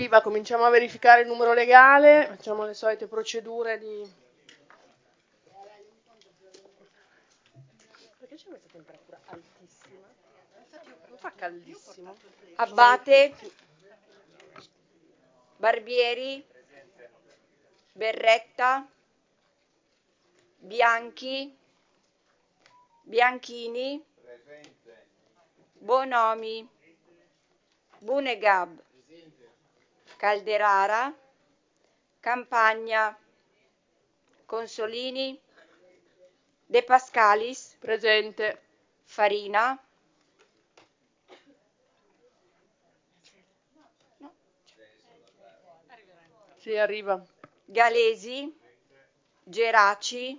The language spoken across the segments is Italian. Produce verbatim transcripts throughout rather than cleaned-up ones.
Va, cominciamo a verificare il numero legale, facciamo le solite procedure di... Perché c'è questa temperatura altissima? Non fa caldissimo? Abbate, Barbieri, Berretta, Bianchi, Bianchini, Bonomi, Bunegab, Calderara, Campagna, Consolini, De Pascalis, Presente. Farina, Sì, arriva. Galesi, Geraci,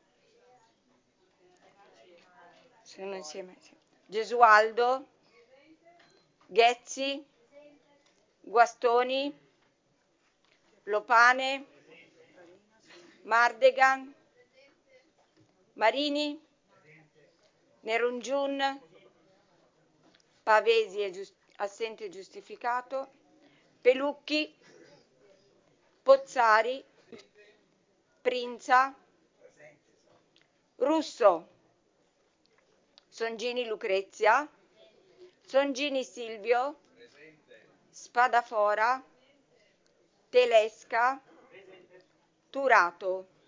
sono insieme, Gesualdo, Ghezzi, Guastoni, Lopane, Mardegan, Marini, Nerungiun, Pavesi è giust- assente giustificato, Pelucchi, Pozzari, Prinza, Russo, Songini Lucrezia, Songini Silvio, Spadafora, Telesca, Turato.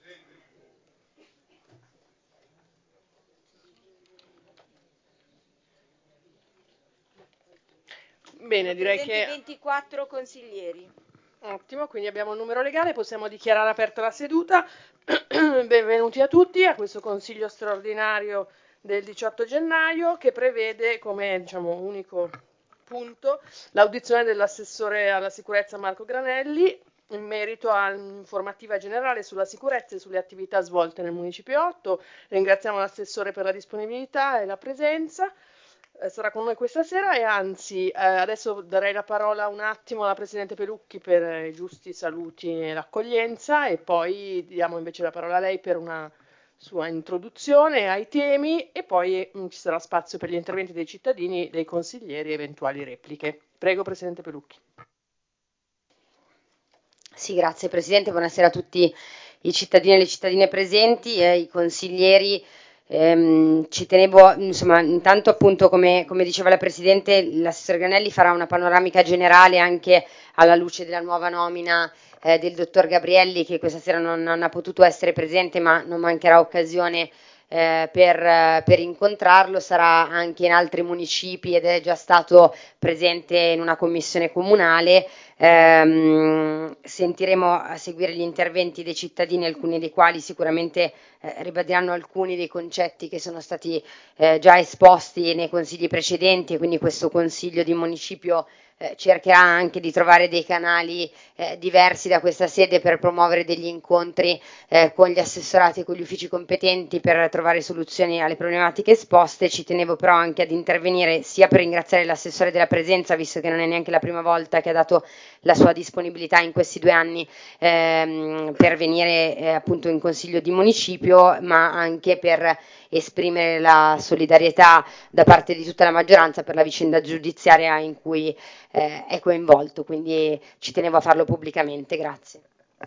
Bene, direi Presenti che... ventiquattro consiglieri. Ottimo, quindi abbiamo il numero legale, possiamo dichiarare aperta la seduta. Benvenuti a tutti a questo consiglio straordinario del diciotto gennaio che prevede come, diciamo, unico punto l'audizione dell'assessore alla sicurezza Marco Granelli in merito all'informativa generale sulla sicurezza e sulle attività svolte nel Municipio otto. Ringraziamo l'assessore per la disponibilità e la presenza. Eh, sarà con noi questa sera e anzi eh, adesso darei la parola un attimo alla Presidente Pelucchi per eh, i giusti saluti e l'accoglienza e poi diamo invece la parola a lei per una sua introduzione ai temi e poi mh, ci sarà spazio per gli interventi dei cittadini, dei consiglieri e eventuali repliche. Prego Presidente Pelucchi. Sì, grazie Presidente, buonasera a tutti i cittadini e le cittadine presenti e i consiglieri. Ehm, ci tenevo, insomma, intanto appunto come, come diceva la Presidente, l'assessore Granelli farà una panoramica generale anche alla luce della nuova nomina eh, del dottor Gabrielli che questa sera non, non ha potuto essere presente ma non mancherà occasione eh, per, eh, per incontrarlo, sarà anche in altri municipi ed è già stato presente in una commissione comunale. Ehm, sentiremo a seguire gli interventi dei cittadini, alcuni dei quali sicuramente eh, ribadiranno alcuni dei concetti che sono stati eh, già esposti nei consigli precedenti, quindi questo consiglio di municipio eh, cercherà anche di trovare dei canali eh, diversi da questa sede per promuovere degli incontri eh, con gli assessorati e con gli uffici competenti per trovare soluzioni alle problematiche esposte. Ci tenevo però anche ad intervenire sia per ringraziare l'assessore della presenza, visto che non è neanche la prima volta che ha dato la sua disponibilità in questi due anni ehm, per venire eh, appunto in consiglio di municipio, ma anche per esprimere la solidarietà da parte di tutta la maggioranza per la vicenda giudiziaria in cui eh, è coinvolto, quindi ci tenevo a farlo pubblicamente. Grazie.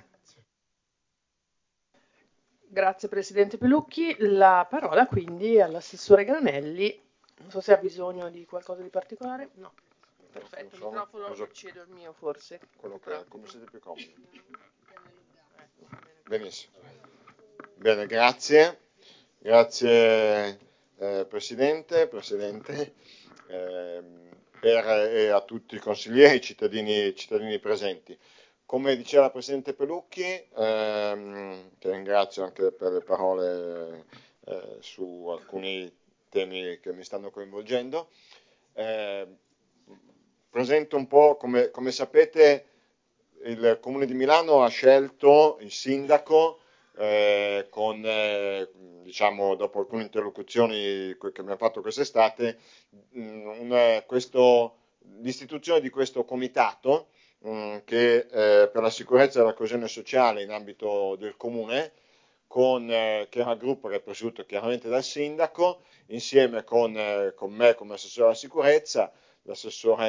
Grazie Presidente Pelucchi, la parola quindi all'assessore Granelli. Non so se ha bisogno di qualcosa di particolare. No. Perfetto, il microfono lo cedo il mio forse. Quello che, come siete più comodi. Benissimo. Bene, grazie. Grazie eh, Presidente, Presidente eh, per, e a tutti i consiglieri, i cittadini, cittadini presenti. Come diceva la Presidente Pelucchi, ehm, che ringrazio anche per le parole eh, su alcuni temi che mi stanno coinvolgendo, eh, presento un po', come, come sapete, il Comune di Milano ha scelto il sindaco eh, con, eh, diciamo, dopo alcune interlocuzioni che abbiamo fatto quest'estate, un, questo, l'istituzione di questo comitato mh, che eh, per la sicurezza e la coesione sociale in ambito del comune, con, eh, che è un gruppo che è presieduto chiaramente dal sindaco, insieme con, eh, con me come assessore alla sicurezza, l'assessore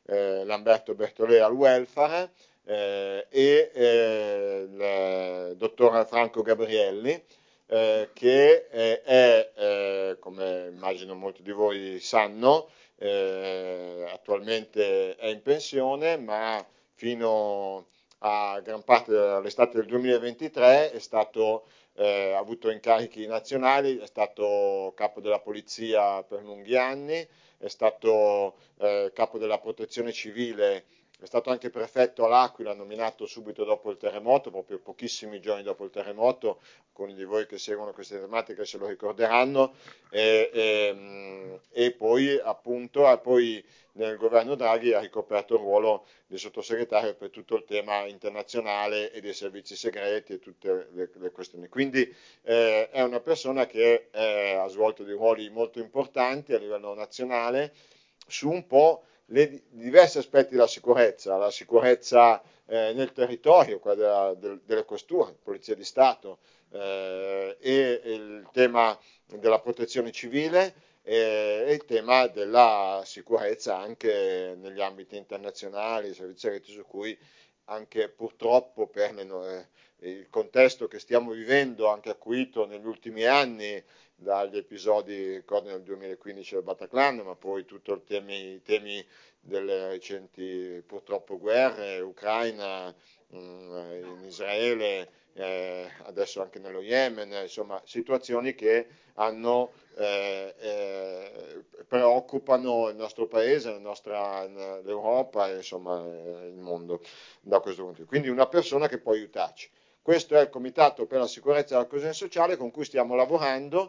eh, Lamberto Bertolè al welfare, eh, e eh, il dottor Franco Gabrielli, eh, che eh, è, eh, come immagino molti di voi sanno, eh, attualmente è in pensione, ma fino a gran parte dell'estate del duemilaventitré è stato, eh, ha avuto incarichi nazionali, è stato capo della polizia per lunghi anni, è stato eh, capo della protezione civile, è stato anche prefetto all'Aquila, nominato subito dopo il terremoto, proprio pochissimi giorni dopo il terremoto. Alcuni di voi che seguono queste tematiche se lo ricorderanno, e, e, e poi appunto e poi nel governo Draghi ha ricoperto il ruolo di sottosegretario per tutto il tema internazionale e dei servizi segreti e tutte le, le questioni. Quindi eh, è una persona che eh, ha svolto dei ruoli molto importanti a livello nazionale su un po' le diversi aspetti della sicurezza, la sicurezza eh, nel territorio, quella della, delle questure, Polizia di Stato, eh, e il tema della protezione civile e il tema della sicurezza anche negli ambiti internazionali, servizi segreti, su cui anche purtroppo per le, eh, il contesto che stiamo vivendo, anche acuito negli ultimi anni, dagli episodi, ricordo nel duemilaquindici del Bataclan, ma poi tutti i temi, temi delle recenti purtroppo guerre, Ucraina, mh, in Israele, eh, adesso anche nello Yemen, insomma situazioni che hanno, eh, eh, preoccupano il nostro paese, la nostra, l'Europa e insomma il mondo da questo punto di vista. Quindi una persona che può aiutarci. Questo è il Comitato per la sicurezza e la coesione sociale con cui stiamo lavorando.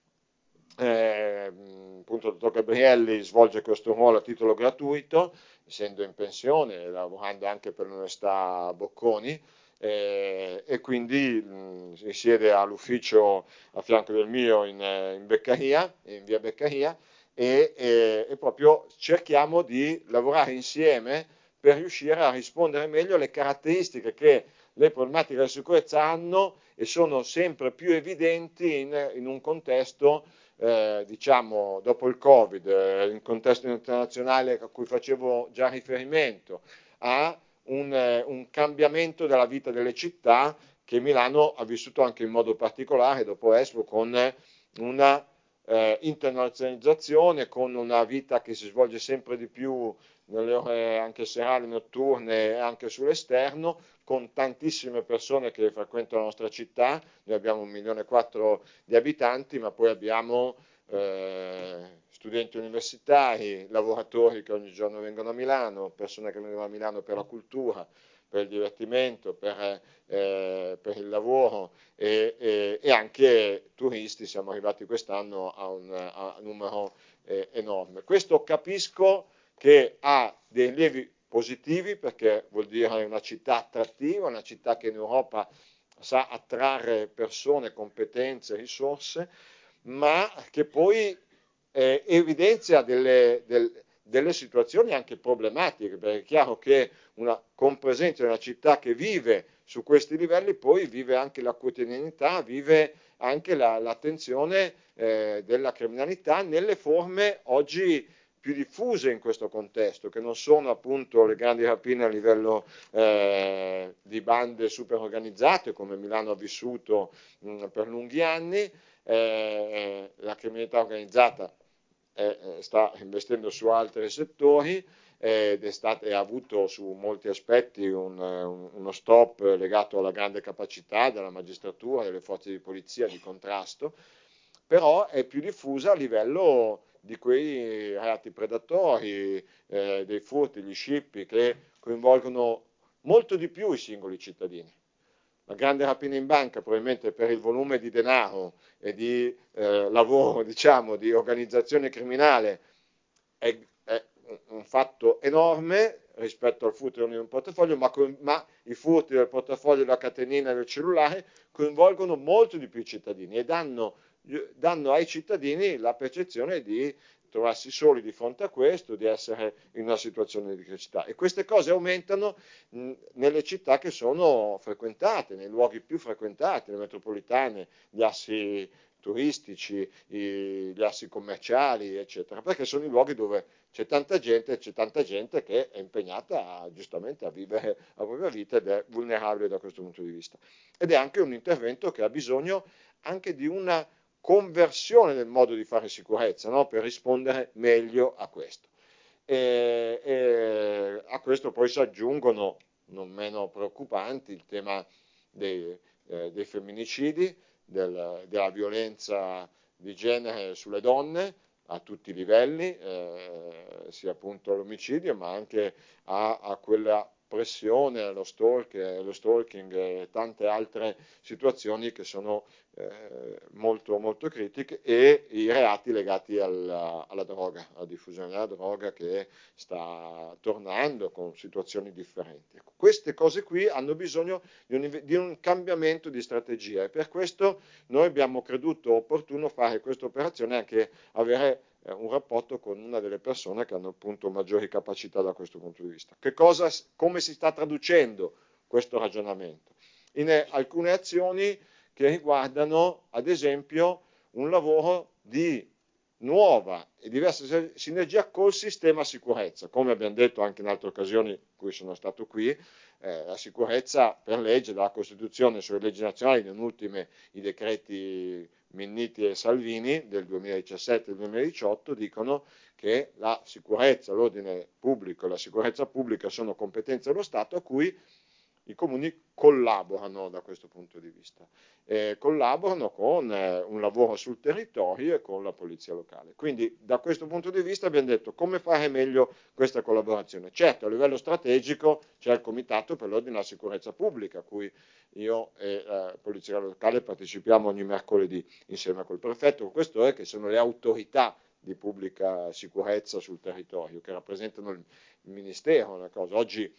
Eh, appunto il dottor Gabrielli svolge questo ruolo a titolo gratuito, essendo in pensione, lavorando anche per l'Università Bocconi, eh, e quindi mh, si siede all'ufficio a fianco del mio in, in Beccaria, in via Beccaria, e, e, e proprio cerchiamo di lavorare insieme per riuscire a rispondere meglio alle caratteristiche che le problematiche della sicurezza hanno e sono sempre più evidenti in, in un contesto, eh, diciamo, dopo il Covid, eh, in contesto internazionale a cui facevo già riferimento, a un, eh, un cambiamento della vita delle città che Milano ha vissuto anche in modo particolare dopo Expo, con una eh, internazionalizzazione, con una vita che si svolge sempre di più nelle ore anche serali, notturne e anche sull'esterno, con tantissime persone che frequentano la nostra città. Noi abbiamo un milione e quattro di abitanti, ma poi abbiamo eh, studenti universitari, lavoratori che ogni giorno vengono a Milano, persone che vengono a Milano per la cultura, per il divertimento, per, eh, per il lavoro e, e, e anche turisti. Siamo arrivati quest'anno a un, a un numero eh, enorme. Questo capisco che ha dei rilievi positivi, perché vuol dire una città attrattiva, una città che in Europa sa attrarre persone, competenze, risorse, ma che poi eh, evidenzia delle, del, delle situazioni anche problematiche, perché è chiaro che una compresenza di una città che vive su questi livelli poi vive anche la quotidianità, vive anche la, l'attenzione eh, della criminalità nelle forme oggi più diffuse in questo contesto, che non sono appunto le grandi rapine a livello eh, di bande super organizzate, come Milano ha vissuto mh, per lunghi anni. Eh, la criminalità organizzata eh, sta investendo su altri settori ed è stato, ha avuto su molti aspetti un, un, uno stop legato alla grande capacità della magistratura, delle forze di polizia di contrasto, però è più diffusa a livello di quei reati predatori, eh, dei furti, gli scippi, che coinvolgono molto di più i singoli cittadini. La grande rapina in banca, probabilmente per il volume di denaro e di eh, lavoro, diciamo, di organizzazione criminale, è, è un fatto enorme rispetto al furto di un portafoglio, ma, ma i furti del portafoglio, della catenina e del cellulare coinvolgono molto di più i cittadini e danno, danno ai cittadini la percezione di trovarsi soli di fronte a questo, di essere in una situazione di criticità. E queste cose aumentano mh, nelle città che sono frequentate, nei luoghi più frequentati, le metropolitane, gli assi turistici, i, gli assi commerciali, eccetera, perché sono i luoghi dove c'è tanta gente, c'è tanta gente che è impegnata a, giustamente a vivere la propria vita ed è vulnerabile da questo punto di vista. Ed è anche un intervento che ha bisogno anche di una conversione del modo di fare sicurezza, no? Per rispondere meglio a questo. E, e a questo poi si aggiungono, non meno preoccupanti, il tema dei, eh, dei femminicidi, del, della violenza di genere sulle donne a tutti i livelli, eh, sia appunto l'omicidio, ma anche a, a quella pressione, lo stalk, lo stalking e tante altre situazioni che sono eh, molto, molto critiche, e i reati legati alla, alla droga, alla diffusione della droga che sta tornando con situazioni differenti. Queste cose qui hanno bisogno di un, di un cambiamento di strategia, e per questo noi abbiamo creduto opportuno fare questa operazione e anche avere eh, un rapporto con una delle persone che hanno appunto maggiori capacità da questo punto di vista. Che cosa, come si sta traducendo questo ragionamento? In eh, alcune azioni che riguardano, ad esempio, un lavoro di nuova e diversa sinergia col sistema sicurezza. Come abbiamo detto anche in altre occasioni in cui sono stato qui, eh, la sicurezza per legge della Costituzione sulle leggi nazionali, non ultime i decreti Minniti e Salvini del duemiladiciassette e duemiladiciotto, dicono che la sicurezza, l'ordine pubblico e la sicurezza pubblica sono competenze dello Stato a cui i comuni collaborano da questo punto di vista, eh, collaborano con eh, un lavoro sul territorio e con la polizia locale. Quindi da questo punto di vista abbiamo detto come fare meglio questa collaborazione. Certo, a livello strategico c'è il Comitato per l'Ordine e la Sicurezza Pubblica, a cui io e la eh, polizia locale partecipiamo ogni mercoledì insieme col prefetto, con questore, che sono le autorità di pubblica sicurezza sul territorio, che rappresentano il, il Ministero, una cosa. Oggi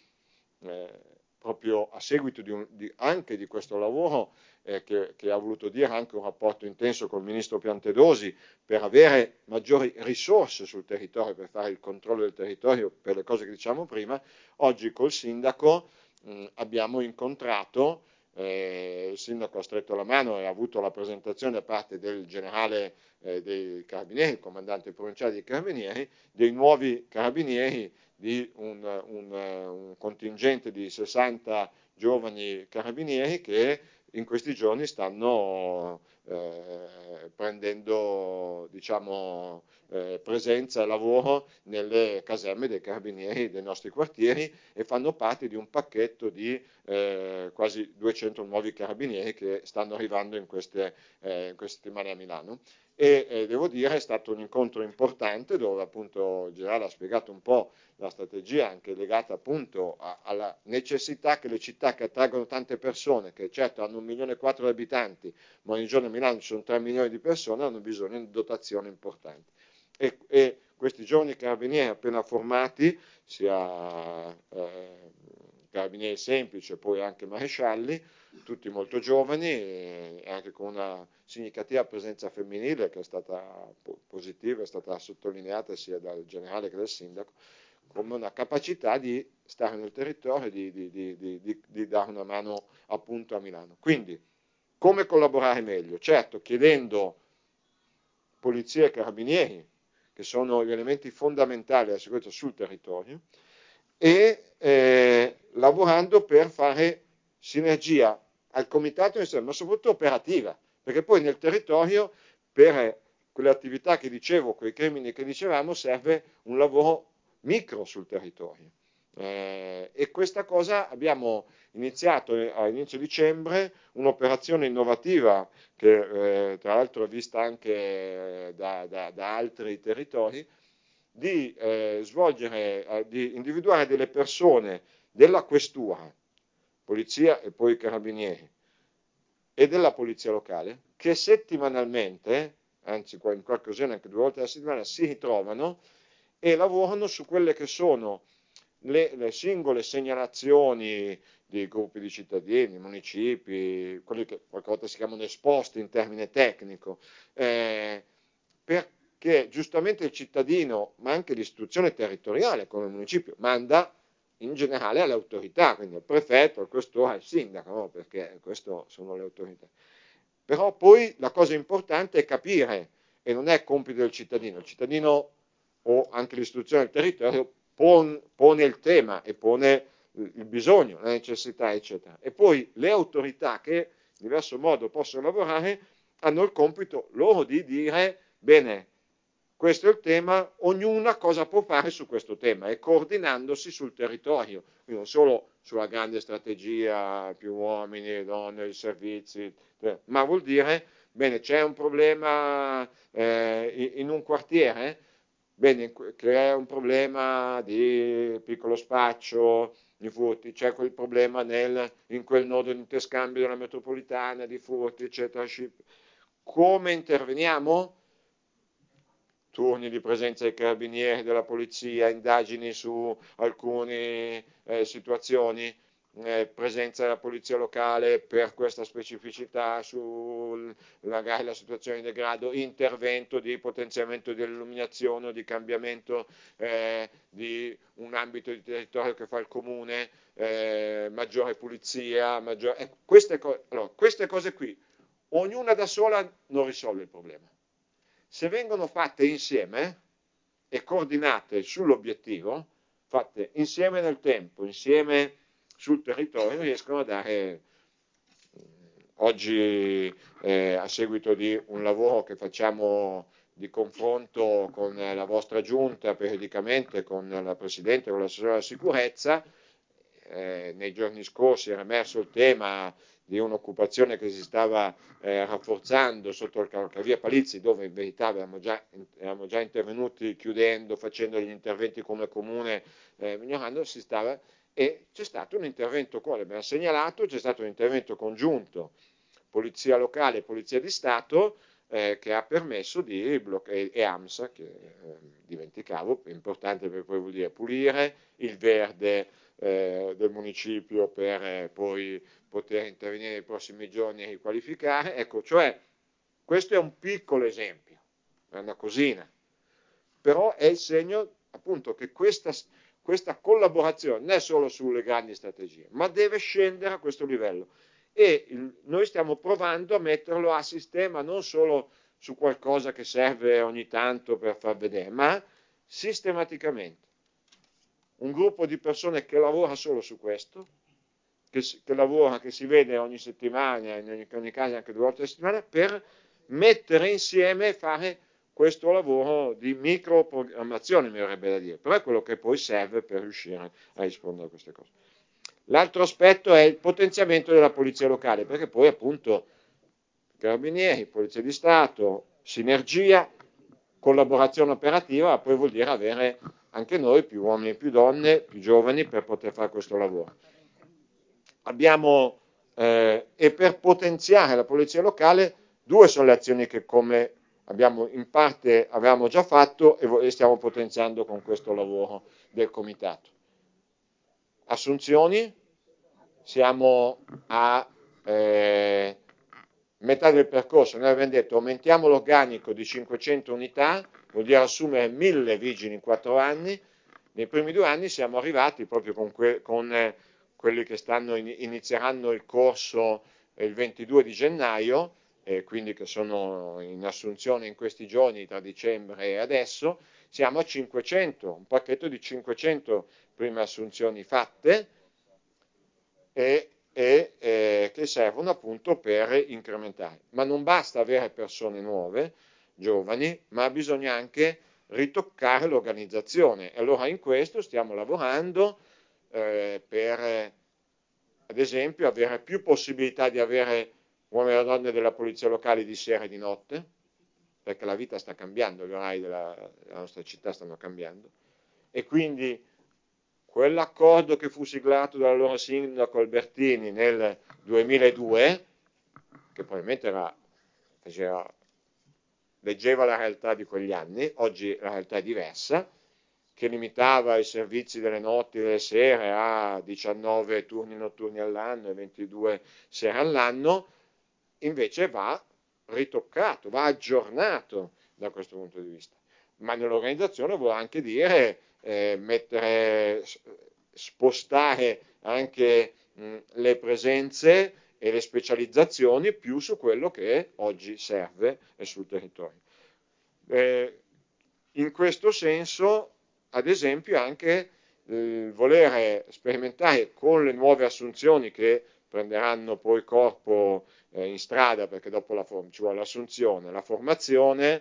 eh, proprio a seguito di un, di, anche di questo lavoro eh, che, che ha voluto dire anche un rapporto intenso con il ministro Piantedosi per avere maggiori risorse sul territorio, per fare il controllo del territorio, per le cose che diciamo prima, oggi col sindaco mh, abbiamo incontrato, eh, il sindaco ha stretto la mano e ha avuto la presentazione da parte del generale eh, dei carabinieri, il comandante provinciale dei carabinieri, dei nuovi carabinieri, di un, un, un contingente di sessanta giovani carabinieri che in questi giorni stanno eh, prendendo, diciamo, eh, presenza e lavoro nelle caserme dei carabinieri dei nostri quartieri e fanno parte di un pacchetto di eh, quasi duecento nuovi carabinieri che stanno arrivando in queste, eh, in queste settimane a Milano. E eh, devo dire è stato un incontro importante dove appunto il generale ha spiegato un po' la strategia anche legata appunto a, alla necessità che le città che attraggono tante persone, che certo hanno un milione e quattro di abitanti, ma ogni giorno a Milano ci sono tre milioni di persone, hanno bisogno di dotazioni importanti. E, e questi giovani carabinieri appena formati, sia eh, carabinieri semplici e poi anche marescialli, tutti molto giovani e anche con una significativa presenza femminile che è stata positiva, è stata sottolineata sia dal generale che dal sindaco, come una capacità di stare nel territorio e di, di, di, di, di dare una mano appunto a Milano. Quindi, come collaborare meglio? Certo, chiedendo polizia e carabinieri, che sono gli elementi fondamentali della sicurezza sul territorio, e eh, lavorando per fare sinergia al comitato insieme, ma soprattutto operativa, perché poi nel territorio per quelle attività che dicevo, quei crimini che dicevamo, serve un lavoro micro sul territorio. Eh, e questa cosa abbiamo iniziato all'inizio dicembre un'operazione innovativa che eh, tra l'altro è vista anche da, da, da altri territori, di eh, svolgere, eh, di individuare delle persone della questura, polizia e poi carabinieri, e della polizia locale, che settimanalmente, anzi in qualche occasione anche due volte alla settimana, si ritrovano e lavorano su quelle che sono le, le singole segnalazioni di gruppi di cittadini, municipi, quelli che qualche volta si chiamano esposti in termine tecnico, eh, perché giustamente il cittadino, ma anche l'istituzione territoriale come municipio, manda in generale alle autorità, quindi al prefetto, al questore, al sindaco, no? Perché queste sono le autorità. Però poi la cosa importante è capire, e non è compito del cittadino, il cittadino o anche l'istituzione del territorio pon, pone il tema e pone il bisogno, la necessità, eccetera. E poi le autorità che in diverso modo possono lavorare hanno il compito loro di dire, bene, questo è il tema, ognuna cosa può fare su questo tema e coordinandosi sul territorio, quindi non solo sulla grande strategia, più uomini, donne, servizi, ma vuol dire, bene, c'è un problema eh, in un quartiere, bene, che è un problema di piccolo spaccio, di furti, c'è quel problema nel, in quel nodo di interscambio della metropolitana, di furti, eccetera. Come interveniamo? Turni di presenza dei carabinieri, della polizia, indagini su alcune eh, situazioni, eh, presenza della polizia locale per questa specificità sulla la situazione di degrado, intervento di potenziamento dell'illuminazione o di cambiamento eh, di un ambito di territorio che fa il comune, eh, maggiore pulizia, maggiore... Eh, queste, co- allora, queste cose qui, ognuna da sola non risolve il problema. Se vengono fatte insieme e coordinate sull'obiettivo, fatte insieme nel tempo, insieme sul territorio, riescono a dare, oggi eh, a seguito di un lavoro che facciamo di confronto con la vostra giunta periodicamente, con la Presidente, con l'assessore alla sicurezza, eh, nei giorni scorsi era emerso il tema di un'occupazione che si stava eh, rafforzando sotto il cavalcavia Palizzi, dove in verità avevamo già, eravamo già intervenuti chiudendo, facendo gli interventi come comune, eh, migliorando, si stava, e c'è stato un intervento, quale abbiamo segnalato, c'è stato un intervento congiunto, Polizia Locale e Polizia di Stato, eh, che ha permesso di bloccare, e AMSA, che eh, dimenticavo, è importante perché poi vuol dire pulire il verde eh, del municipio per eh, poi poter intervenire nei prossimi giorni e riqualificare. Ecco, cioè, questo è un piccolo esempio, è una cosina, però è il segno appunto che questa, questa collaborazione non è solo sulle grandi strategie, ma deve scendere a questo livello. E il, noi stiamo provando a metterlo a sistema non solo su qualcosa che serve ogni tanto per far vedere, ma sistematicamente. Un gruppo di persone che lavora solo su questo, che, che lavora, che si vede ogni settimana, in ogni, in ogni caso anche due volte a settimana, per mettere insieme e fare questo lavoro di microprogrammazione, mi verrebbe da dire, però è quello che poi serve per riuscire a rispondere a queste cose. L'altro aspetto è il potenziamento della polizia locale, perché poi appunto carabinieri, polizia di Stato, sinergia, collaborazione operativa, poi vuol dire avere anche noi più uomini e più donne, più giovani per poter fare questo lavoro. Abbiamo, eh, e per potenziare la polizia locale, due sono le azioni che come abbiamo in parte avevamo già fatto e stiamo potenziando con questo lavoro del comitato. Assunzioni, siamo a eh, metà del percorso, noi abbiamo detto aumentiamo l'organico di cinquecento unità, vuol dire assumere mille vigili in quattro anni, nei primi due anni siamo arrivati proprio con, que con eh, quelli che stanno in inizieranno il corso il ventidue di gennaio, eh, quindi che sono in assunzione in questi giorni tra dicembre e adesso, siamo a cinquecento, un pacchetto di cinquecento prime assunzioni fatte e, e eh, che servono appunto per incrementare. Ma non basta avere persone nuove, giovani, ma bisogna anche ritoccare l'organizzazione. E allora in questo stiamo lavorando eh, per, ad esempio, avere più possibilità di avere uomini e donne della polizia locale di sera e di notte, perché la vita sta cambiando, gli orari della, della nostra città stanno cambiando, e quindi quell'accordo che fu siglato dall'allora sindaco Albertini nel duemiladue, che probabilmente era, faceva, leggeva la realtà di quegli anni, oggi la realtà è diversa, che limitava i servizi delle notti e delle sere a diciannove turni notturni all'anno e ventidue sere all'anno, invece va ritoccato, va aggiornato da questo punto di vista. Ma nell'organizzazione vuol anche dire eh, mettere, spostare anche mh, le presenze e e le specializzazioni più su quello che oggi serve e sul territorio. Eh, in questo senso, ad esempio, anche il volere sperimentare con le nuove assunzioni che prenderanno poi corpo eh, in strada, perché dopo la ci vuole l'assunzione, la formazione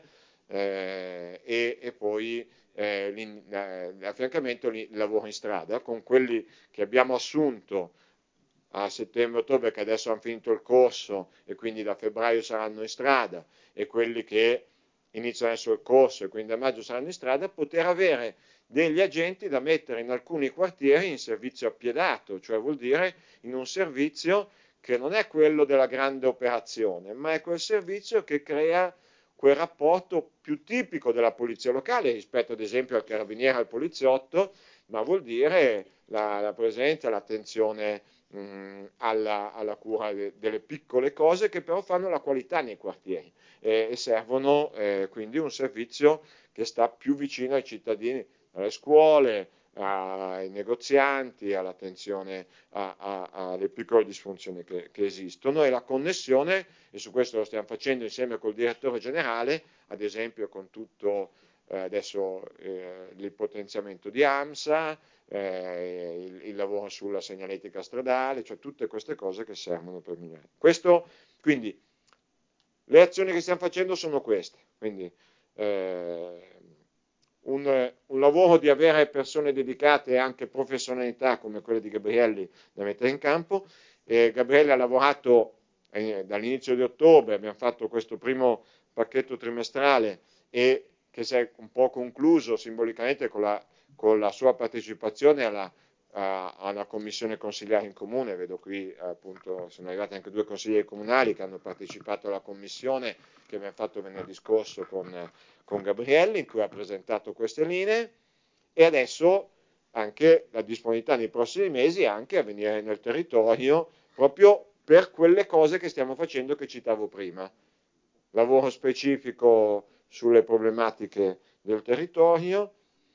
eh, e, e poi eh, l'affiancamento, il lavoro in strada, con quelli che abbiamo assunto a settembre-ottobre, che adesso hanno finito il corso e quindi da febbraio saranno in strada, e quelli che iniziano adesso il corso e quindi a maggio saranno in strada, poter avere degli agenti da mettere in alcuni quartieri in servizio appiedato, cioè vuol dire in un servizio che non è quello della grande operazione, ma è quel servizio che crea quel rapporto più tipico della polizia locale rispetto ad esempio al carabiniere, al poliziotto, ma vuol dire la, la presenza, l'attenzione mh, alla, alla cura de, delle piccole cose che però fanno la qualità nei quartieri eh, e servono eh, quindi un servizio che sta più vicino ai cittadini, alle scuole, ai negozianti, all'attenzione a, a, alle piccole disfunzioni che, che esistono, e la connessione, e su questo lo stiamo facendo insieme col direttore generale, ad esempio con tutto eh, adesso eh, il potenziamento di AMSA, eh, il, il lavoro sulla segnaletica stradale, cioè tutte queste cose che servono per migliorare. Questo, quindi, le azioni che stiamo facendo sono queste, quindi eh, un, un lavoro di avere persone dedicate e anche professionalità come quelle di Gabrielli da mettere in campo. Eh, Gabrielli ha lavorato eh, dall'inizio di ottobre, abbiamo fatto questo primo pacchetto trimestrale e che si è un po' concluso simbolicamente con la, con la sua partecipazione alla, a, alla commissione consigliare in comune. Vedo qui appunto sono arrivati anche due consiglieri comunali che hanno partecipato alla commissione che abbiamo fatto venerdì scorso con con Gabrielli, in cui ha presentato queste linee, e adesso anche la disponibilità nei prossimi mesi anche a venire nel territorio proprio per quelle cose che stiamo facendo che citavo prima. Lavoro specifico sulle problematiche del territorio,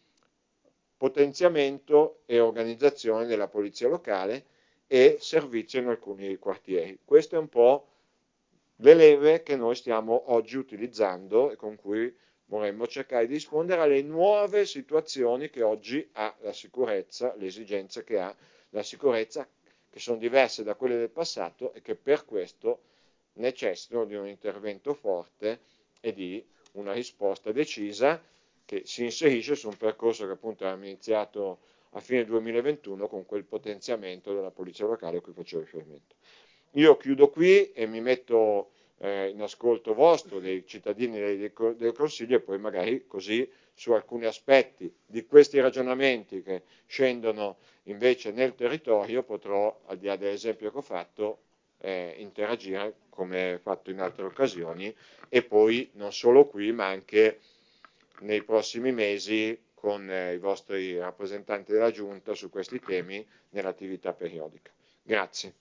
potenziamento e organizzazione della polizia locale e servizio in alcuni quartieri. Questo è un po' le leve che noi stiamo oggi utilizzando e con cui vorremmo cercare di rispondere alle nuove situazioni che oggi ha la sicurezza, le esigenze che ha la sicurezza, che sono diverse da quelle del passato e che per questo necessitano di un intervento forte e di una risposta decisa che si inserisce su un percorso che appunto abbiamo iniziato a fine duemilaventuno con quel potenziamento della polizia locale a cui facevo riferimento. Io chiudo qui e mi metto eh, in ascolto vostro, dei cittadini del, del Consiglio, e poi magari così su alcuni aspetti di questi ragionamenti che scendono invece nel territorio potrò, al di là dell'esempio che ho fatto, eh, interagire come fatto in altre occasioni, e poi non solo qui ma anche nei prossimi mesi con eh, i vostri rappresentanti della Giunta su questi temi nell'attività periodica. Grazie.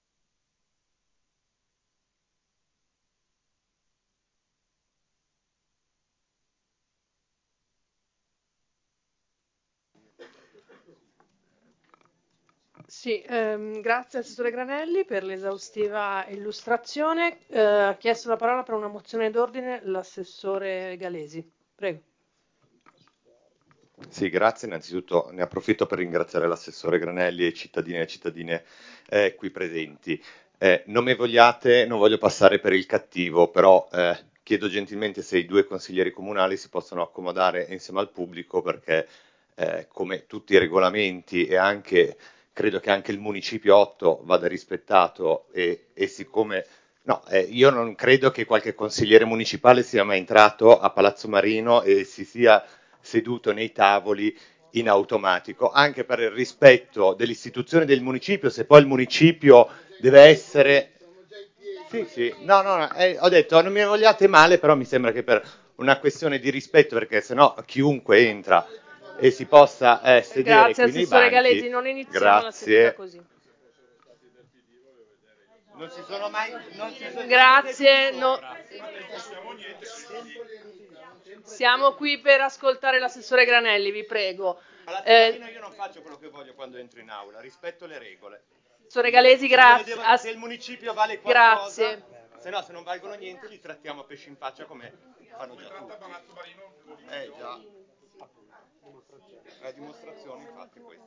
Sì, ehm, grazie Assessore Granelli per l'esaustiva illustrazione. Eh, ha chiesto la parola per una mozione d'ordine l'assessore Galesi. Prego. Sì, grazie. Innanzitutto ne approfitto per ringraziare l'assessore Granelli e i cittadini e cittadine eh, qui presenti. Eh, non mi vogliate, non voglio passare per il cattivo, però eh, chiedo gentilmente se i due consiglieri comunali si possono accomodare insieme al pubblico, perché eh, come tutti i regolamenti e anche credo che anche il municipio otto vada rispettato, e, e siccome no, eh, io non credo che qualche consigliere municipale sia mai entrato a Palazzo Marino e si sia seduto nei tavoli in automatico, anche per il rispetto dell'istituzione del municipio. Se poi il municipio deve essere... Sì, sì, no, no, no eh, ho detto non mi vogliate male, però mi sembra che per una questione di rispetto, perché sennò chiunque entra e si possa eh, sedere Grazie qui nei Assessore banchi. Galesi, non iniziamo la seduta Grazie. così. Non si sono mai... Non si sono Grazie. No. Siamo qui per ascoltare l'assessore Granelli, vi prego. Palazzo Eh, Marino io non faccio quello che voglio quando entro in aula, rispetto le regole. Assessore Galesi, grazie. Devo, se il municipio vale qualcosa, grazie. se no, se non valgono niente, li trattiamo a pesci in faccia come fanno già tutti. Eh già. È dimostrazione, infatti, questa.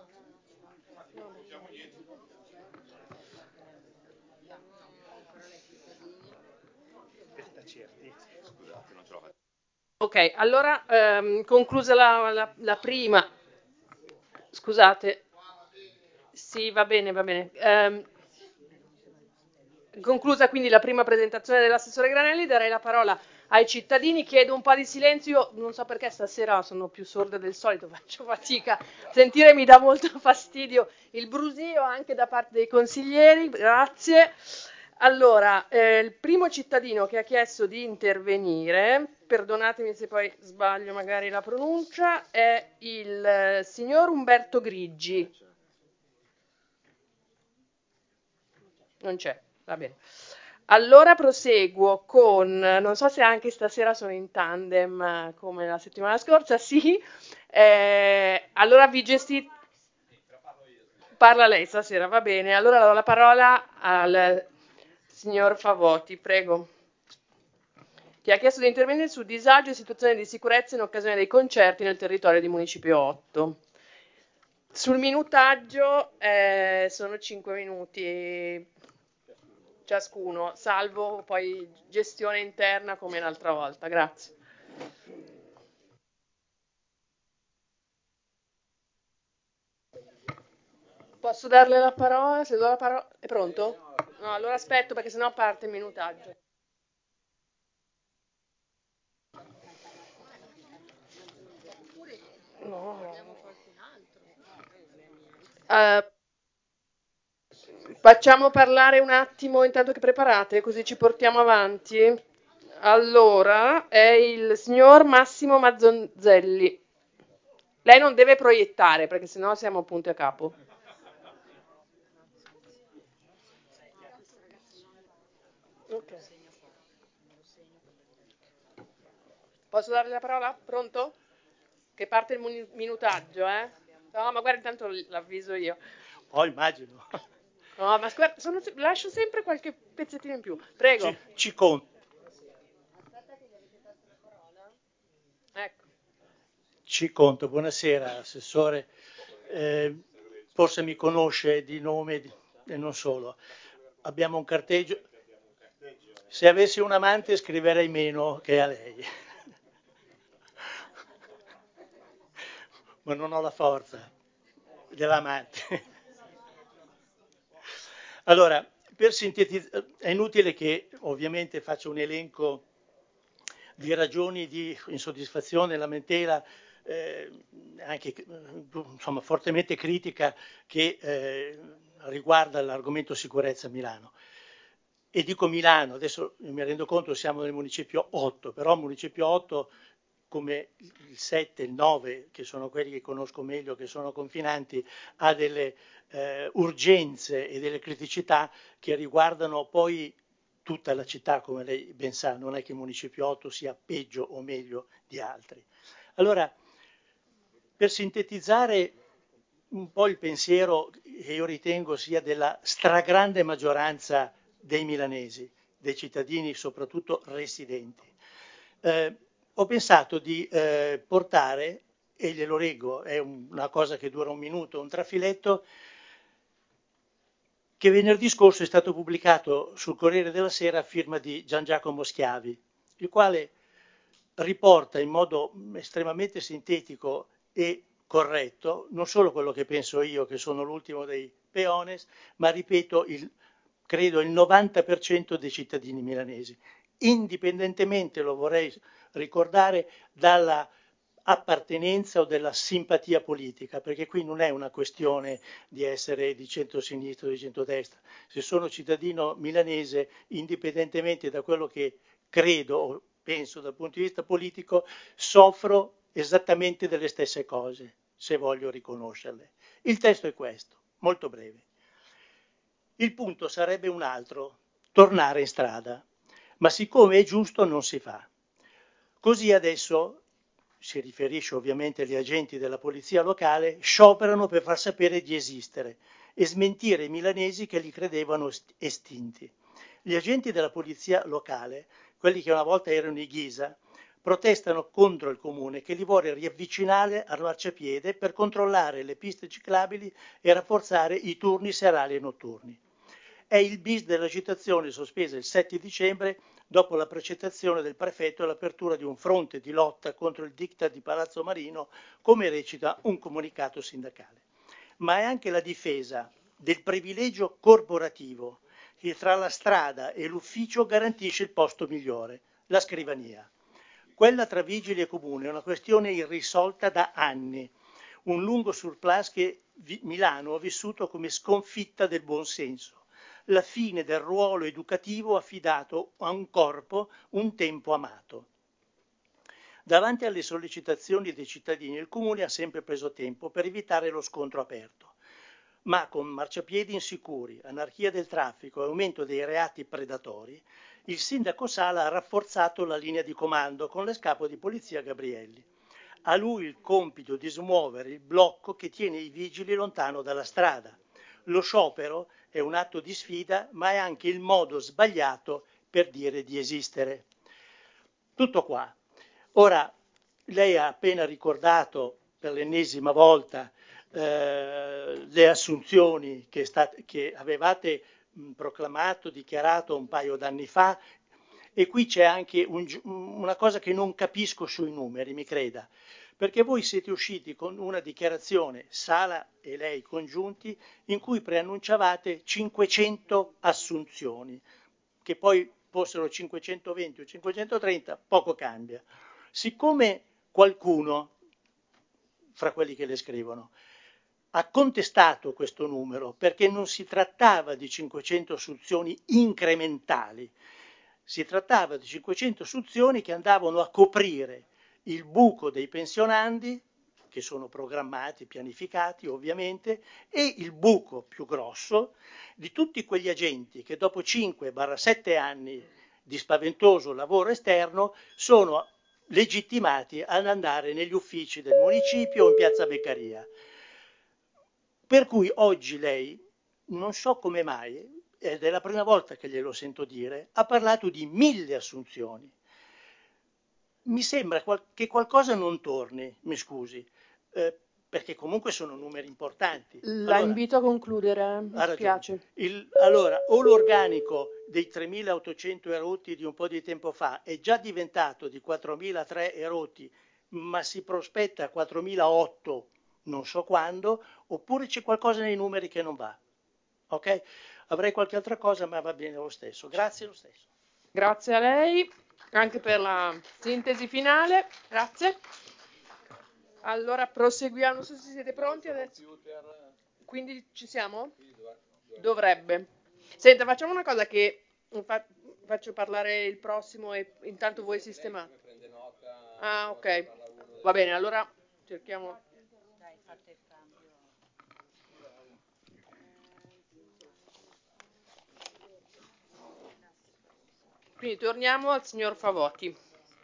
Scusate, non ce l'ho fatta. Ok, allora, ehm, conclusa la, la, la prima. Scusate. Sì, va bene, va bene. Ehm, conclusa quindi la prima presentazione dell'assessore Granelli, darei la parola ai cittadini, chiedo un po' di silenzio, io non so perché stasera sono più sorda del solito, faccio fatica, sentire mi dà molto fastidio il brusio anche da parte dei consiglieri, grazie. Allora, eh, il primo cittadino che ha chiesto di intervenire, perdonatemi se poi sbaglio magari la pronuncia, è il eh, signor Umberto Grigi. Non c'è, va bene. Allora proseguo con, non so se anche stasera sono in tandem eh, come la settimana scorsa, sì. Eh, allora vi gestite... Parla lei stasera, va bene. Allora do la parola al signor Favoti, prego. Che ha chiesto di intervenire su disagio e situazioni di sicurezza in occasione dei concerti nel territorio di Municipio otto. Sul minutaggio eh, sono cinque minuti ciascuno, salvo poi gestione interna come l'altra volta. Grazie. Posso darle la parola? Se do la parola... È pronto? No, allora aspetto perché sennò parte il minutaggio. No. Uh, facciamo parlare un attimo intanto che preparate, così ci portiamo avanti. Allora, è il signor Massimo Mazzonzelli. Lei non deve proiettare, perché sennò siamo punti a capo. Okay. Posso darle la parola? Pronto? Che parte il minutaggio, eh? No, ma guarda, intanto l'avviso io. Oh, immagino. No, ma guarda, sono, lascio sempre qualche pezzettino in più. Prego. Ci, ci conto. Aspetta che gli avete dato la parola. Ecco. Ci conto. Buonasera, Assessore. Eh, forse mi conosce di nome e non solo. Abbiamo un carteggio. Se avessi un amante scriverei meno che a lei. Ma non ho la forza dell'amante. Allora, per sintetizzare, è inutile che ovviamente faccia un elenco di ragioni di insoddisfazione, lamentela, eh, anche insomma, fortemente critica che eh, riguarda l'argomento sicurezza a Milano. E dico Milano, adesso mi rendo conto siamo nel municipio otto, però il municipio otto come il sette, il nove, che sono quelli che conosco meglio, che sono confinanti, ha delle eh, urgenze e delle criticità che riguardano poi tutta la città, come lei ben sa, non è che il municipio otto sia peggio o meglio di altri. Allora, per sintetizzare un po' il pensiero che io ritengo sia della stragrande maggioranza dei milanesi, dei cittadini soprattutto residenti, eh, ho pensato di eh, portare, e glielo leggo, è un, una cosa che dura un minuto, un trafiletto, che venerdì scorso è stato pubblicato sul Corriere della Sera a firma di Gian Giacomo Schiavi, il quale riporta in modo estremamente sintetico e corretto non solo quello che penso io, che sono l'ultimo dei peones, ma ripeto, il, credo il novanta per cento dei cittadini milanesi, indipendentemente, lo vorrei ricordare, dalla appartenenza o della simpatia politica, perché qui non è una questione di essere di centro-sinistra o di centrodestra. Se sono cittadino milanese, indipendentemente da quello che credo o penso dal punto di vista politico, soffro esattamente delle stesse cose, se voglio riconoscerle. Il testo è questo, molto breve. Il punto sarebbe un altro, tornare in strada, ma siccome è giusto non si fa. Così adesso, si riferisce ovviamente agli agenti della polizia locale, scioperano per far sapere di esistere e smentire i milanesi che li credevano estinti. Gli agenti della polizia locale, quelli che una volta erano i Ghisa, protestano contro il comune che li vuole riavvicinare al marciapiede per controllare le piste ciclabili e rafforzare i turni serali e notturni. È il bis dell'agitazione sospesa il sette dicembre dopo la precettazione del prefetto e l'apertura di un fronte di lotta contro il diktat di Palazzo Marino, come recita un comunicato sindacale. Ma è anche la difesa del privilegio corporativo che tra la strada e l'ufficio garantisce il posto migliore, la scrivania. Quella tra vigili e comune è una questione irrisolta da anni, un lungo surplus che Milano ha vissuto come sconfitta del buonsenso, la fine del ruolo educativo affidato a un corpo un tempo amato. Davanti alle sollecitazioni dei cittadini, il Comune ha sempre preso tempo per evitare lo scontro aperto, ma con marciapiedi insicuri, anarchia del traffico e aumento dei reati predatori, il sindaco Sala ha rafforzato la linea di comando con le capo di polizia Gabrielli. A lui il compito di smuovere il blocco che tiene i vigili lontano dalla strada. Lo sciopero è un atto di sfida, ma è anche il modo sbagliato per dire di esistere. Tutto qua. Ora, lei ha appena ricordato per l'ennesima volta eh, le assunzioni che, state, che avevate mh, proclamato, dichiarato un paio d'anni fa, e qui c'è anche un, una cosa che non capisco sui numeri, mi creda, perché voi siete usciti con una dichiarazione, Sala e lei congiunti, in cui preannunciavate cinquecento assunzioni, che poi fossero cinquecentoventi o cinquecentotrenta, poco cambia. Siccome qualcuno, fra quelli che le scrivono, ha contestato questo numero perché non si trattava di cinquecento assunzioni incrementali, si trattava di cinquecento assunzioni che andavano a coprire il buco dei pensionandi, che sono programmati, pianificati ovviamente, e il buco più grosso di tutti quegli agenti che dopo cinque sette anni di spaventoso lavoro esterno sono legittimati ad andare negli uffici del municipio o in piazza Beccaria. Per cui oggi lei, non so come mai, ed è la prima volta che glielo sento dire, ha parlato di mille assunzioni. Mi sembra che qualcosa non torni, mi scusi, eh, perché comunque sono numeri importanti. La allora, invito a concludere, mi spiace. Il, allora, o l'organico dei tremilaottocento erotti di un po' di tempo fa è già diventato di quattromilatré erotti, ma si prospetta quattromilaotto non so quando, oppure c'è qualcosa nei numeri che non va. Ok? Avrei qualche altra cosa, ma va bene lo stesso. Grazie lo stesso. Grazie a lei, anche per la sintesi finale. Grazie. Allora proseguiamo, non so se siete pronti adesso. Quindi ci siamo? Dovrebbe. Senta, facciamo una cosa che fa- faccio parlare il prossimo e intanto voi sistemate. Ah, ok. Va bene, allora cerchiamo. Quindi torniamo al signor Favoti.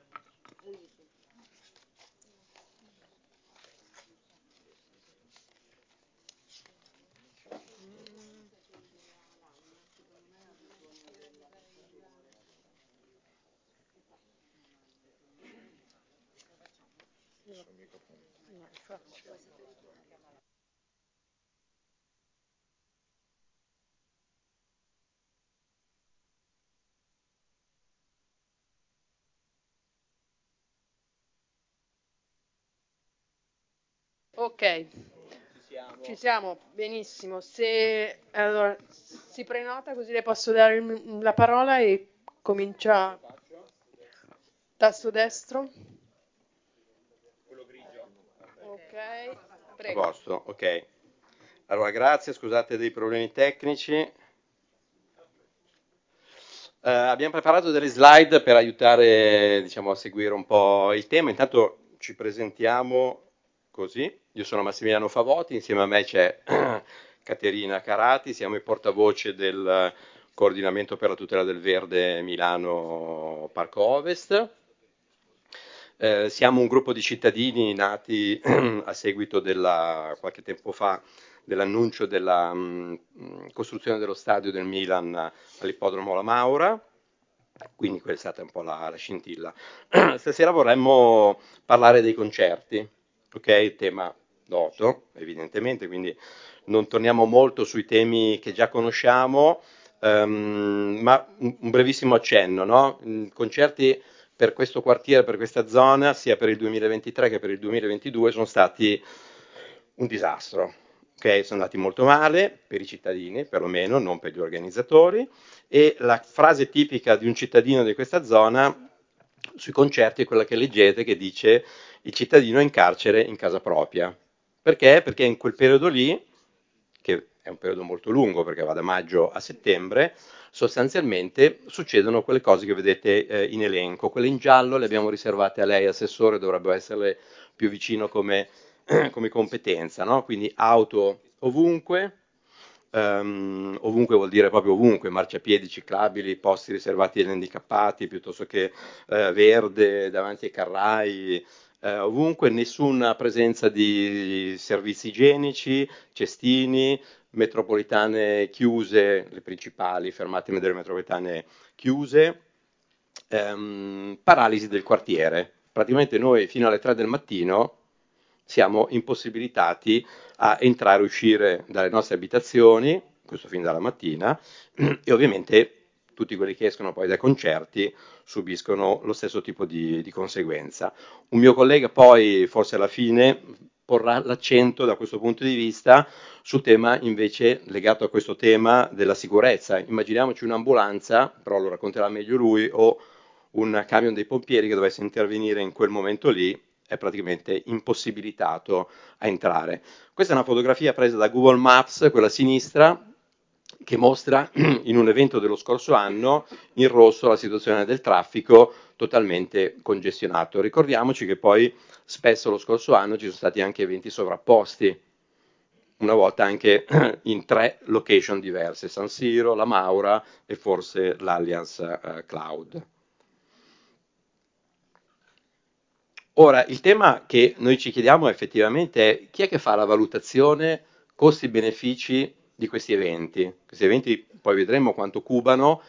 Ok, ci siamo, benissimo. Se allora si prenota così le posso dare il- la parola e comincia. Tasto destro. Quello grigio. Ok, A prego. posto, ok. Allora, grazie, scusate dei problemi tecnici. Eh, abbiamo preparato delle slide per aiutare, diciamo, a seguire un po' il tema. Intanto ci presentiamo così. Io sono Massimiliano Favoti, insieme a me c'è Caterina Carati, siamo i portavoce del Coordinamento per la tutela del verde Milano Parco Ovest. Eh, siamo un gruppo di cittadini nati a seguito della, qualche tempo fa dell'annuncio della mh, costruzione dello stadio del Milan all'ippodromo La Maura, quindi quella è stata un po' la, la scintilla. Stasera vorremmo parlare dei concerti, ok? Tema noto, evidentemente, quindi non torniamo molto sui temi che già conosciamo, um, ma un, un brevissimo accenno, no? Concerti per questo quartiere, per questa zona, sia per il duemilaventitré che per il duemilaventidue, sono stati un disastro. Okay, sono andati molto male per i cittadini, perlomeno, non per gli organizzatori, e la frase tipica di un cittadino di questa zona sui concerti è quella che leggete, che dice: il cittadino è in carcere in casa propria. Perché? Perché in quel periodo lì, che è un periodo molto lungo perché va da maggio a settembre, sostanzialmente succedono quelle cose che vedete eh, in elenco. Quelle in giallo le abbiamo riservate a lei, assessore, dovrebbe esserle più vicino come come competenza, no? Quindi auto ovunque, um, ovunque vuol dire proprio ovunque, marciapiedi ciclabili, posti riservati agli handicappati, piuttosto che eh, verde davanti ai carrai, eh, ovunque, nessuna presenza di servizi igienici, cestini, metropolitane chiuse, le principali fermate delle metropolitane chiuse, ehm, paralisi del quartiere. Praticamente noi fino alle tre del mattino siamo impossibilitati a entrare e uscire dalle nostre abitazioni, questo fin dalla mattina, e ovviamente tutti quelli che escono poi dai concerti subiscono lo stesso tipo di, di conseguenza. Un mio collega poi, forse alla fine, porrà l'accento da questo punto di vista sul tema invece legato a questo tema della sicurezza. Immaginiamoci un'ambulanza, però lo racconterà meglio lui, o un camion dei pompieri che dovesse intervenire in quel momento lì, è praticamente impossibilitato a entrare. Questa è una fotografia presa da Google Maps, quella a sinistra, che mostra in un evento dello scorso anno in rosso la situazione del traffico totalmente congestionato. Ricordiamoci che poi spesso lo scorso anno ci sono stati anche eventi sovrapposti, una volta anche in tre location diverse, San Siro, la Maura e forse l'Allianz eh, Cloud. Ora, il tema che noi ci chiediamo effettivamente è: chi è che fa la valutazione costi-benefici di questi eventi? Questi eventi poi vedremo quanto cubano,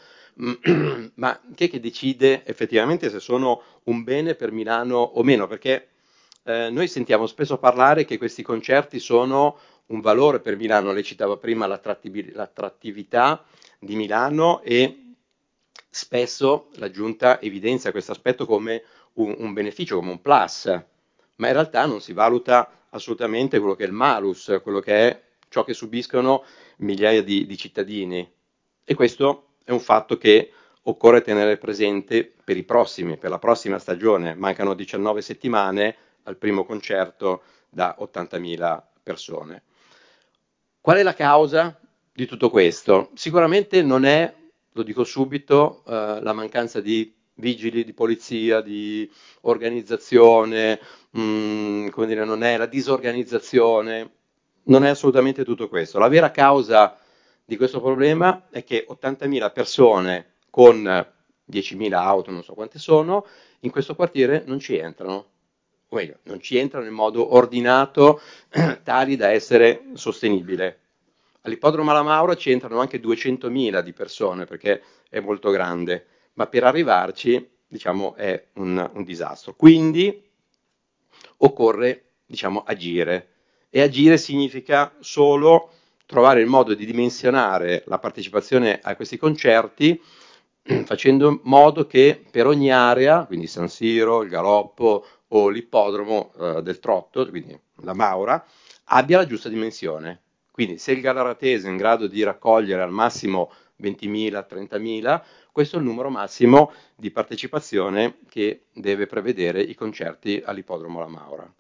ma chi è che decide effettivamente se sono un bene per Milano o meno? Perché eh, noi sentiamo spesso parlare che questi concerti sono un valore per Milano, lei citava prima l'attrattività di Milano, e spesso la Giunta evidenzia questo aspetto come un, un beneficio, come un plus, ma in realtà non si valuta assolutamente quello che è il malus, quello che è ciò che subiscono migliaia di, di cittadini. E questo è un fatto che occorre tenere presente per i prossimi, per la prossima stagione. Mancano diciannove settimane al primo concerto da ottantamila persone. Qual è la causa di tutto questo? Sicuramente non è, lo dico subito, eh, la mancanza di vigili di polizia, di organizzazione, mh, come dire, non è la disorganizzazione, non è assolutamente tutto questo. La vera causa di questo problema è che ottantamila persone con diecimila auto, non so quante sono, in questo quartiere non ci entrano. O meglio, non ci entrano in modo ordinato, tali da essere sostenibile. All'ippodromo alla Maura ci entrano anche duecentomila di persone, perché è molto grande, ma per arrivarci, diciamo, è un, un disastro. Quindi occorre, diciamo, agire. E agire significa solo trovare il modo di dimensionare la partecipazione a questi concerti, facendo in modo che per ogni area, quindi San Siro, il Galoppo o l'ippodromo eh, del Trotto, quindi la Maura, abbia la giusta dimensione. Quindi se il Galaratese è in grado di raccogliere al massimo ventimila, trentamila, questo è il numero massimo di partecipazione che deve prevedere i concerti all'ippodromo La Maura.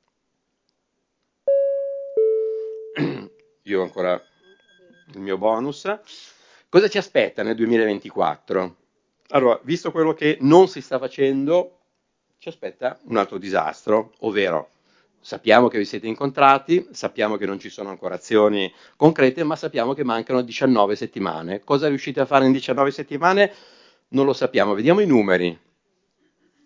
Io ho ancora il mio bonus. Cosa ci aspetta nel duemilaventiquattro? Allora, visto quello che non si sta facendo, ci aspetta un altro disastro, ovvero sappiamo che vi siete incontrati, sappiamo che non ci sono ancora azioni concrete, ma sappiamo che mancano diciannove settimane. Cosa riuscite a fare in diciannove settimane? Non lo sappiamo, vediamo i numeri.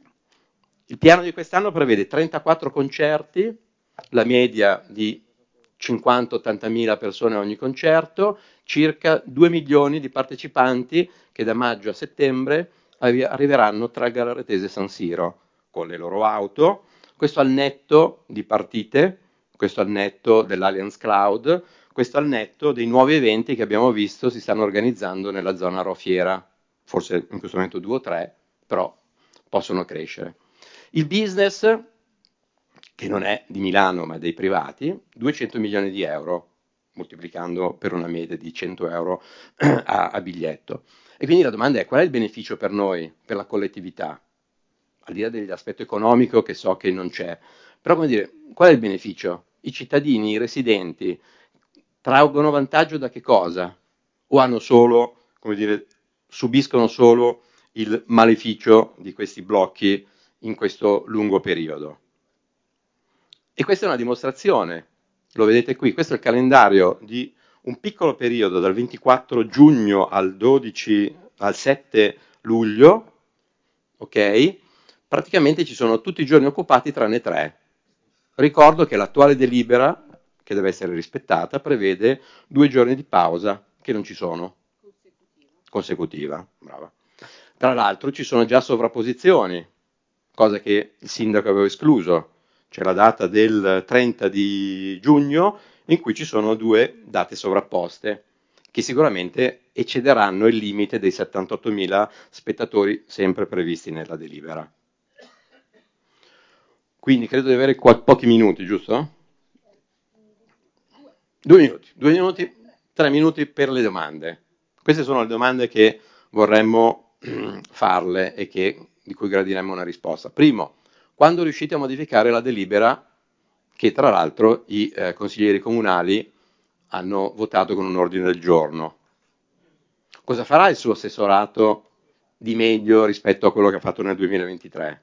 Il piano di quest'anno prevede trentaquattro concerti, la media di cinquanta ottanta mila persone a ogni concerto, circa due milioni di partecipanti che da maggio a settembre arri- arriveranno tra Gallarretese e San Siro con le loro auto, questo al netto di partite, questo al netto dell'Allianz Cloud, questo al netto dei nuovi eventi che abbiamo visto si stanno organizzando nella zona Rofiera, forse in questo momento due o tre, però possono crescere. Il business, che non è di Milano ma dei privati, duecento milioni di euro, moltiplicando per una media di cento euro a, a biglietto. E quindi la domanda è: qual è il beneficio per noi, per la collettività? Al di là dell'aspetto economico che so che non c'è, però come dire, qual è il beneficio? I cittadini, i residenti, traggono vantaggio da che cosa? O hanno solo, come dire, subiscono solo il maleficio di questi blocchi in questo lungo periodo? E questa è una dimostrazione, lo vedete qui, questo è il calendario di un piccolo periodo dal ventiquattro giugno al dodici, al sette luglio, ok? Praticamente ci sono tutti i giorni occupati tranne tre. Ricordo che l'attuale delibera, che deve essere rispettata, prevede due giorni di pausa, che non ci sono. Consecutiva. Consecutiva, brava. Tra l'altro ci sono già sovrapposizioni, cosa che il sindaco aveva escluso. C'è la data del trenta di giugno in cui ci sono due date sovrapposte, che sicuramente eccederanno il limite dei settantottomila spettatori sempre previsti nella delibera. Quindi credo di avere qua pochi minuti, giusto? Due minuti, due minuti, tre minuti per le domande. Queste sono le domande che vorremmo farle e che, di cui gradiremmo una risposta. Primo, quando riuscite a modificare la delibera che tra l'altro i eh, consiglieri comunali hanno votato con un ordine del giorno? Cosa farà il suo assessorato di meglio rispetto a quello che ha fatto nel duemilaventitré?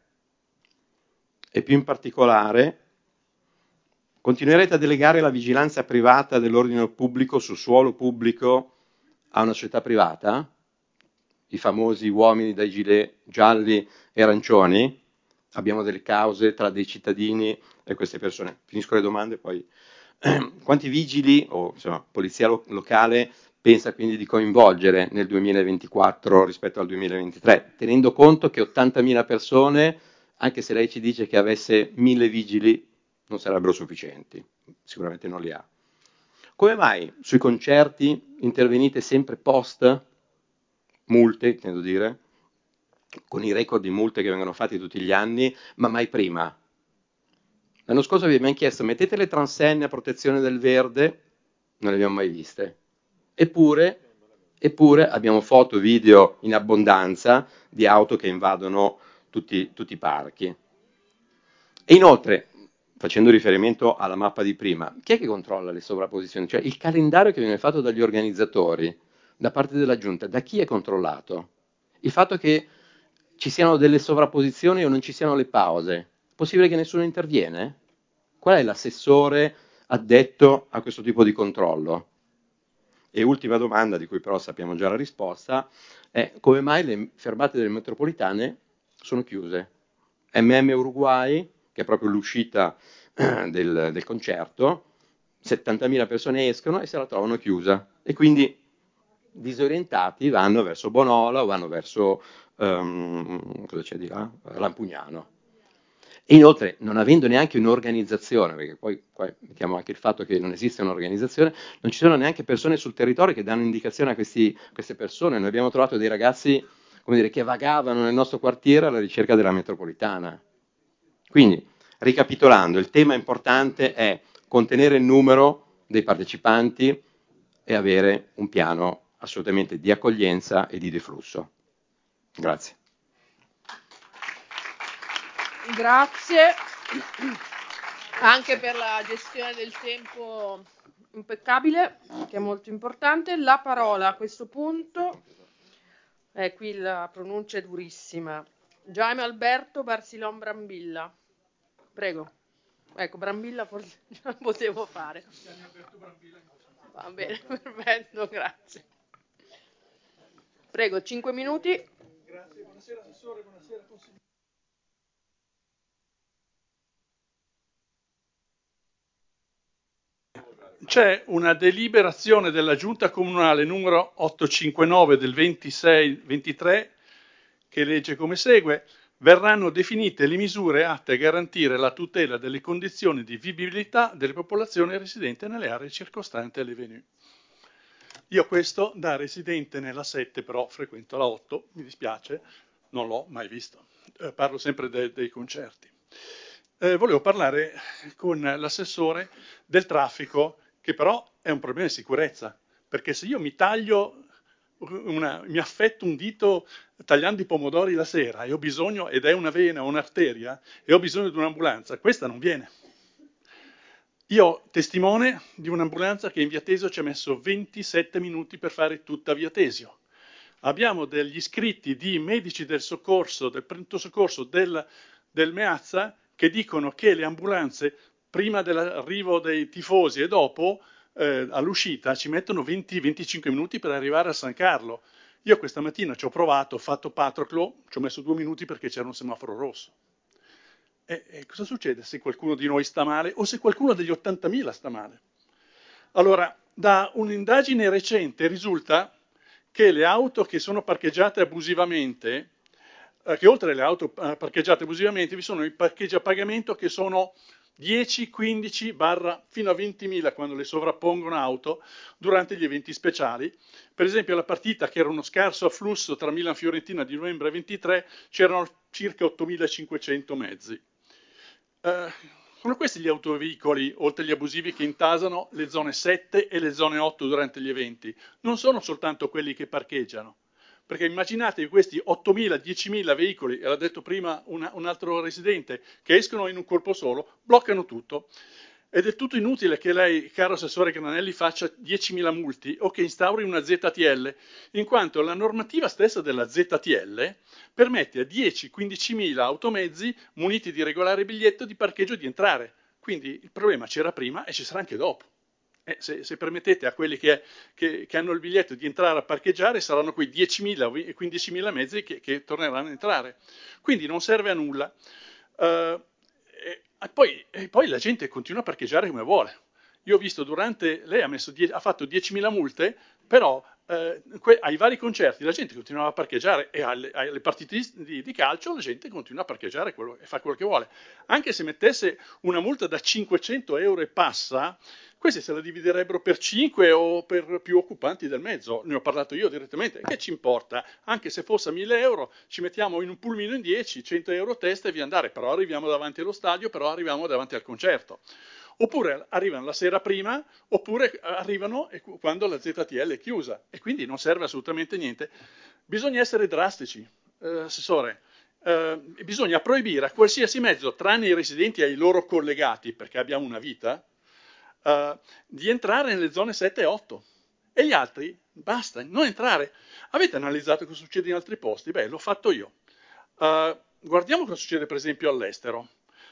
E più in particolare, continuerete a delegare la vigilanza privata dell'ordine pubblico su suolo pubblico a una società privata? I famosi uomini dai gilet gialli e arancioni? Abbiamo delle cause tra dei cittadini e queste persone. Finisco le domande, poi. Quanti vigili o insomma, polizia lo- locale pensa quindi di coinvolgere nel duemilaventiquattro rispetto al duemilaventitré, tenendo conto che ottantamila persone, anche se lei ci dice che avesse mille vigili, non sarebbero sufficienti, sicuramente non li ha. Come mai sui concerti intervenite sempre post multe, intendo dire, con i record di multe che vengono fatti tutti gli anni, ma mai prima? L'anno scorso vi abbiamo chiesto: mettete le transenne a protezione del verde, non le abbiamo mai viste. Eppure, eppure abbiamo foto, video in abbondanza di auto che invadono tutti, tutti i parchi. E inoltre, facendo riferimento alla mappa di prima, chi è che controlla le sovrapposizioni? Cioè il calendario che viene fatto dagli organizzatori, da parte della giunta, da chi è controllato? Il fatto che ci siano delle sovrapposizioni o non ci siano le pause, è possibile che nessuno interviene? Qual è l'assessore addetto a questo tipo di controllo? E ultima domanda, di cui però sappiamo già la risposta, è: come mai le fermate delle metropolitane sono chiuse? M M Uruguay, che è proprio l'uscita del, del concerto, settantamila persone escono e se la trovano chiusa. E quindi disorientati vanno verso Bonola o vanno verso, um, cosa c'è di là? Lampugnano. E inoltre, non avendo neanche un'organizzazione, perché poi qua mettiamo anche il fatto che non esiste un'organizzazione, non ci sono neanche persone sul territorio che danno indicazione a questi, queste persone. Noi abbiamo trovato dei ragazzi, come dire, che vagavano nel nostro quartiere alla ricerca della metropolitana. Quindi, ricapitolando, il tema importante è contenere il numero dei partecipanti e avere un piano assolutamente di accoglienza e di deflusso. Grazie. Grazie anche per la gestione del tempo impeccabile, che è molto importante. La parola a questo punto, è qui la pronuncia è durissima, Jaime Alberto Barcilon Brambilla. Prego. Ecco, Brambilla forse già potevo fare. Va bene, perfetto, grazie. Prego, cinque minuti. Grazie, buonasera Assessore, buonasera Consigliere. c'è una deliberazione della Giunta Comunale numero ottocentocinquantanove del ventisei ventitré che legge come segue: verranno definite le misure atte a garantire la tutela delle condizioni di vivibilità delle popolazioni residenti nelle aree circostanti alle venue. Io questo da residente nella sette, però frequento la otto, mi dispiace, non l'ho mai visto. Eh, parlo sempre de- dei concerti. Eh, volevo parlare con l'assessore del traffico, che però è un problema di sicurezza, perché se io mi taglio, una, mi affetto un dito tagliando i pomodori la sera e ho bisogno, ed è una vena o un'arteria, e ho bisogno di un'ambulanza, questa non viene. Io ho testimone di un'ambulanza che in Via Tesio ci ha messo ventisette minuti per fare tutta Via Tesio. Abbiamo degli iscritti di medici del soccorso, del pronto soccorso del, del Meazza, che dicono che le ambulanze prima dell'arrivo dei tifosi e dopo eh, all'uscita ci mettono venti venticinque minuti per arrivare a San Carlo. Io questa mattina ci ho provato, ho fatto Patroclo, ci ho messo due minuti perché c'era un semaforo rosso. E, e cosa succede se qualcuno di noi sta male o se qualcuno degli ottantamila sta male? Allora, da un'indagine recente risulta che le auto che sono parcheggiate abusivamente, eh, che oltre alle auto eh, parcheggiate abusivamente vi sono i parcheggi a pagamento che sono dieci, quindici, barra fino a ventimila quando le sovrappongono auto durante gli eventi speciali. Per esempio alla partita, che era uno scarso afflusso tra Milan e Fiorentina di novembre ventitré, c'erano circa ottomilacinquecento mezzi. Eh, sono questi gli autoveicoli, oltre agli abusivi, che intasano le zone sette e le zone otto durante gli eventi. Non sono soltanto quelli che parcheggiano. Perché immaginatevi questi ottomila, diecimila veicoli, e l'ha detto prima una, un altro residente, che escono in un colpo solo, bloccano tutto. Ed è tutto inutile che lei, caro assessore Granelli, faccia diecimila multi o che instauri una Z T L, in quanto la normativa stessa della Z T L permette a dieci quindicimila automezzi muniti di regolare biglietto di parcheggio di entrare. Quindi il problema c'era prima e ci sarà anche dopo. Eh, se, se permettete a quelli che, che, che hanno il biglietto di entrare a parcheggiare, saranno quei diecimila o quindicimila mezzi che, che torneranno a entrare. Quindi non serve a nulla. Uh, e, poi, e poi la gente continua a parcheggiare come vuole. Io ho visto durante, lei ha, messo die, ha fatto diecimila multe, però eh, que, ai vari concerti la gente continuava a parcheggiare e alle, alle partite di, di calcio la gente continua a parcheggiare quello, e fa quello che vuole. Anche se mettesse una multa da cinquecento euro e passa, questi se la dividerebbero per cinque o per più occupanti del mezzo. Ne ho parlato io direttamente. Che ci importa? Anche se fosse a mille euro, ci mettiamo in un pulmino in dieci, cento euro testa e via andare. Però arriviamo davanti allo stadio, però arriviamo davanti al concerto. Oppure arrivano la sera prima, oppure arrivano quando la Z T L è chiusa. E quindi non serve assolutamente niente. Bisogna essere drastici, eh, assessore. Eh, bisogna proibire a qualsiasi mezzo, tranne i residenti e ai loro collegati, perché abbiamo una vita, Uh, di entrare nelle zone sette e otto e gli altri basta, non entrare. Avete analizzato cosa succede in altri posti? Beh, l'ho fatto io. Uh, guardiamo cosa succede per esempio all'estero.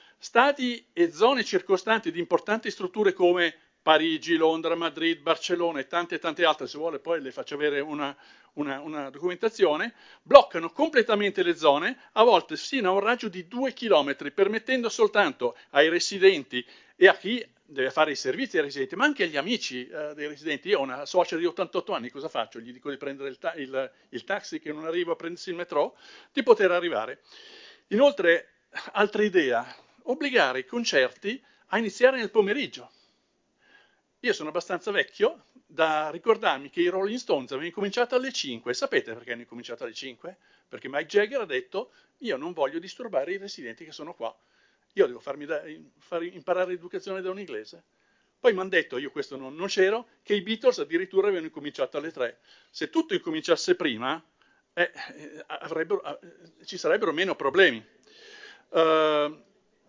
Stati e zone circostanti di importanti strutture come Parigi, Londra, Madrid, Barcellona e tante tante altre, se vuole poi le faccio avere una, una, una documentazione, bloccano completamente le zone, a volte sino a un raggio di due chilometri, permettendo soltanto ai residenti e a chi deve fare i servizi ai residenti, ma anche agli amici eh, dei residenti. Io ho una suocera di ottantotto anni, cosa faccio? Gli dico di prendere il, ta- il, il taxi che non arrivo a prendersi il metro, di poter arrivare. Inoltre, altra idea, obbligare i concerti a iniziare nel pomeriggio. Io sono abbastanza vecchio da ricordarmi che i Rolling Stones avevano incominciato alle cinque. Sapete perché hanno incominciato alle cinque? Perché Mick Jagger ha detto: io non voglio disturbare i residenti che sono qua. Io devo farmi da, far imparare l'educazione da un inglese. Poi mi hanno detto, io questo non, non c'ero, che i Beatles addirittura avevano incominciato alle tre. Se tutto incominciasse prima, eh, eh, avrebbero, eh, ci sarebbero meno problemi. Uh,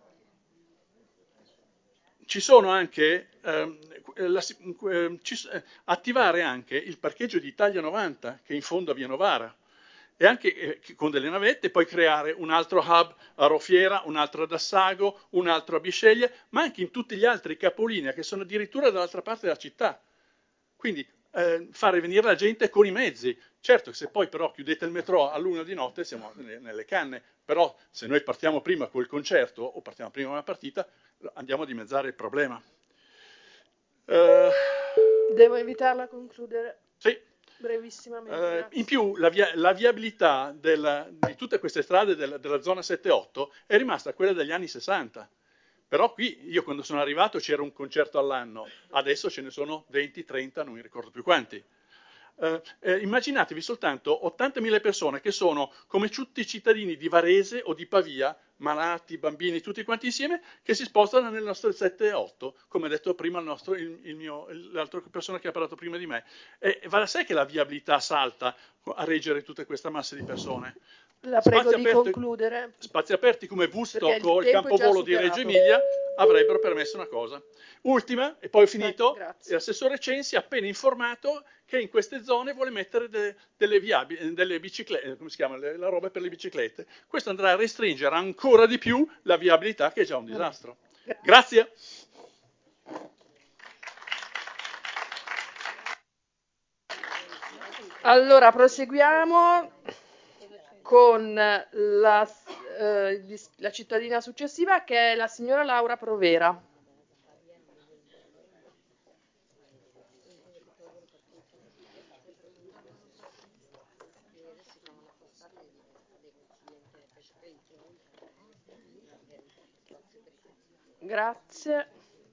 ci sono anche, eh, la, eh, ci, eh, attivare anche il parcheggio di Italia novanta, che è in fondo a Via Novara, e anche eh, con delle navette, poi creare un altro hub a Rofiera, un altro ad Assago, un altro a Bisceglie, ma anche in tutti gli altri capolinea che sono addirittura dall'altra parte della città. Quindi eh, fare venire la gente con i mezzi. Certo, se poi però chiudete il metro all'una di notte siamo nelle canne, però se noi partiamo prima col concerto o partiamo prima con una partita, andiamo a dimezzare il problema. Eh, Devo invitarla a concludere sì. brevissimamente. Eh, in più la, via- la viabilità della- di tutte queste strade della, della zona sette otto è rimasta quella degli anni sessanta. Però qui io quando sono arrivato c'era un concerto all'anno, adesso ce ne sono venti, trenta, non mi ricordo più quanti. Eh, eh, immaginatevi soltanto ottantamila persone che sono come tutti i cittadini di Varese o di Pavia, malati, bambini, tutti quanti insieme, che si spostano nel nostro sette otto, come ha detto prima il nostro, il, il mio, l'altra persona che ha parlato prima di me. E va da sé che la viabilità salta a reggere tutta questa massa di persone. La prego Spazi di aperti, concludere. spazi aperti come Perché Woodstock il o il tempo è già campovolo di Reggio superato. Emilia avrebbero permesso una cosa. Ultima, e poi ho finito, Grazie. l'assessore Censi ha appena informato che in queste zone vuole mettere de, delle, viabi, delle biciclette, come si chiama, le, la roba per le biciclette. Questo andrà a restringere ancora di più la viabilità, che è già un disastro. Grazie. Allora, proseguiamo con la, eh, la cittadina successiva, che è la signora Laura Provera. Grazie.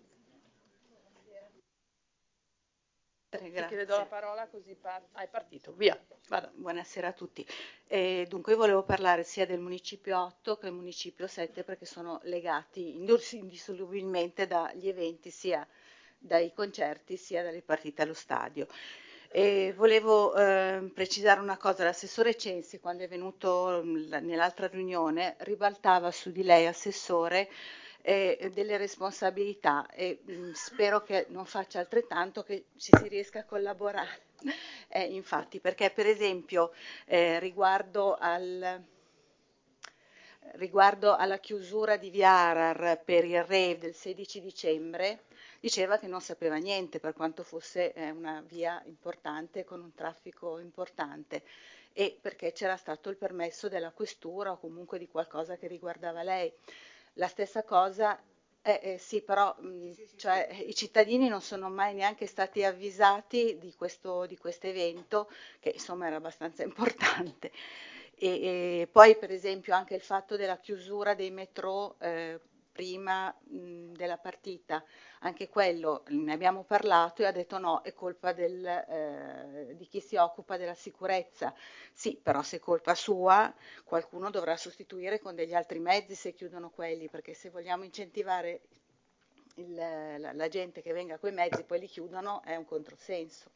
Grazie. Le do la parola così par- ah, è partito, via. Vado. Buonasera a tutti. Eh, dunque io volevo parlare sia del municipio otto che del municipio sette perché sono legati indissolubilmente dagli eventi, sia dai concerti sia dalle partite allo stadio. E volevo eh, precisare una cosa, l'assessore Censi quando è venuto mh, nell'altra riunione ribaltava su di lei, assessore, eh, delle responsabilità e mh, spero che non faccia altrettanto, che ci si riesca a collaborare. Eh, infatti, perché per esempio eh, riguardo al... Riguardo alla chiusura di Via Arar per il rave del sedici dicembre, diceva che non sapeva niente per quanto fosse eh, una via importante con un traffico importante e perché c'era stato il permesso della questura o comunque di qualcosa che riguardava lei. La stessa cosa, eh, eh, sì, però mh, cioè, i cittadini non sono mai neanche stati avvisati di questo di questo evento, che insomma era abbastanza importante. E, e poi per esempio anche il fatto della chiusura dei metro eh, prima mh, della partita, anche quello ne abbiamo parlato e ha detto no, è colpa del, eh, di chi si occupa della sicurezza. Sì, però se è colpa sua qualcuno dovrà sostituire con degli altri mezzi se chiudono quelli, perché se vogliamo incentivare il, la, la gente che venga a quei mezzi poi li chiudono è un controsenso.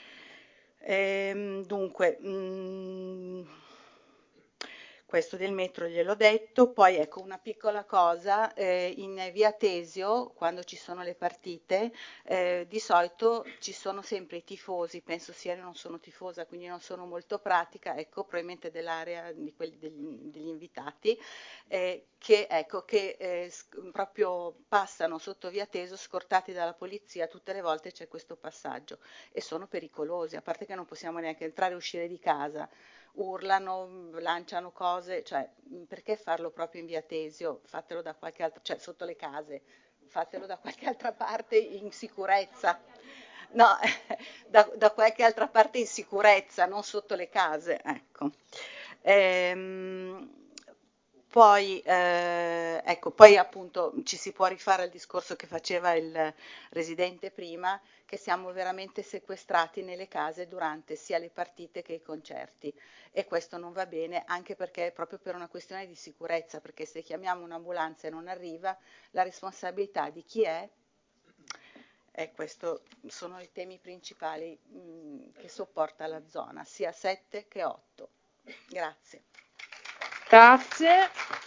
Ehm, dunque, mh, questo del metro gliel'ho detto, poi ecco una piccola cosa, eh, in via Tesio quando ci sono le partite eh, di solito ci sono sempre i tifosi, penso sia, io non sono tifosa quindi non sono molto pratica, ecco probabilmente dell'area di quelli, degli, degli invitati, eh, che, ecco, che eh, proprio passano sotto via Tesio scortati dalla polizia, tutte le volte c'è questo passaggio e sono pericolosi, a parte che non possiamo neanche entrare e uscire di casa, urlano, lanciano cose, cioè perché farlo proprio in via Tesio? Fatelo da qualche altra, cioè sotto le case, fatelo da qualche altra parte in sicurezza. No, da, da qualche altra parte in sicurezza, non sotto le case, ecco. Ehm, poi, eh, ecco, poi appunto ci si può rifare al discorso che faceva il residente prima, che siamo veramente sequestrati nelle case durante sia le partite che i concerti e questo non va bene anche perché è proprio per una questione di sicurezza, perché se chiamiamo un'ambulanza e non arriva, la responsabilità di chi è? E questi sono i temi principali mh, che sopporta la zona, sia sette che otto. Grazie. Grazie.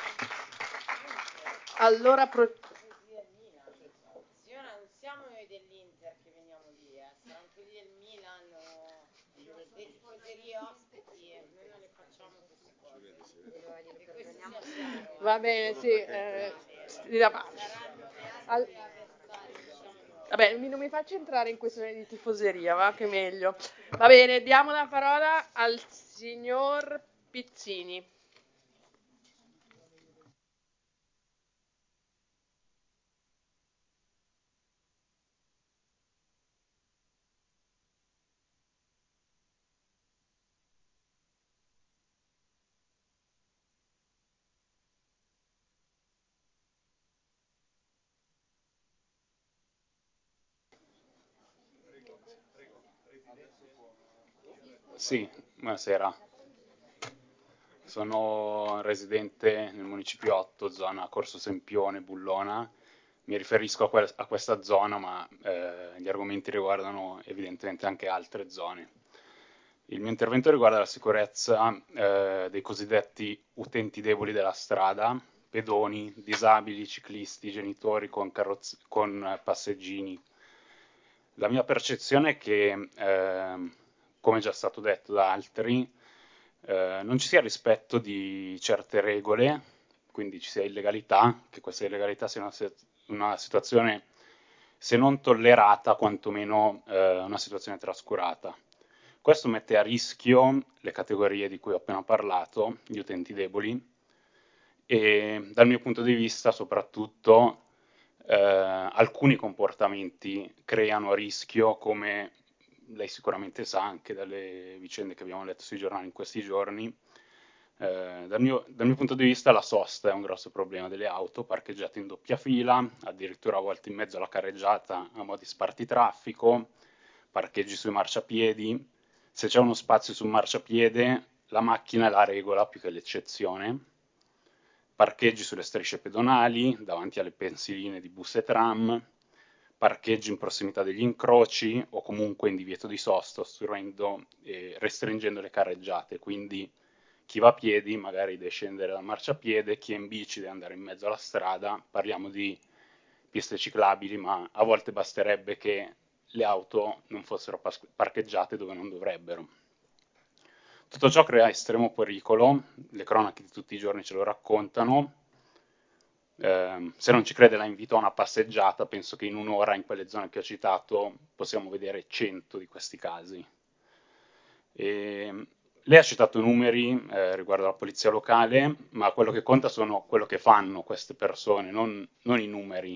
Allora, pro- Signora, non siamo noi dell'Inter che veniamo lì, eh. Saranno quelli del Milan o dei tifoserie ospiti e noi non le facciamo queste cose. E questo sia chiaro. va bene, sì. Eh, al- Vabbè, non mi faccio entrare in questione di tifoseria, va che meglio. Va bene, diamo la parola al signor Pizzini. Sì, buonasera. Sono residente nel Municipio otto, zona Corso Sempione, Bullona. Mi riferisco a, que- a questa zona, ma eh, gli argomenti riguardano evidentemente anche altre zone. Il mio intervento riguarda la sicurezza eh, dei cosiddetti utenti deboli della strada, pedoni, disabili, ciclisti, genitori con, carrozz- con passeggini. La mia percezione è che, eh, come già stato detto da altri, eh, non ci sia rispetto di certe regole, quindi ci sia illegalità, che questa illegalità sia una, una situazione, se non tollerata, quantomeno eh, una situazione trascurata. Questo mette a rischio le categorie di cui ho appena parlato, gli utenti deboli, e dal mio punto di vista soprattutto eh, alcuni comportamenti creano rischio, come lei sicuramente sa anche dalle vicende che abbiamo letto sui giornali in questi giorni. Eh, dal, mio, dal mio punto di vista la sosta è un grosso problema delle auto parcheggiate in doppia fila, addirittura a volte in mezzo alla carreggiata a mo' di spartitraffico, parcheggi sui marciapiedi. Se c'è uno spazio sul marciapiede, la macchina è la regola più che l'eccezione. Parcheggi sulle strisce pedonali, davanti alle pensiline di bus e tram, parcheggi in prossimità degli incroci o comunque in divieto di sosta, ostruendo e restringendo le carreggiate. Quindi chi va a piedi magari deve scendere dal marciapiede, chi è in bici deve andare in mezzo alla strada. Parliamo di piste ciclabili, ma a volte basterebbe che le auto non fossero parcheggiate dove non dovrebbero. Tutto ciò crea estremo pericolo, le cronache di tutti i giorni ce lo raccontano. Eh, se non ci crede la invito a una passeggiata, penso che in un'ora in quelle zone che ho citato possiamo vedere cento di questi casi. E lei ha citato numeri eh, riguardo alla polizia locale, ma quello che conta sono quello che fanno queste persone, non, non i numeri.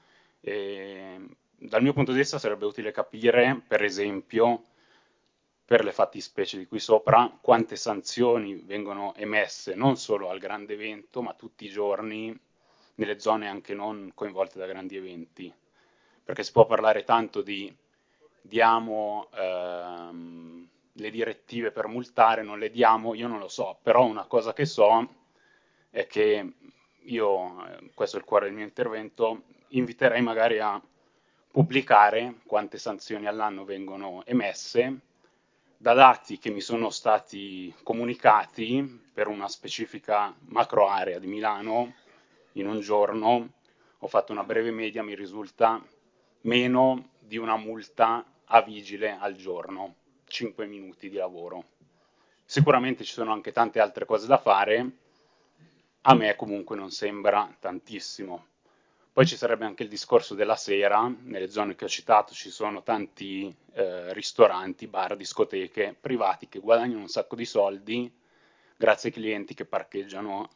E, dal mio punto di vista sarebbe utile capire, per esempio, per le fattispecie di qui sopra, quante sanzioni vengono emesse non solo al grande evento, ma tutti i giorni nelle zone anche non coinvolte da grandi eventi. Perché si può parlare tanto di diamo ehm, le direttive per multare, non le diamo, io non lo so, però una cosa che so è che io, eh, questo è il cuore del mio intervento, inviterei magari a pubblicare quante sanzioni all'anno vengono emesse da dati che mi sono stati comunicati per una specifica macro area di Milano. In un giorno ho fatto una breve media, mi risulta meno di una multa a vigile al giorno, cinque minuti di lavoro. Sicuramente ci sono anche tante altre cose da fare, a me comunque non sembra tantissimo. Poi ci sarebbe anche il discorso della sera, nelle zone che ho citato ci sono tanti eh, ristoranti, bar, discoteche privati che guadagnano un sacco di soldi grazie ai clienti che parcheggiano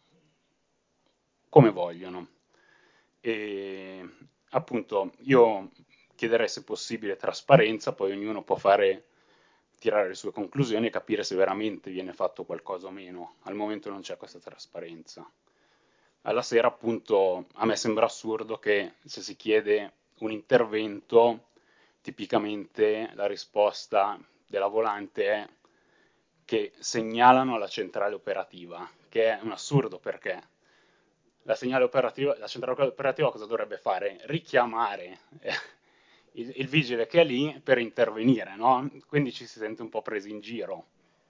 come vogliono. E appunto io chiederei se possibile trasparenza, poi ognuno può fare, tirare le sue conclusioni e capire se veramente viene fatto qualcosa o meno. Al momento non c'è questa trasparenza. Alla sera appunto a me sembra assurdo che se si chiede un intervento, tipicamente la risposta della volante è che segnalano alla centrale operativa, che è un assurdo perché la, segnale operativa, la centrale operativa cosa dovrebbe fare? Richiamare eh, il, il vigile che è lì per intervenire, no? Quindi ci si sente un po' presi in giro.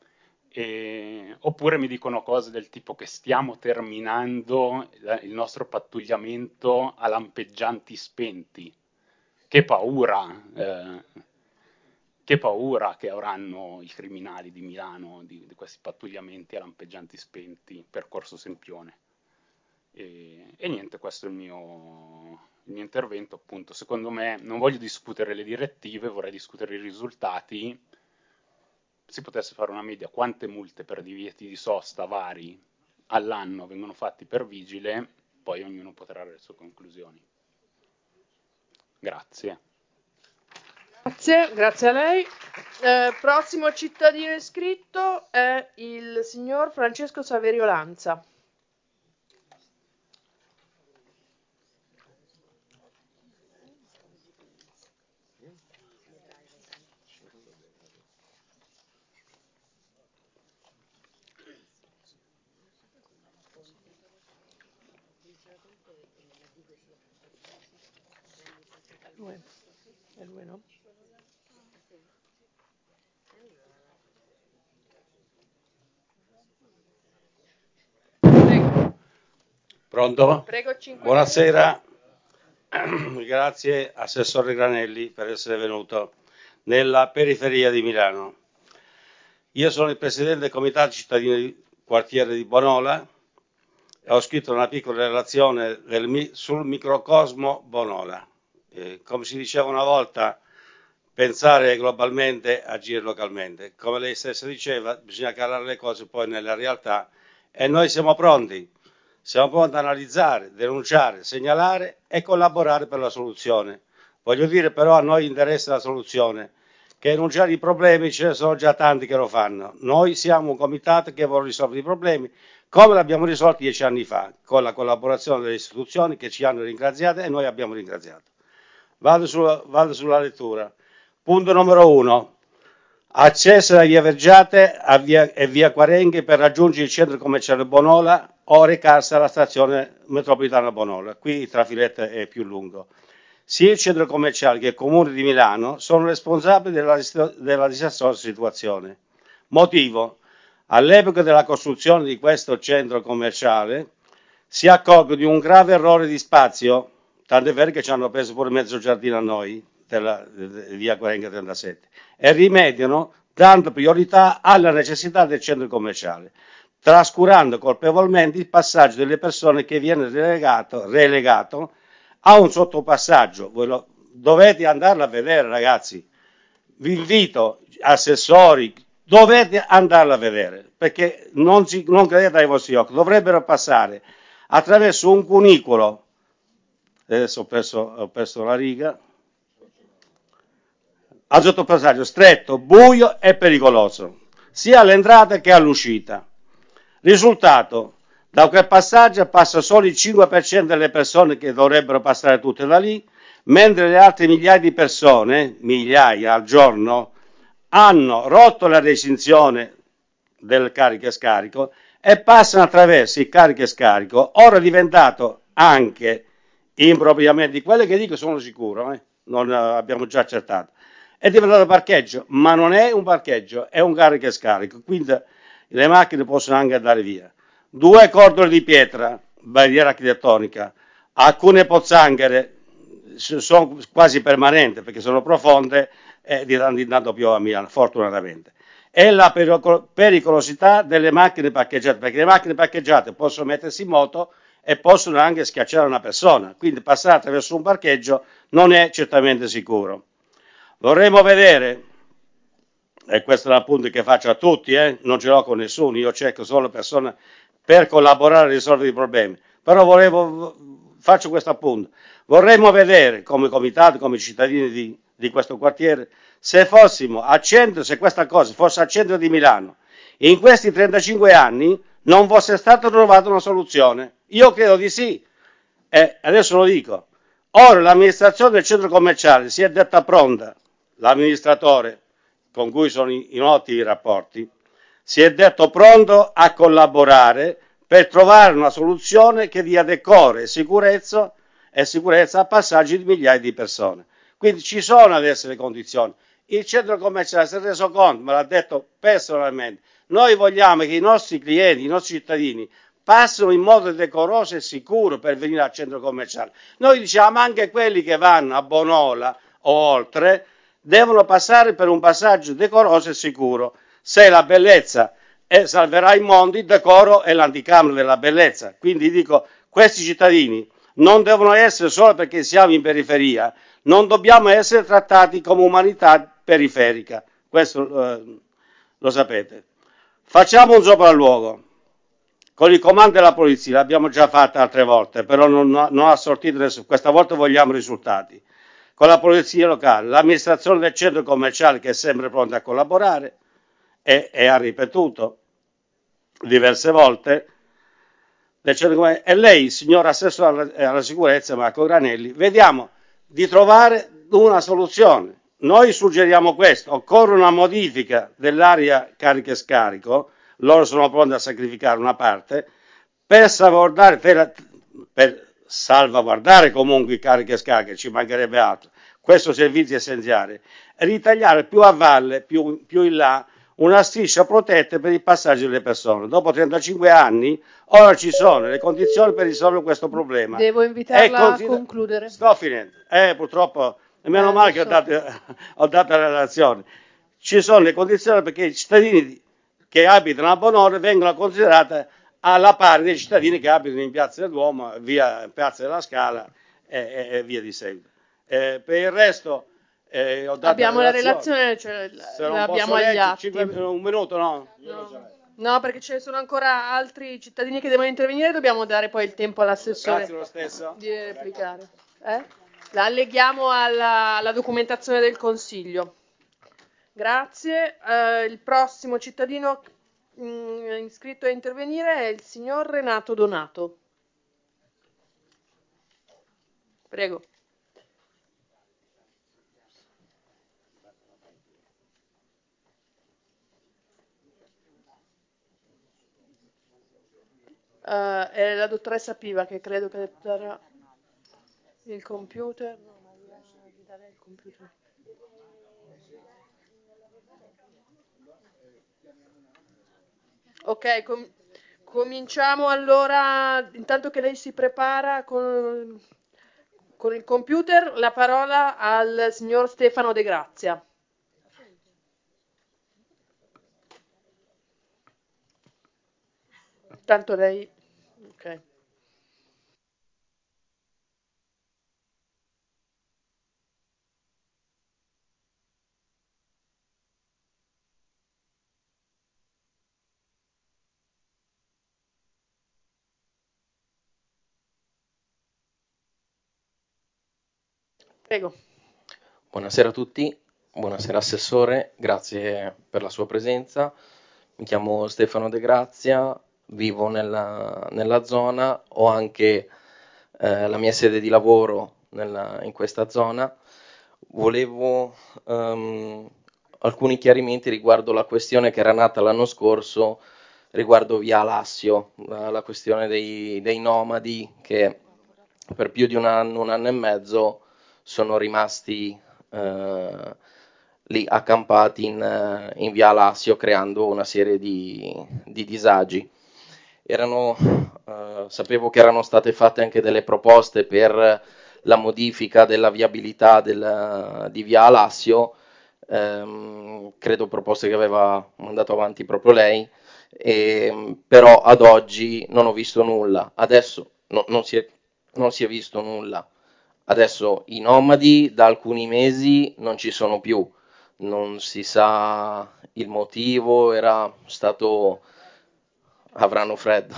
E, oppure mi dicono cose del tipo che stiamo terminando il nostro pattugliamento a lampeggianti spenti. Che paura, eh, che paura che avranno i criminali di Milano di, di questi pattugliamenti a lampeggianti spenti per Corso Sempione. E, e niente, questo è il mio, il mio intervento, appunto. Secondo me non voglio discutere le direttive, vorrei discutere i risultati. Si potesse fare una media, quante multe per divieti di sosta vari all'anno vengono fatti per vigile, poi ognuno potrà trarre le sue conclusioni. Grazie. Grazie, grazie a lei. Eh, prossimo cittadino iscritto è il signor Francesco Saverio Lanza. È lui, no? Prego. Pronto? Prego, cinque Buonasera, grazie Assessore Granelli per essere venuto nella periferia di Milano. Io sono il Presidente del Comitato Cittadini Quartiere di Bonola e ho scritto una piccola relazione del, sul microcosmo Bonola. Eh, come si diceva una volta, pensare globalmente, agire localmente. Come lei stessa diceva, bisogna calare le cose poi nella realtà e noi siamo pronti. Siamo pronti ad analizzare, denunciare, segnalare e collaborare per la soluzione. Voglio dire però a noi interessa la soluzione, che enunciare i problemi ce ne sono già tanti che lo fanno. Noi siamo un comitato che vuole risolvere i problemi come l'abbiamo risolti dieci anni fa, con la collaborazione delle istituzioni che ci hanno ringraziato e noi abbiamo ringraziato. Vado sulla, vado sulla lettura. Punto numero uno. Accesso da via Vergiate a via, e via Quarenghi per raggiungere il centro commerciale Bonola o recarsi alla stazione metropolitana Bonola. Qui il trafiletto è più lungo. Sia il centro commerciale che il comune di Milano sono responsabili della, della disastrosa situazione. Motivo: all'epoca della costruzione di questo centro commerciale si accorgono di un grave errore di spazio, tant'è vero che ci hanno preso pure mezzo giardino a noi, della, di via Quarenghi trentasette, e rimediano dando priorità alla necessità del centro commerciale, trascurando colpevolmente il passaggio delle persone che viene relegato, relegato a un sottopassaggio. Voi lo, dovete andarlo a vedere, ragazzi. Vi invito, assessori, dovete andarlo a vedere, perché non, si, non credete ai vostri occhi. Dovrebbero passare attraverso un cunicolo, adesso ho perso, ho perso la riga, a sottopassaggio stretto, buio e pericoloso, sia all'entrata che all'uscita. Risultato: da quel passaggio passa solo il cinque per cento delle persone che dovrebbero passare tutte da lì, mentre le altre migliaia di persone, migliaia al giorno, hanno rotto la recinzione del carico e scarico e passano attraverso il carico e scarico, ora diventato anche impropriamente, di quelle che dico sono sicuro, eh? Non abbiamo già accertato, è diventato parcheggio, ma non è un parcheggio, è un carico e scarico, quindi le macchine possono anche andare via. Due cordole di pietra, barriera architettonica, alcune pozzanghere sono quasi permanenti perché sono profonde e di tanto in tanto piove a Milano, fortunatamente. E la pericolosità delle macchine parcheggiate, perché le macchine parcheggiate possono mettersi in moto e possono anche schiacciare una persona, quindi passare attraverso un parcheggio non è certamente sicuro. Vorremmo vedere, e questo è l'appunto che faccio a tutti, eh? Non ce l'ho con nessuno, io cerco solo persone per collaborare a risolvere i problemi, però volevo, faccio questo appunto, vorremmo vedere come comitato, come cittadini di, di questo quartiere, se fossimo al centro, se questa cosa fosse al centro di Milano, in questi trentacinque anni non fosse stata trovata una soluzione. Io credo di sì, e adesso lo dico. Ora l'amministrazione del centro commerciale si è detta pronta, l'amministratore con cui sono in ottimi rapporti, si è detto pronto a collaborare per trovare una soluzione che dia decore e sicurezza, e sicurezza a passaggi di migliaia di persone. Quindi ci sono adesso le condizioni. Il centro commerciale si è reso conto, me l'ha detto personalmente, noi vogliamo che i nostri clienti, i nostri cittadini passano in modo decoroso e sicuro per venire al centro commerciale. Noi diciamo anche quelli che vanno a Bonola o oltre devono passare per un passaggio decoroso e sicuro. Se la bellezza è, salverà i mondi, il decoro è l'anticamera della bellezza. Quindi dico, questi cittadini non devono essere solo perché siamo in periferia, non dobbiamo essere trattati come umanità periferica. Questo eh, lo sapete. Facciamo un sopralluogo. Con il comando della polizia l'abbiamo già fatta altre volte, però non, non ha sortito nessuno. Questa volta vogliamo risultati. Con la polizia locale, l'amministrazione del centro commerciale che è sempre pronta a collaborare e, e ha ripetuto diverse volte, del centro e lei, signor Assessore alla, alla sicurezza Marco Granelli, vediamo di trovare una soluzione. Noi suggeriamo questo, occorre una modifica dell'area carico e scarico, loro sono pronti a sacrificare una parte, per salvaguardare, per, per salvaguardare comunque i carichi e scarichi, ci mancherebbe altro, questo servizio essenziale, e ritagliare più a valle, più, più in là, una striscia protetta per il passaggio delle persone. Dopo trentacinque anni, ora ci sono le condizioni per risolvere questo problema. Devo invitarla consider- a concludere. Sto finendo. Eh, purtroppo, meno Eh, male lo che ho so. dato, ho dato la relazione. Ci sono le condizioni perché i cittadini che abitano a Bonore vengono considerati alla pari dei cittadini che abitano in Piazza del Duomo, via Piazza della Scala e, e- e via di seguito. Eh, per il resto eh, ho dato Abbiamo la la relazione. relazione, cioè, Se non l'abbiamo posso agli leggere, atti. cinque- un minuto no? No. No, perché ce ne sono ancora altri cittadini che devono intervenire, dobbiamo dare poi il tempo all'assessore Grazie lo stesso. di replicare. Eh? La alleghiamo alla, alla documentazione del Consiglio. Grazie. Eh, il prossimo cittadino mh, iscritto a intervenire è il signor Renato Donato. Prego. Eh, è la dottoressa Piva che credo che darà il computer. No, ma vi darà il computer. Ok, com- cominciamo allora, intanto che lei si prepara con, con il computer, la parola al signor Stefano De Grazia. Tanto lei... Ok. Prego. Buonasera a tutti, buonasera Assessore, grazie per la sua presenza. Mi chiamo Stefano De Grazia, vivo nella, nella zona, ho anche eh, la mia sede di lavoro nella- in questa zona. Volevo ehm, alcuni chiarimenti riguardo la questione che era nata l'anno scorso riguardo Via Alassio, la, la questione dei, dei nomadi che per più di un anno, un anno e mezzo sono rimasti eh, lì accampati in, eh, in Via Alassio creando una serie di, di disagi. Erano, eh, sapevo che erano state fatte anche delle proposte per la modifica della viabilità del, di Via Alassio, ehm, credo proposte che aveva mandato avanti proprio lei, e, però ad oggi non ho visto nulla. Adesso no- non si è, non si è visto nulla. Adesso i nomadi da alcuni mesi non ci sono più, non si sa il motivo, era stato... avranno freddo.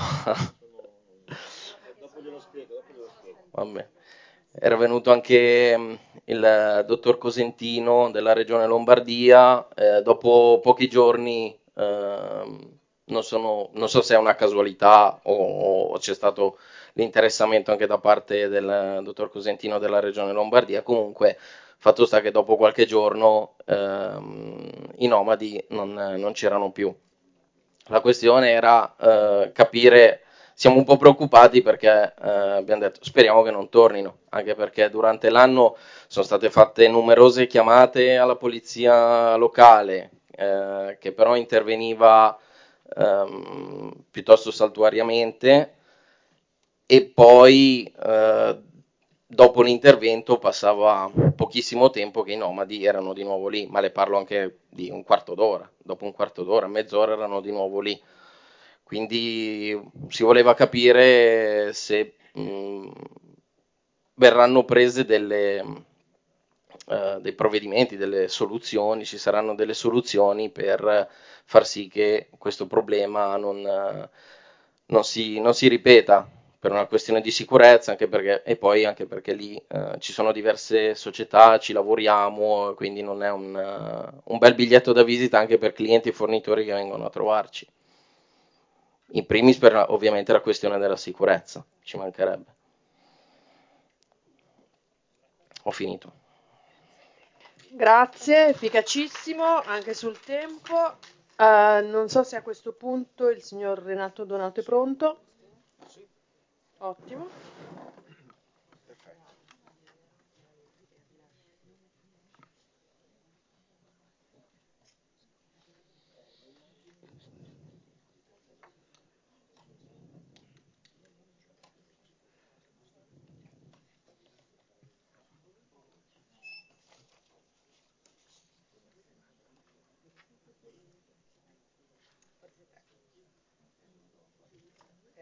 Vabbè. Era venuto anche mh, il dottor Cosentino della regione Lombardia, eh, dopo pochi giorni, ehm, non, sono- non so se è una casualità o, o c'è stato l'interessamento anche da parte del dottor Cosentino della regione Lombardia, comunque fatto sta che dopo qualche giorno ehm, i nomadi non, non c'erano più. La questione era eh, capire, siamo un po' preoccupati perché eh, abbiamo detto speriamo che non tornino, anche perché durante l'anno sono state fatte numerose chiamate alla polizia locale, eh, che però interveniva ehm, piuttosto saltuariamente, e poi eh, dopo l'intervento passava pochissimo tempo che i nomadi erano di nuovo lì, ma le parlo anche di un quarto d'ora, dopo un quarto d'ora, mezz'ora erano di nuovo lì. Quindi si voleva capire se mh, verranno prese delle, eh, dei provvedimenti, delle soluzioni, ci saranno delle soluzioni per far sì che questo problema non, eh, non si, non si ripeta per una questione di sicurezza, anche perché, e poi anche perché lì eh, ci sono diverse società, ci lavoriamo, quindi non è un, eh, un bel biglietto da visita anche per clienti e fornitori che vengono a trovarci. In primis per ovviamente la questione della sicurezza, ci mancherebbe. Ho finito. Grazie, efficacissimo anche sul tempo. Eh, non so se a questo punto il signor Renato Donato è pronto. Ottimo.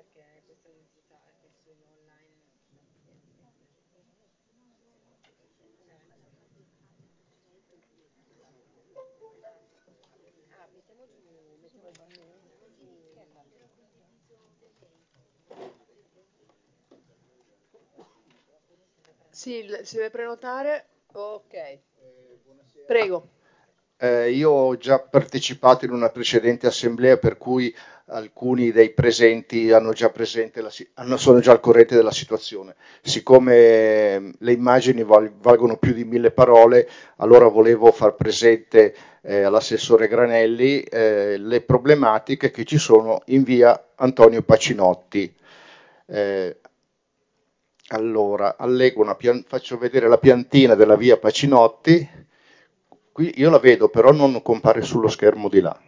Sì, si deve prenotare. Ok. Prego. Eh, io ho già partecipato in una precedente assemblea per cui alcuni dei presenti hanno già presente la, hanno, sono già al corrente della situazione. Siccome eh, le immagini val, valgono più di mille parole, allora volevo far presente eh, all'assessore Granelli eh, le problematiche che ci sono in via Antonio Pacinotti. Eh, allora, allego una pian- faccio vedere la piantina della via Pacinotti. Qui io la vedo, però non compare sullo schermo di là.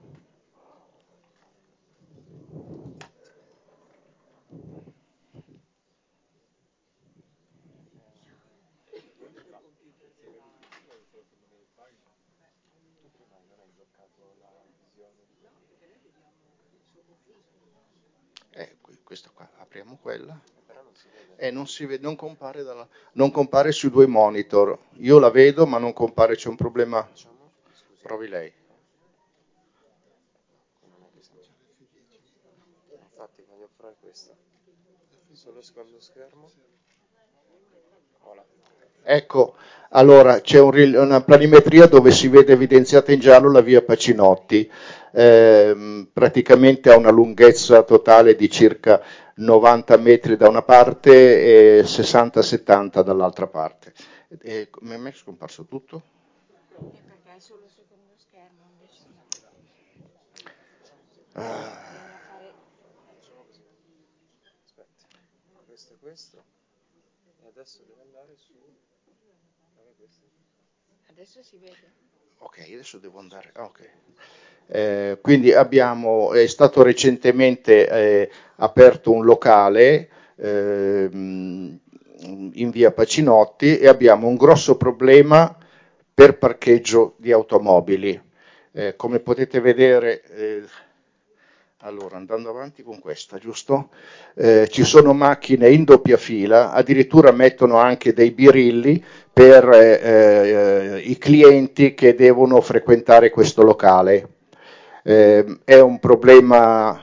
Eh, questa qua, apriamo quella. E eh, non si vede, non compare, dalla, non compare sui due monitor. Io la vedo, ma non compare, c'è un problema. Provi lei. Infatti voglio provare questa. Solo secondo schermo. Voilà. Ecco, allora c'è un, una planimetria dove si vede evidenziata in giallo la via Pacinotti. Eh, praticamente ha una lunghezza totale di circa novanta metri da una parte e sessanta settanta dall'altra parte. E, mi è scomparso tutto? Perché è solo secondo schermo invece no. Ah. Questo e questo. E adesso devo andare su. Adesso si vede. Ok, adesso devo andare. Okay. Eh, quindi abbiamo, è stato recentemente eh, aperto un locale eh, in via Pacinotti e abbiamo un grosso problema per parcheggio di automobili. Eh, come potete vedere, eh, allora andando avanti con questa, giusto? Eh, ci sono macchine in doppia fila, addirittura mettono anche dei birilli per eh, eh, i clienti che devono frequentare questo locale. Eh, è un problema,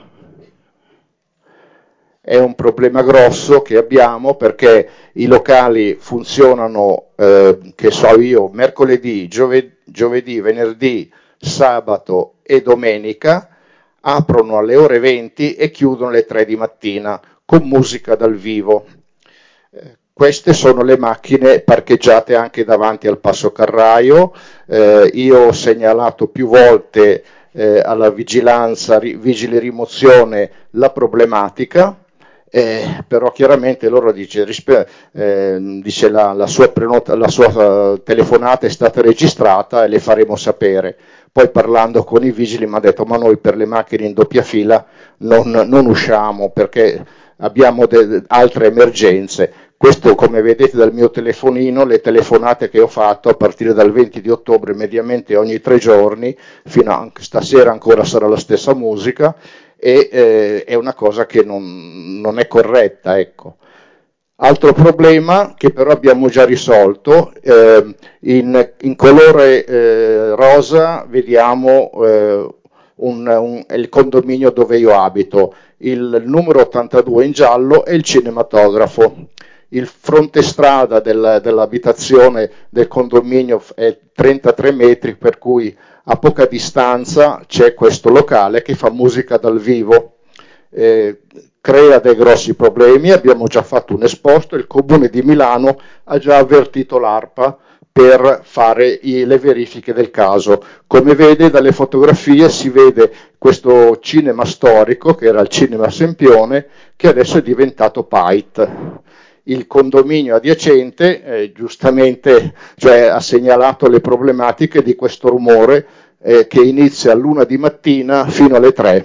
è un problema grosso che abbiamo perché i locali funzionano, eh, che so io, mercoledì, giove, giovedì, venerdì, sabato e domenica, aprono alle ore venti e chiudono alle tre di mattina con musica dal vivo. Eh, queste sono le macchine parcheggiate anche davanti al Passo Carraio. Eh, io ho segnalato più volte eh, alla vigilanza, ri, vigile rimozione, la problematica. Eh, però chiaramente loro dice, rispe- eh, dice la, la, sua prenota, la sua uh, telefonata è stata registrata e le faremo sapere. Poi parlando con i vigili mi ha detto ma noi per le macchine in doppia fila non, non usciamo perché abbiamo de- altre emergenze. Questo, come vedete dal mio telefonino, le telefonate che ho fatto a partire dal venti di ottobre mediamente ogni tre giorni, fino a stasera ancora sarà la stessa musica, e eh, è una cosa che non, non è corretta, ecco. Altro problema che però abbiamo già risolto, eh, in, in colore eh, rosa vediamo eh, un, un, il condominio dove io abito, il numero ottantadue in giallo è il cinematografo. Il frontestrada del, dell'abitazione del condominio è trentatré metri, per cui a poca distanza c'è questo locale che fa musica dal vivo. Eh, crea dei grossi problemi, abbiamo già fatto un esposto, il Comune di Milano ha già avvertito l'ARPA per fare i, le verifiche del caso. Come vede dalle fotografie si vede questo cinema storico, che era il Cinema Sempione, che adesso è diventato P A I T. Il condominio adiacente eh, giustamente cioè, ha segnalato le problematiche di questo rumore eh, che inizia all'una di mattina fino alle tre.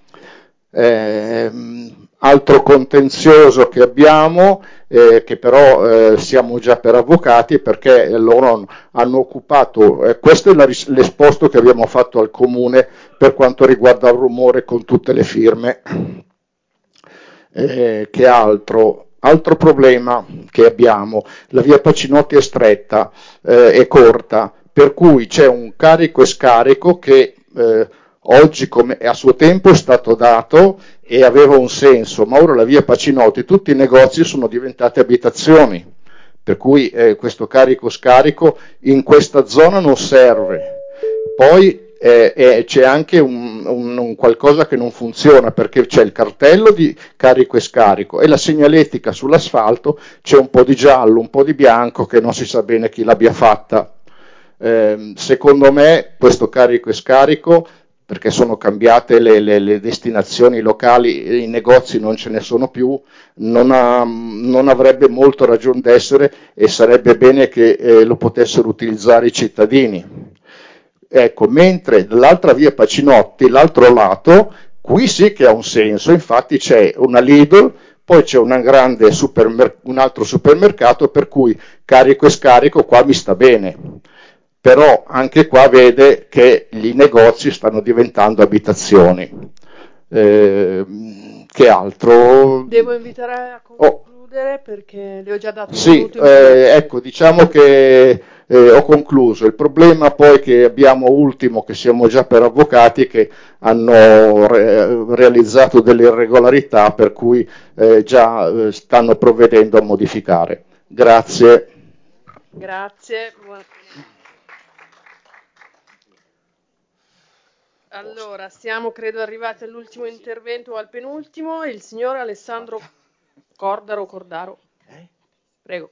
Eh, altro contenzioso che abbiamo, eh, che però eh, siamo già per avvocati perché loro hanno occupato, eh, questo è la, l'esposto che abbiamo fatto al comune per quanto riguarda il rumore con tutte le firme. Eh, che altro? Altro problema che abbiamo, la via Pacinotti è stretta, eh, è corta, per cui c'è un carico e scarico che eh, oggi come a suo tempo è stato dato e aveva un senso, ma ora la via Pacinotti, tutti i negozi sono diventati abitazioni, per cui eh, questo carico scarico in questa zona non serve. Poi eh, eh, c'è anche un, un, un qualcosa che non funziona perché c'è il cartello di carico e scarico e la segnaletica sull'asfalto c'è un po' di giallo, un po' di bianco che non si sa bene chi l'abbia fatta. Eh, secondo me questo carico e scarico, perché sono cambiate le, le, le destinazioni locali, i negozi non ce ne sono più, non, ha, non avrebbe molto ragione d'essere e sarebbe bene che eh, lo potessero utilizzare i cittadini. Ecco, mentre l'altra via Pacinotti, l'altro lato, qui sì che ha un senso, infatti c'è una Lidl, poi c'è una grande supermer- un altro supermercato, per cui carico e scarico qua mi sta bene. Però anche qua vede che i negozi stanno diventando abitazioni. Eh, che altro? Devo invitare a Oh, concludere perché le ho già dato un sì, minuto in più. eh, ecco, diciamo che eh, ho concluso. Il problema poi che abbiamo ultimo, che siamo già per avvocati che hanno re- realizzato delle irregolarità per cui eh, già eh, stanno provvedendo a modificare. Grazie. Grazie. Buona- Allora, siamo credo arrivati all'ultimo intervento o al penultimo, il signor Alessandro Cordaro Cordaro. Prego.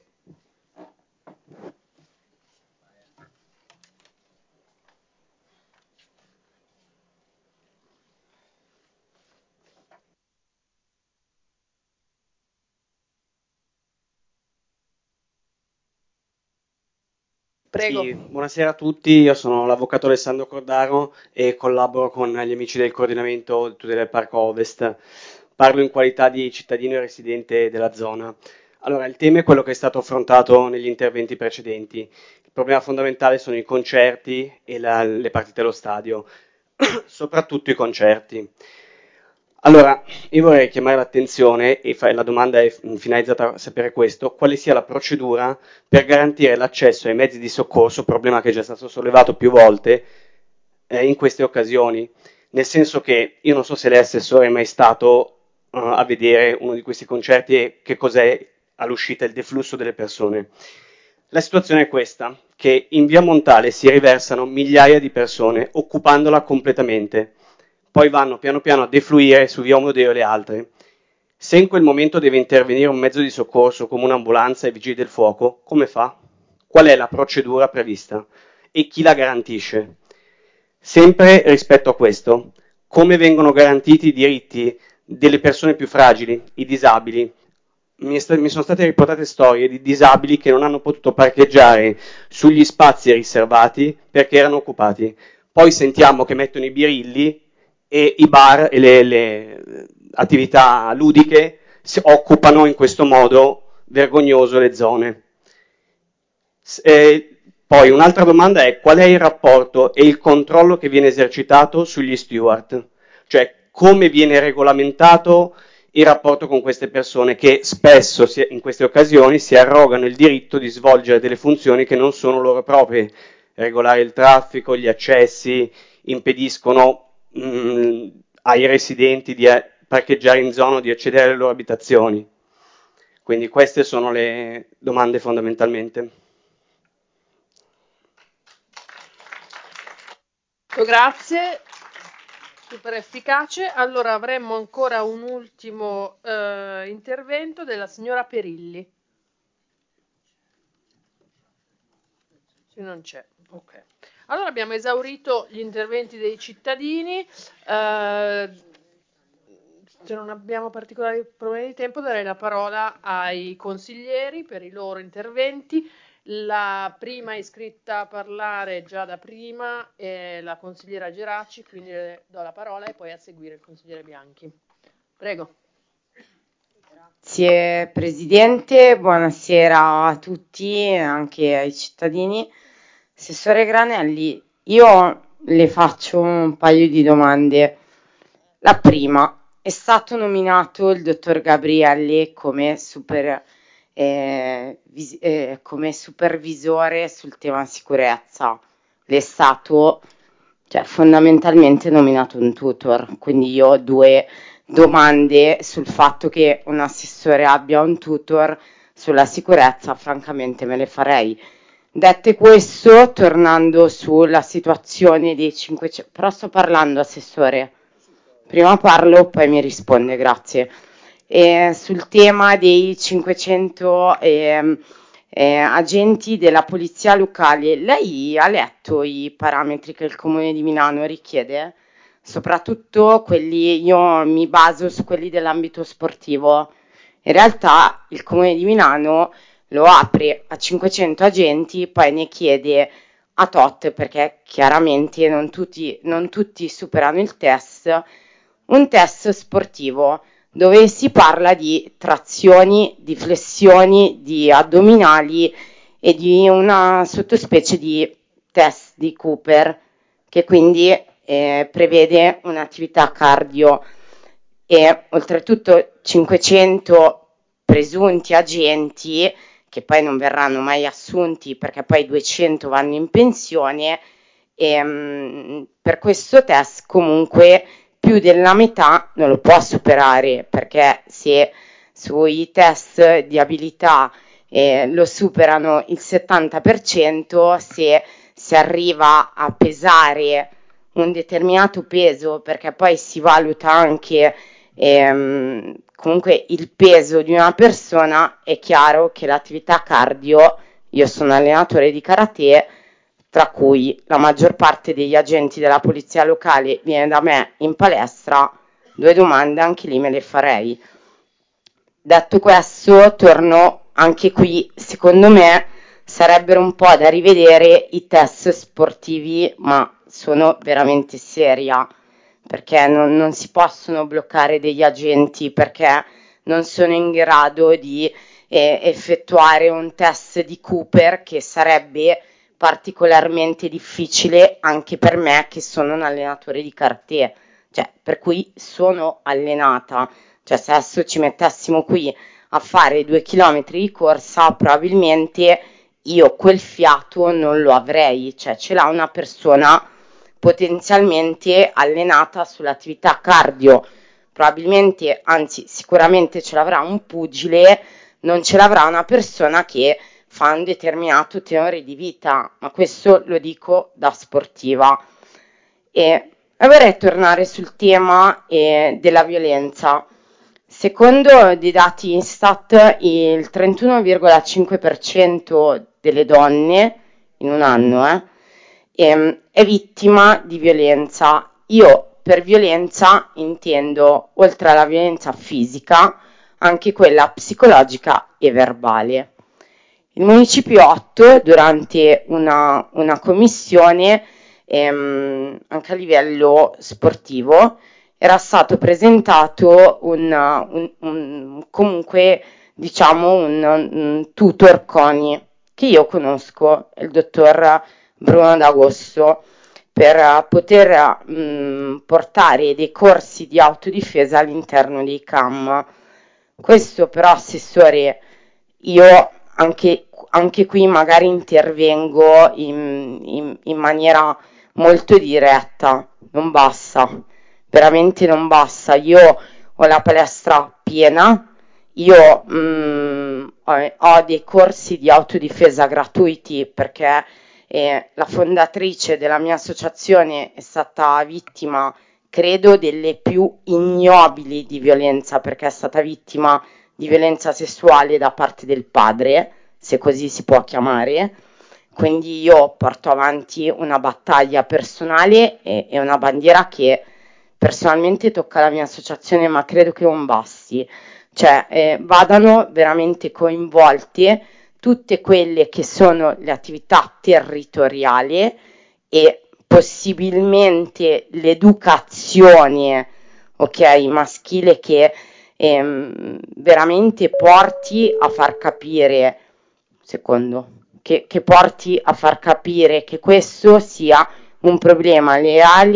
Prego. Sì, buonasera a tutti, io sono l'avvocato Alessandro Cordaro e collaboro con gli amici del coordinamento di tutela del Parco Ovest. Parlo in qualità di cittadino e residente della zona. Allora, il tema è quello che è stato affrontato negli interventi precedenti. Il problema fondamentale sono i concerti e la- le partite allo stadio, soprattutto i concerti. Allora, io vorrei chiamare l'attenzione, e fa- la domanda è finalizzata a sapere questo, quale sia la procedura per garantire l'accesso ai mezzi di soccorso, problema che è già stato sollevato più volte eh, in queste occasioni. Nel senso che io non so se lei assessore è mai stato uh, a vedere uno di questi concerti e che cos'è all'uscita il deflusso delle persone. La situazione è questa, che in via Montale si riversano migliaia di persone occupandola completamente, poi vanno piano piano a defluire su via Omodeo e le altre. Se in quel momento deve intervenire un mezzo di soccorso come un'ambulanza e vigili del fuoco, come fa? Qual è la procedura prevista? E chi la garantisce? Sempre rispetto a questo, come vengono garantiti i diritti delle persone più fragili, i disabili? Mi, sta- mi sono state riportate storie di disabili che non hanno potuto parcheggiare sugli spazi riservati perché erano occupati. Poi sentiamo che mettono i birilli e i bar e le, le attività ludiche si occupano in questo modo vergognoso le zone. S- eh, poi un'altra domanda è qual è il rapporto e il controllo che viene esercitato sugli steward, cioè come viene regolamentato il rapporto con queste persone che spesso si- in queste occasioni si arrogano il diritto di svolgere delle funzioni che non sono loro proprie, regolare il traffico, gli accessi, impediscono mh, ai residenti di eh, parcheggiare in zona o di accedere alle loro abitazioni. Quindi queste sono le domande fondamentalmente. Grazie, super efficace. Allora avremmo ancora un ultimo eh, intervento della signora Perilli. Se non c'è, ok. Allora abbiamo esaurito gli interventi dei cittadini. eh, se non abbiamo particolari problemi di tempo, darei la parola ai consiglieri per i loro interventi. La prima iscritta a parlare già da prima è la consigliera Geraci, quindi le do la parola e poi a seguire il consigliere Bianchi. Prego. Grazie Presidente, buonasera a tutti e anche ai cittadini. Assessore Granelli, io le faccio un paio di domande. La prima, è stato nominato il dottor Gabrielli come, super, eh, vis- eh, come supervisore sul tema sicurezza. L'è stato, cioè, fondamentalmente nominato un tutor, quindi io ho due domande sul fatto che un assessore abbia un tutor sulla sicurezza, francamente me le farei. Dette questo, tornando sulla situazione dei cinquecento, però sto parlando, assessore, prima parlo, poi mi risponde, grazie. E sul tema dei cinquecento ehm, eh, agenti della polizia locale, lei ha letto i parametri che il Comune di Milano richiede? Soprattutto quelli, io mi baso su quelli dell'ambito sportivo. In realtà il Comune di Milano lo apre a cinquecento agenti, poi ne chiede a tot, perché chiaramente non tutti, non tutti superano il test, un test sportivo dove si parla di trazioni, di flessioni, di addominali e di una sottospecie di test di Cooper, che quindi eh, prevede un'attività cardio e oltretutto cinquecento presunti agenti che poi non verranno mai assunti perché poi duecento vanno in pensione e mh, per questo test comunque più della metà non lo può superare, perché se sui test di abilità eh, lo superano il settanta per cento, se si arriva a pesare un determinato peso, perché poi si valuta anche ehm, comunque il peso di una persona, è chiaro che l'attività cardio, io sono allenatore di karate, tra cui la maggior parte degli agenti della polizia locale viene da me in palestra, due domande anche lì me le farei. Detto questo, torno anche qui, secondo me sarebbero un po' da rivedere i test sportivi, ma sono veramente seria, perché non, non si possono bloccare degli agenti perché non sono in grado di eh, effettuare un test di Cooper, che sarebbe particolarmente difficile anche per me che sono un allenatore di karate, cioè per cui sono allenata, cioè se adesso ci mettessimo qui a fare due chilometri di corsa probabilmente io quel fiato non lo avrei, cioè ce l'ha una persona potenzialmente allenata sull'attività cardio, probabilmente, anzi sicuramente ce l'avrà un pugile, non ce l'avrà una persona che fa un determinato tenore di vita, ma questo lo dico da sportiva. E vorrei tornare sul tema eh, della violenza. Secondo dei dati Istat, il trentuno virgola cinque per cento delle donne in un anno eh, ehm, è vittima di violenza. Io per violenza intendo, oltre alla violenza fisica, anche quella psicologica e verbale. Il Municipio otto, durante una, una commissione, ehm, anche a livello sportivo, era stato presentato un, un, un comunque diciamo un, un tutor CONI che io conosco, il dottor Bruno D'Agosto, per poter mh, portare dei corsi di autodifesa all'interno dei C A M. Questo però, assessore, io anche, anche qui magari intervengo in, in, in maniera molto diretta, non basta, veramente non basta. Io ho la palestra piena, io mh, ho, ho dei corsi di autodifesa gratuiti perché eh, la fondatrice della mia associazione è stata vittima, credo, delle più ignobili di violenza, perché è stata vittima di violenza sessuale da parte del padre, se così si può chiamare. Quindi io porto avanti una battaglia personale e, e una bandiera che personalmente tocca la mia associazione, ma credo che non basti, cioè eh, vadano veramente coinvolte tutte quelle che sono le attività territoriali e possibilmente l'educazione, ok, maschile, che ehm, veramente porti a far capire, secondo, che, che porti a far capire che questo sia un problema reale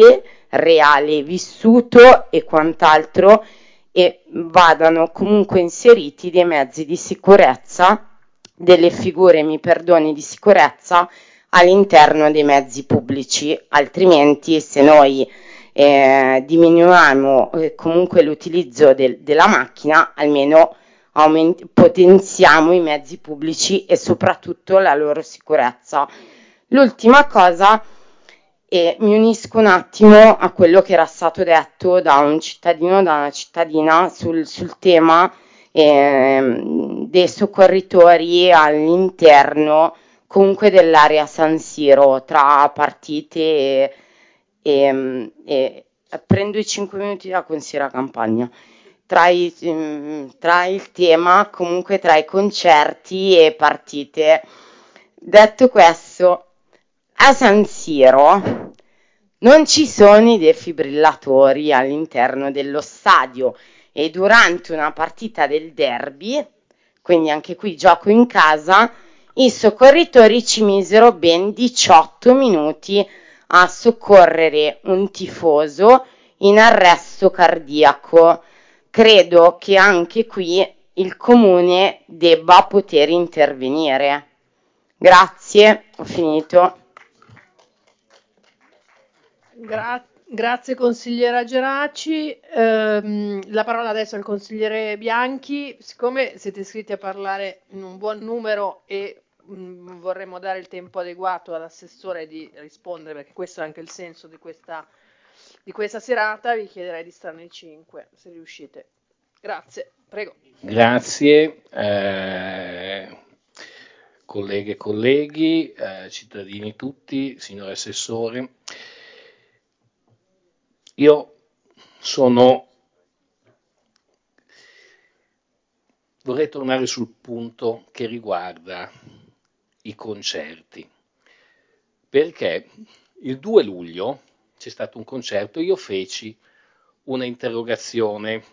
reale vissuto e quant'altro, e vadano comunque inseriti dei mezzi di sicurezza, delle figure, mi perdoni, di sicurezza all'interno dei mezzi pubblici, altrimenti se noi eh, diminuiamo eh, comunque l'utilizzo del, della macchina, almeno aumenti, potenziamo i mezzi pubblici e soprattutto la loro sicurezza. L'ultima cosa, e mi unisco un attimo a quello che era stato detto da un cittadino, da una cittadina sul, sul tema eh, dei soccorritori all'interno comunque dell'area San Siro, tra partite e, e, e prendo i cinque minuti da consigliera Campagna. Tra, i, tra il tema, comunque tra i concerti e partite. Detto questo, a San Siro non ci sono i defibrillatori all'interno dello stadio e durante una partita del derby, quindi anche qui gioco in casa, i soccorritori ci misero ben diciotto minuti a soccorrere un tifoso in arresto cardiaco. Credo che anche qui il comune debba poter intervenire. Grazie, ho finito. Gra- grazie consigliera Geraci. Ehm, la parola adesso al consigliere Bianchi. Siccome siete iscritti a parlare in un buon numero e mh, vorremmo dare il tempo adeguato all'assessore di rispondere, perché questo è anche il senso di questa, di questa serata, vi chiederei di starne in cinque, se riuscite. Grazie, prego. Grazie, eh, colleghe e colleghi, eh, cittadini tutti, signor Assessore. Io sono, vorrei tornare sul punto che riguarda i concerti, perché il due luglio c'è stato un concerto, io feci una interrogazione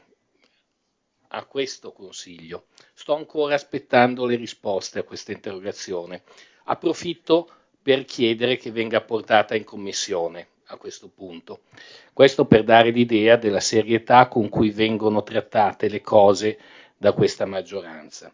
a questo Consiglio. Sto ancora aspettando le risposte a questa interrogazione. Approfitto per chiedere che venga portata in Commissione a questo punto. Questo per dare l'idea della serietà con cui vengono trattate le cose da questa maggioranza.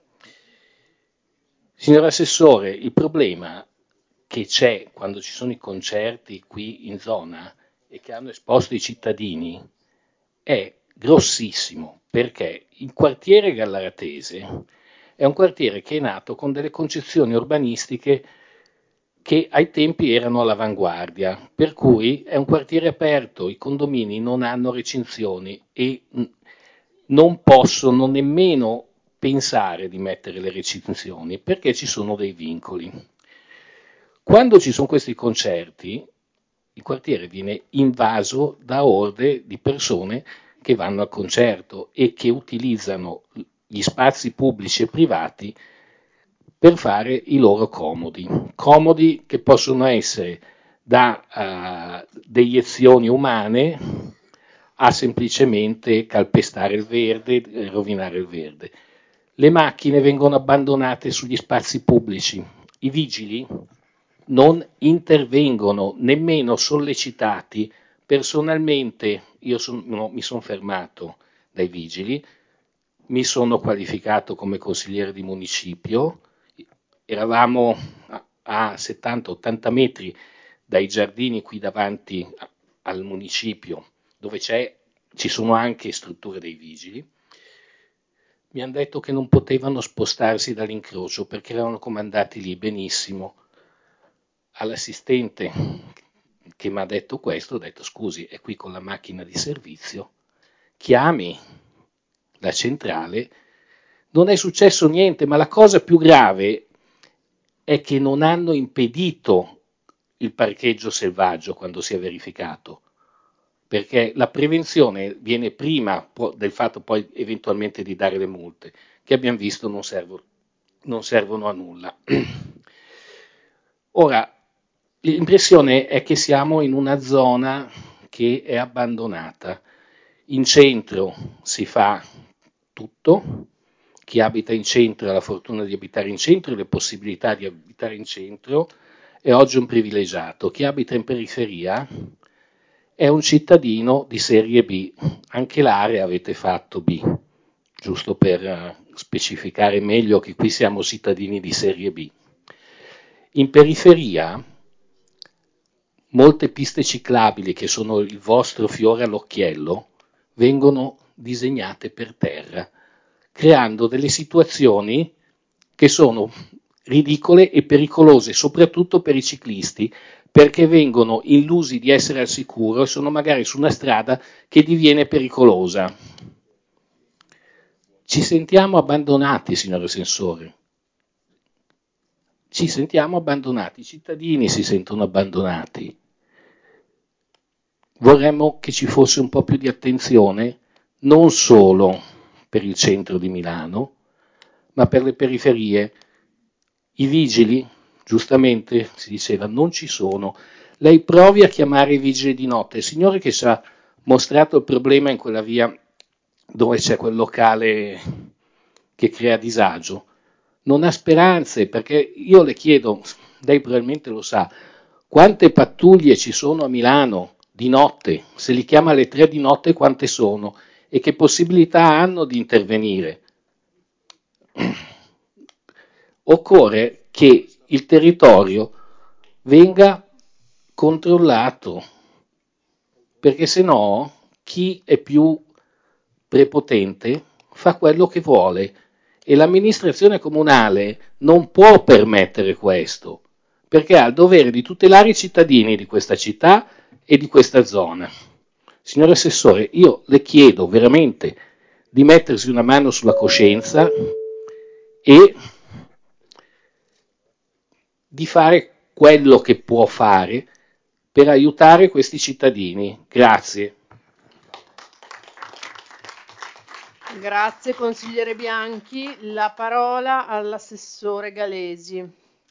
Signor Assessore, il problema che c'è quando ci sono i concerti qui in zona e che hanno esposto i cittadini è grossissimo, perché il quartiere Gallaratese è un quartiere che è nato con delle concezioni urbanistiche che ai tempi erano all'avanguardia, per cui è un quartiere aperto, i condomini non hanno recinzioni e non possono nemmeno pensare di mettere le recinzioni perché ci sono dei vincoli. Quando ci sono questi concerti, il quartiere viene invaso da orde di persone che vanno al concerto e che utilizzano gli spazi pubblici e privati per fare i loro comodi, comodi che possono essere da uh, deiezioni umane a semplicemente calpestare il verde e rovinare il verde. Le macchine vengono abbandonate sugli spazi pubblici, i vigili non intervengono, nemmeno sollecitati. Personalmente io son, no, mi sono fermato dai vigili, mi sono qualificato come consigliere di municipio, eravamo a, a settanta ottanta metri dai giardini qui davanti a, al municipio, dove c'è, ci sono anche strutture dei vigili. Mi hanno detto che non potevano spostarsi dall'incrocio perché erano comandati lì. Benissimo. All'assistente che mi ha detto questo ho detto: scusi, è qui con la macchina di servizio, chiami la centrale. Non è successo niente, ma la cosa più grave è che non hanno impedito il parcheggio selvaggio quando si è verificato, perché la prevenzione viene prima del fatto poi eventualmente di dare le multe, che abbiamo visto non servono, non servono a nulla. Ora, l'impressione è che siamo in una zona che è abbandonata. In centro si fa tutto, chi abita in centro ha la fortuna di abitare in centro e le possibilità di abitare in centro, è oggi un privilegiato. Chi abita in periferia è è un cittadino di serie B, anche l'area avete fatto B, giusto per eh, specificare meglio che qui siamo cittadini di serie B. In periferia, molte piste ciclabili, che sono il vostro fiore all'occhiello, vengono disegnate per terra, creando delle situazioni che sono ridicole e pericolose, soprattutto per i ciclisti, perché vengono illusi di essere al sicuro e sono magari su una strada che diviene pericolosa. Ci sentiamo abbandonati, signor Assessore. Ci sentiamo abbandonati, i cittadini si sentono abbandonati. Vorremmo che ci fosse un po' più di attenzione, non solo per il centro di Milano, ma per le periferie. I vigili, giustamente si diceva, non ci sono. Lei provi a chiamare i vigili di notte. Il signore che ci ha mostrato il problema in quella via dove c'è quel locale che crea disagio, non ha speranze, perché io le chiedo, lei probabilmente lo sa, quante pattuglie ci sono a Milano di notte? Se li chiama alle tre di notte, quante sono? E che possibilità hanno di intervenire? Occorre che il territorio venga controllato, perché se no chi è più prepotente fa quello che vuole e l'amministrazione comunale non può permettere questo, perché ha il dovere di tutelare i cittadini di questa città e di questa zona. Signor Assessore, io le chiedo veramente di mettersi una mano sulla coscienza e di fare quello che può fare per aiutare questi cittadini. Grazie. Grazie consigliere Bianchi. La parola all'assessore Galesi.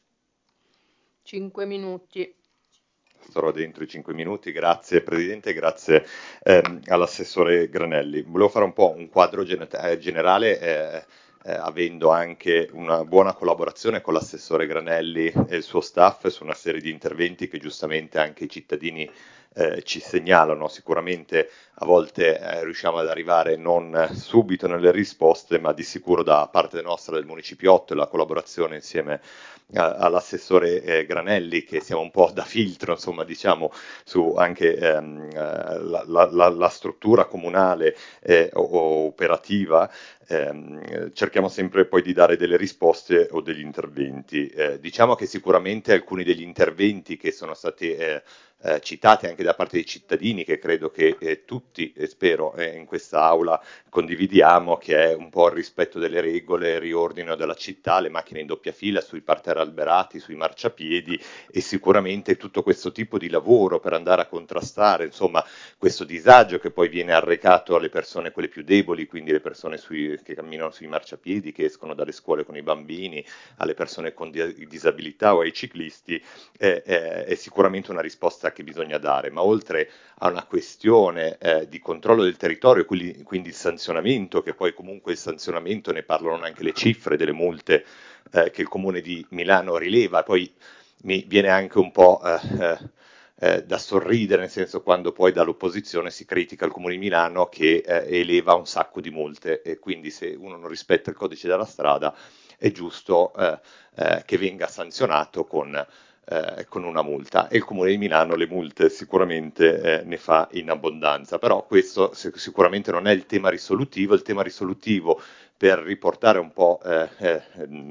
Cinque minuti. Starò dentro i cinque minuti, grazie Presidente, grazie ehm, all'assessore Granelli. Volevo fare un po' un quadro gen- eh, generale, eh, eh, avendo anche una buona collaborazione con l'assessore Granelli e il suo staff su una serie di interventi che giustamente anche i cittadini eh, ci segnalano. Sicuramente a volte eh, riusciamo ad arrivare non subito nelle risposte, ma di sicuro da parte nostra del Municipiotto e la collaborazione insieme all'assessore eh, Granelli, che siamo un po' da filtro, insomma, diciamo, su anche ehm, la, la, la, la struttura comunale eh, o, o operativa, ehm, cerchiamo sempre poi di dare delle risposte o degli interventi. Eh, diciamo che sicuramente alcuni degli interventi che sono stati eh, eh, citati anche da parte dei cittadini, che credo che eh, tutti, e spero eh, in questa aula condividiamo, che è un po' il rispetto delle regole, il riordino della città, le macchine in doppia fila sui parterri alberati, sui marciapiedi, e sicuramente tutto questo tipo di lavoro per andare a contrastare, insomma, questo disagio che poi viene arrecato alle persone quelle più deboli, quindi le persone sui, che camminano sui marciapiedi, che escono dalle scuole con i bambini, alle persone con di- disabilità o ai ciclisti, è, è, è sicuramente una risposta che bisogna dare. Ma oltre a una questione eh, di controllo del territorio, quindi, quindi il sanzionamento, che poi comunque il sanzionamento, ne parlano anche le cifre delle multe eh, che il Comune di Milano rileva, poi mi viene anche un po' eh, eh, da sorridere, nel senso, quando poi dall'opposizione si critica il Comune di Milano che eh, eleva un sacco di multe, e quindi se uno non rispetta il codice della strada è giusto eh, eh, che venga sanzionato con Eh, con una multa, e il Comune di Milano le multe sicuramente eh, ne fa in abbondanza. Però questo se- sicuramente non è il tema risolutivo. Il tema risolutivo, per riportare un po' eh, eh,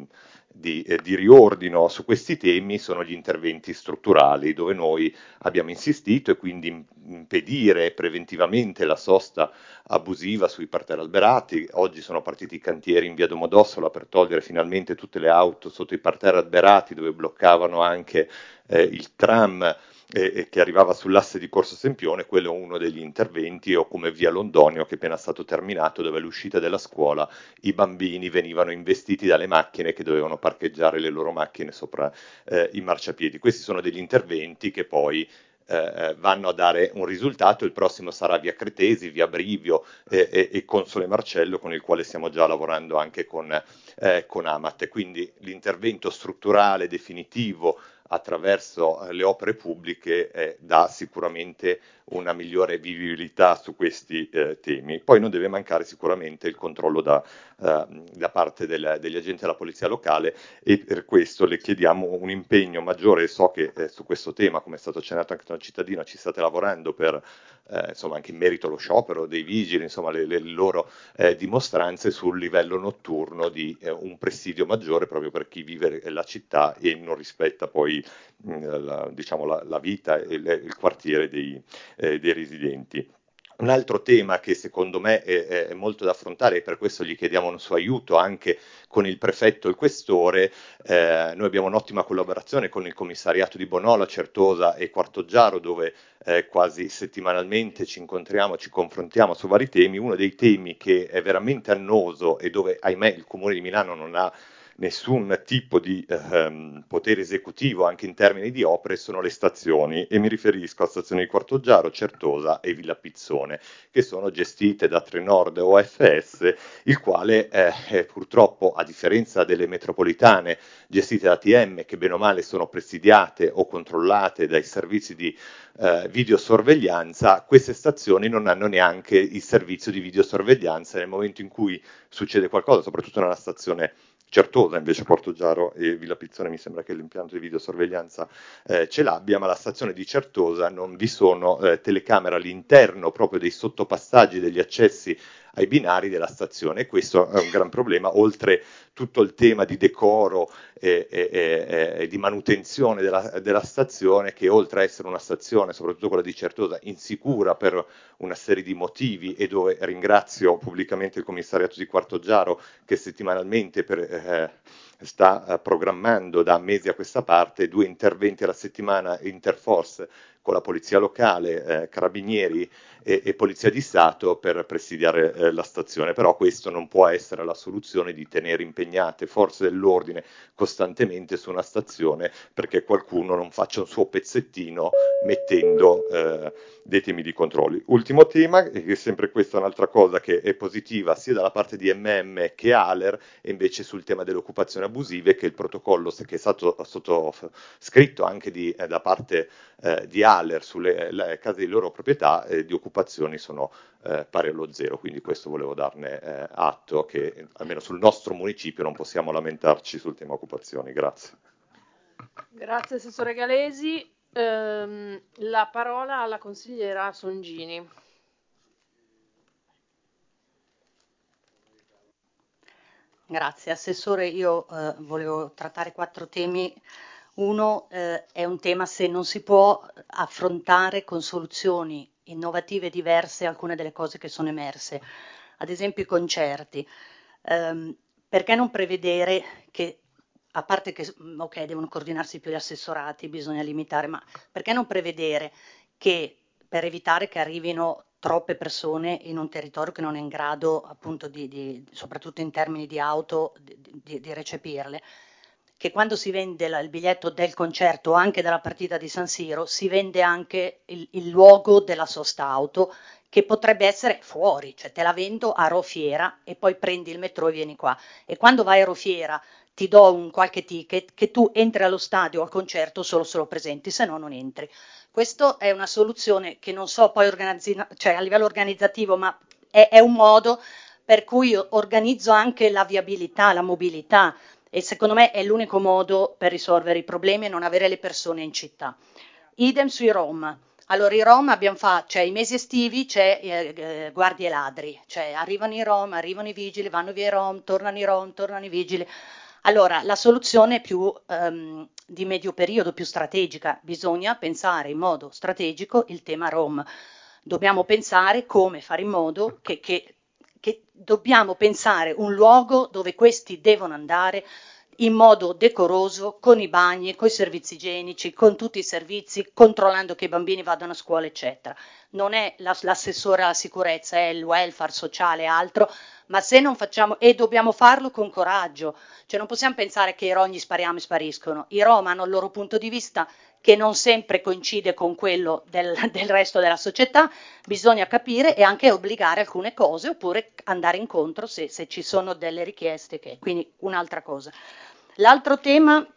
di, eh, di riordino su questi temi, sono gli interventi strutturali, dove noi abbiamo insistito, e quindi impedire preventivamente la sosta abusiva sui parterri alberati. Oggi sono partiti i cantieri in via Domodossola per togliere finalmente tutte le auto sotto i parterri alberati, dove bloccavano anche eh, il tram eh, eh, che arrivava sull'asse di Corso Sempione. Quello è uno degli interventi, o come via Londonio, che è appena stato terminato, dove all'uscita della scuola i bambini venivano investiti dalle macchine che dovevano parcheggiare le loro macchine sopra eh, i marciapiedi. Questi sono degli interventi che poi eh, vanno a dare un risultato. Il prossimo sarà via Cretesi, via Brivio eh, e, e Console Marcello, con il quale stiamo già lavorando anche con, eh, con Amat. Quindi l'intervento strutturale definitivo attraverso le opere pubbliche eh, dà sicuramente una migliore vivibilità su questi eh, temi. Poi non deve mancare sicuramente il controllo da, eh, da parte del, degli agenti della polizia locale, e per questo le chiediamo un impegno maggiore. So che eh, su questo tema, come è stato accennato anche da un cittadino, ci state lavorando per, eh, insomma, anche in merito allo sciopero dei vigili, insomma le, le loro eh, dimostranze sul livello notturno di eh, un presidio maggiore proprio per chi vive la città e non rispetta poi mh, la, diciamo, la, la vita e il, il quartiere dei, eh, dei residenti. Un altro tema che secondo me è, è molto da affrontare, e per questo gli chiediamo un suo aiuto anche con il prefetto e il questore. Eh, noi abbiamo un'ottima collaborazione con il commissariato di Bonola, Certosa e Quartoggiaro, dove eh, quasi settimanalmente ci incontriamo, ci confrontiamo su vari temi. Uno dei temi che è veramente annoso e dove, ahimè, il Comune di Milano non ha nessun tipo di ehm, potere esecutivo anche in termini di opere, sono le stazioni, e mi riferisco a stazioni di Quartoggiaro, Certosa e Villa Pizzone, che sono gestite da Trenord O F S, il quale eh, purtroppo, a differenza delle metropolitane gestite da T M, che bene o male sono presidiate o controllate dai servizi di eh, videosorveglianza, queste stazioni non hanno neanche il servizio di videosorveglianza nel momento in cui succede qualcosa, soprattutto nella stazione Certosa. Invece Quartoggiaro e Villa Pizzone mi sembra che l'impianto di videosorveglianza eh, ce l'abbia, ma la stazione di Certosa non vi sono eh, telecamere all'interno proprio dei sottopassaggi degli accessi ai binari della stazione, e questo è un gran problema, oltre tutto il tema di decoro e, e, e, e di manutenzione della, della stazione, che oltre a essere una stazione, soprattutto quella di Certosa, insicura per una serie di motivi, e dove ringrazio pubblicamente il commissariato di Quartoggiaro che settimanalmente per, eh, sta eh, programmando da mesi a questa parte due interventi alla settimana interforce con la polizia locale, eh, carabinieri e, e polizia di Stato per presidiare eh, la stazione. Però questo non può essere la soluzione di tenere impegnate forze dell'ordine costantemente su una stazione perché qualcuno non faccia un suo pezzettino mettendo eh, dei temi di controlli. Ultimo tema, e che sempre questa è un'altra cosa che è positiva sia dalla parte di M M che ALER, e invece sul tema delle occupazioni abusive, che il protocollo che è stato sottoscritto anche di, eh, da parte eh, di ALER sulle le case di loro proprietà eh, di occupazioni sono eh, pari allo zero, quindi questo volevo darne eh, atto, che almeno sul nostro municipio non possiamo lamentarci sul tema occupazioni. Grazie. Grazie Assessore Galesi. Ehm, la parola alla consigliera Songini. Grazie. Assessore, io eh, volevo trattare quattro temi. Uno eh, è un tema se non si può affrontare con soluzioni innovative diverse alcune delle cose che sono emerse, ad esempio i concerti. Ehm, perché non prevedere che, a parte che ok, devono coordinarsi più gli assessorati, bisogna limitare, ma perché non prevedere che, per evitare che arrivino troppe persone in un territorio che non è in grado, appunto, di, di, soprattutto in termini di auto, di, di, di recepirle, che quando si vende la, il biglietto del concerto o anche della partita di San Siro, si vende anche il, il luogo della sosta auto, che potrebbe essere fuori, cioè te la vendo a Rofiera e poi prendi il metro e vieni qua. E quando vai a Rofiera ti do un qualche ticket che tu entri allo stadio o al concerto solo se lo presenti, se no non entri. Questa è una soluzione che non so poi organizzi- cioè a livello organizzativo, ma è, è un modo per cui organizzo anche la viabilità, la mobilità, e secondo me è l'unico modo per risolvere i problemi e non avere le persone in città. Idem sui Rom. Allora i Rom abbiamo fatto, cioè i mesi estivi c'è eh, eh, guardie ladri, cioè arrivano i Rom, arrivano i vigili, vanno via i Rom, tornano i Rom, tornano i vigili. Allora la soluzione è più ehm, di medio periodo, più strategica. Bisogna pensare in modo strategico il tema Rom. Dobbiamo pensare come fare in modo che, che, che dobbiamo pensare un luogo dove questi devono andare in modo decoroso, con i bagni, con i servizi igienici, con tutti i servizi, controllando che i bambini vadano a scuola, eccetera. Non è la, l'assessore alla sicurezza, è il welfare sociale e altro, ma se non facciamo, e dobbiamo farlo con coraggio, cioè non possiamo pensare che i rogni spariamo e spariscono. I Rom hanno il loro punto di vista che non sempre coincide con quello del, del resto della società, bisogna capire e anche obbligare alcune cose oppure andare incontro se, se ci sono delle richieste, che, quindi un'altra cosa. L'altro tema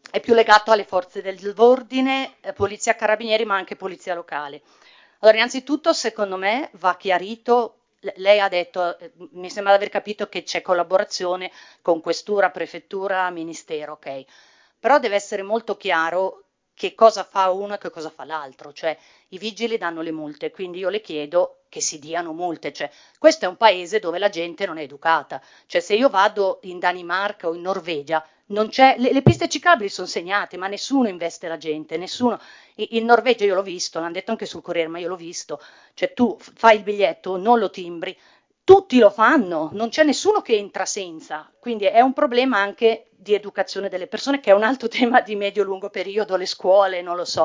è più legato alle forze dell'ordine, eh, polizia carabinieri, ma anche polizia locale. Allora, innanzitutto, secondo me, va chiarito, l- lei ha detto, eh, mi sembra di aver capito che c'è collaborazione con questura, prefettura, ministero, ok. Però deve essere molto chiaro che cosa fa uno e che cosa fa l'altro, cioè i vigili danno le multe, quindi io le chiedo che si diano multe, cioè questo è un paese dove la gente non è educata, cioè se io vado in Danimarca o in Norvegia, non c'è, le, le piste ciclabili sono segnate, ma nessuno investe la gente, nessuno, in, in Norvegia io l'ho visto, l'hanno detto anche sul Corriere, ma io l'ho visto, cioè tu f- fai il biglietto, non lo timbri, tutti lo fanno, non c'è nessuno che entra senza, quindi è un problema anche di educazione delle persone, che è un altro tema di medio-lungo periodo, le scuole, non lo so.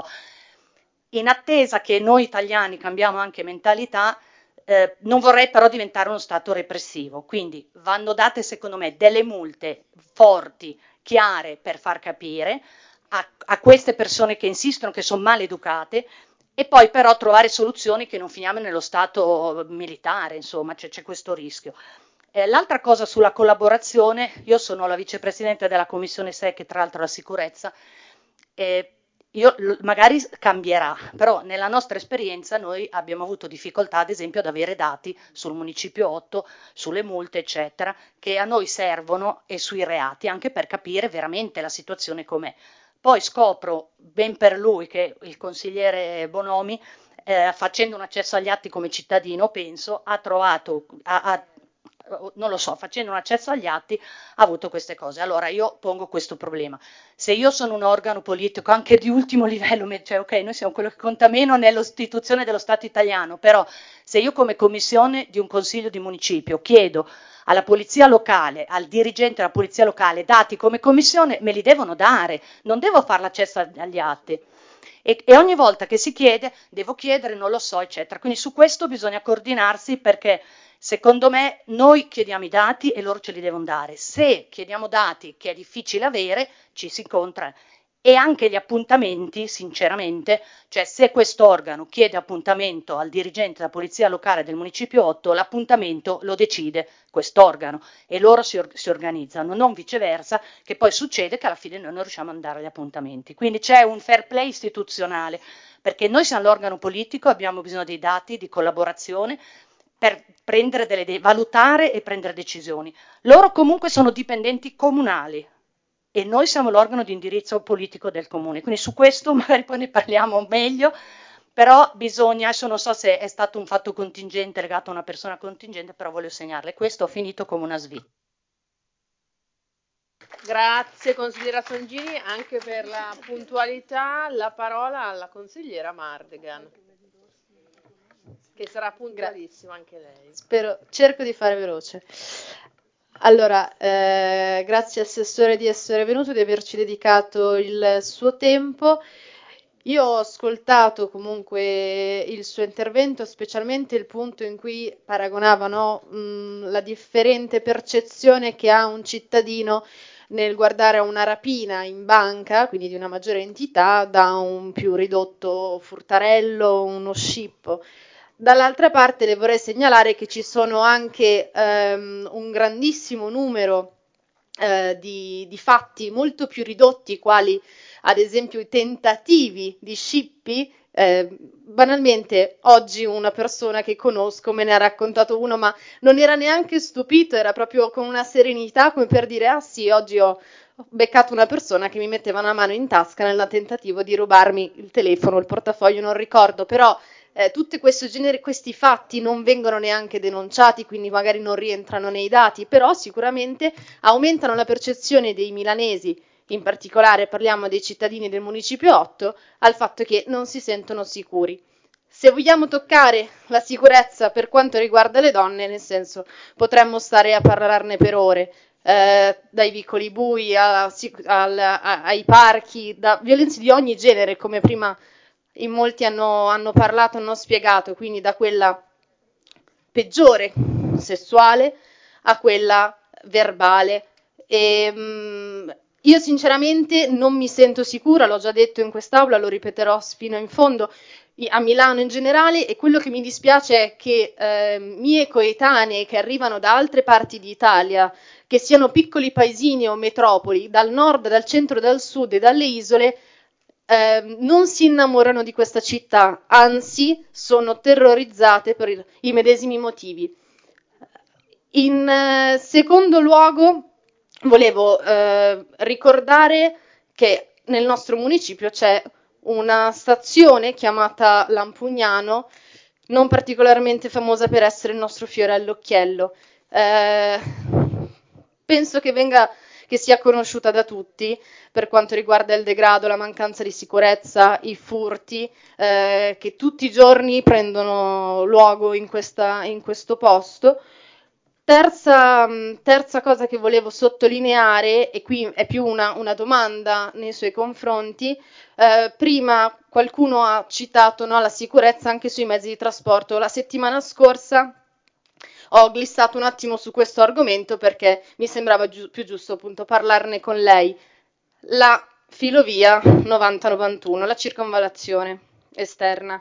In attesa che noi italiani cambiamo anche mentalità, eh, non vorrei però diventare uno Stato repressivo, quindi vanno date secondo me delle multe forti, chiare per far capire a, a queste persone che insistono, che sono maleducate, e poi però trovare soluzioni che non finiamo nello stato militare, insomma, c'è, c'è questo rischio. Eh, l'altra cosa sulla collaborazione, io sono la vicepresidente della commissione S E C, che tra l'altro è la sicurezza, eh, io, l- magari cambierà, però nella nostra esperienza noi abbiamo avuto difficoltà, ad esempio, ad avere dati sul Municipio otto, sulle multe, eccetera, che a noi servono e sui reati, anche per capire veramente la situazione com'è. Poi scopro, ben per lui, che il consigliere Bonomi, eh, facendo un accesso agli atti come cittadino, penso, ha trovato, ha, ha, non lo so, facendo un accesso agli atti ha avuto queste cose. Allora io pongo questo problema. Se io sono un organo politico anche di ultimo livello, cioè ok, noi siamo quello che conta meno nell'istituzione dello Stato italiano, però se io come commissione di un consiglio di municipio chiedo alla polizia locale, al dirigente della polizia locale, dati come commissione, me li devono dare, non devo fare l'accesso agli atti. E, e ogni volta che si chiede, devo chiedere, non lo so, eccetera. Quindi su questo bisogna coordinarsi, perché secondo me noi chiediamo i dati e loro ce li devono dare. Se chiediamo dati che è difficile avere, ci si incontra. E anche gli appuntamenti, sinceramente, cioè se quest'organo chiede appuntamento al dirigente della polizia locale del Municipio otto, l'appuntamento lo decide quest'organo e loro si, or- si organizzano, non viceversa, che poi succede che alla fine noi non riusciamo ad andare agli appuntamenti. Quindi c'è un fair play istituzionale, perché noi siamo l'organo politico, abbiamo bisogno dei dati, di collaborazione, per prendere delle de- valutare e prendere decisioni. Loro comunque sono dipendenti comunali e noi siamo l'organo di indirizzo politico del comune, quindi su questo magari poi ne parliamo meglio, però bisogna, adesso non so se è stato un fatto contingente legato a una persona contingente, però voglio segnarle questo, ho finito come una svizzera. Grazie consigliera Songini anche per la puntualità. La parola alla consigliera Mardegan, che sarà puntualissima anche lei. Spero, cerco di fare veloce. Allora, eh, grazie Assessore di essere venuto e di averci dedicato il suo tempo. Io ho ascoltato comunque il suo intervento, specialmente il punto in cui paragonava, no, mh, la differente percezione che ha un cittadino nel guardare a una rapina in banca, quindi di una maggiore entità, da un più ridotto furtarello, uno scippo. Dall'altra parte le vorrei segnalare che ci sono anche ehm, un grandissimo numero eh, di, di fatti molto più ridotti, quali ad esempio i tentativi di scippi. Eh, banalmente oggi una persona che conosco me ne ha raccontato uno, ma non era neanche stupito, era proprio con una serenità come per dire: ah sì, oggi ho ho beccato una persona che mi metteva una mano in tasca nel tentativo di rubarmi il telefono, il portafoglio, non ricordo, però eh, tutti questi fatti non vengono neanche denunciati, quindi magari non rientrano nei dati, però sicuramente aumentano la percezione dei milanesi, in particolare parliamo dei cittadini del Municipio otto, al fatto che non si sentono sicuri. Se vogliamo toccare la sicurezza per quanto riguarda le donne, nel senso, potremmo stare a parlarne per ore, eh, dai vicoli bui a, al, a, ai parchi, da violenze di ogni genere, come prima in molti hanno, hanno parlato, hanno spiegato, quindi da quella peggiore, sessuale, a quella verbale. E, mh, io sinceramente non mi sento sicura, l'ho già detto in quest'aula, lo ripeterò fino in fondo. a Milano in generale, e quello che mi dispiace è che eh, mie coetanee che arrivano da altre parti d'Italia, che siano piccoli paesini o metropoli, dal nord, dal centro, dal sud e dalle isole, eh, non si innamorano di questa città, anzi sono terrorizzate per i, i medesimi motivi. In eh, secondo luogo, volevo eh, ricordare che nel nostro municipio c'è una stazione chiamata Lampugnano, non particolarmente famosa per essere il nostro fiore all'occhiello. Eh, penso che venga, che sia conosciuta da tutti per quanto riguarda il degrado, la mancanza di sicurezza, i furti, eh, che tutti i giorni prendono luogo in, questa, in questo posto. Terza, terza cosa che volevo sottolineare, e qui è più una, una domanda nei suoi confronti, eh, prima qualcuno ha citato, no, la sicurezza anche sui mezzi di trasporto. La settimana scorsa ho glissato un attimo su questo argomento perché mi sembrava giu- più giusto appunto parlarne con lei. La filovia novanta novantuno, la circonvallazione esterna,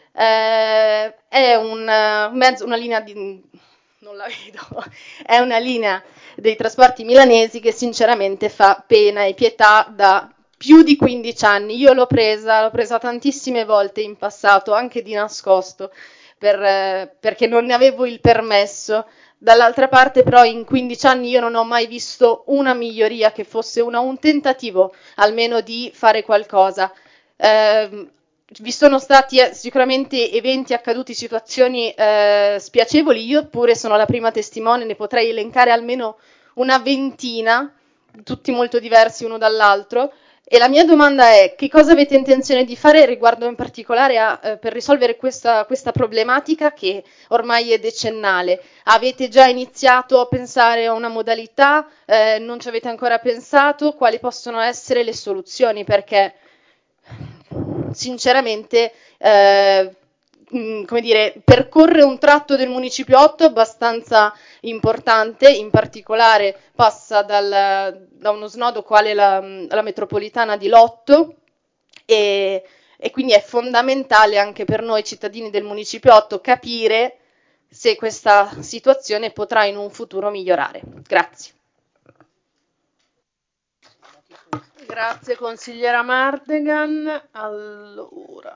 eh, è un eh, mezzo, una linea di... non la vedo, è una linea dei trasporti milanesi che sinceramente fa pena e pietà da più di quindici anni. Io l'ho presa, l'ho presa tantissime volte in passato, anche di nascosto, per, eh, perché non ne avevo il permesso. Dall'altra parte però in quindici anni io non ho mai visto una miglioria che fosse una, un tentativo almeno di fare qualcosa. Eh, vi sono stati eh, sicuramente eventi accaduti, situazioni eh, spiacevoli, io pure sono la prima testimone, ne potrei elencare almeno una ventina, tutti molto diversi uno dall'altro. E la mia domanda è: che cosa avete intenzione di fare riguardo in particolare a, eh, per risolvere questa, questa problematica che ormai è decennale? Avete già iniziato a pensare a una modalità? Eh, non ci avete ancora pensato? Quali possono essere le soluzioni? Perché sinceramente eh, mh, come dire, percorre un tratto del municipio otto abbastanza importante, in particolare passa dal, da uno snodo quale la, la metropolitana di Lotto e, e quindi è fondamentale anche per noi cittadini del municipio otto capire se questa situazione potrà in un futuro migliorare. Grazie. Grazie consigliera Mardegan. Allora,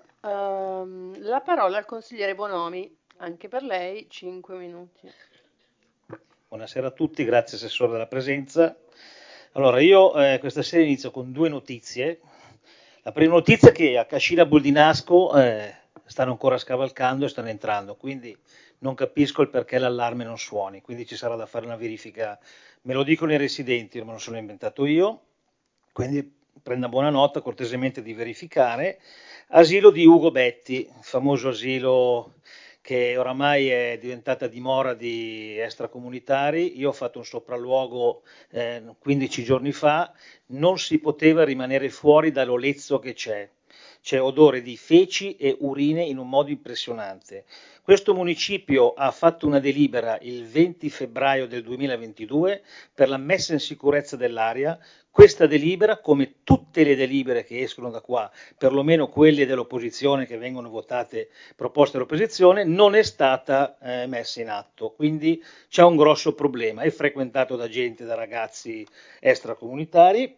ehm, la parola al consigliere Bonomi, anche per lei cinque minuti. Buonasera a tutti, grazie Assessore della presenza. Allora, io eh, questa sera inizio con due notizie. La prima notizia è che a Cascina Buldinasco eh, stanno ancora scavalcando e stanno entrando, quindi non capisco il perché l'allarme non suoni, quindi ci sarà da fare una verifica. Me lo dicono i residenti, non me lo sono inventato io, quindi prenda buona nota cortesemente di verificare. Asilo di Ugo Betti, il famoso asilo che oramai è diventata dimora di extracomunitari. Io ho fatto un sopralluogo eh, quindici giorni fa, non si poteva rimanere fuori dall'olezzo che c'è. C'è odore di feci e urine in un modo impressionante. Questo municipio ha fatto una delibera il venti febbraio del duemilaventidue per la messa in sicurezza dell'area. Questa delibera, come tutte le delibere che escono da qua, perlomeno quelle dell'opposizione che vengono votate, proposte dall'opposizione, non è stata eh, messa in atto. Quindi c'è un grosso problema. È frequentato da gente, da ragazzi extracomunitari.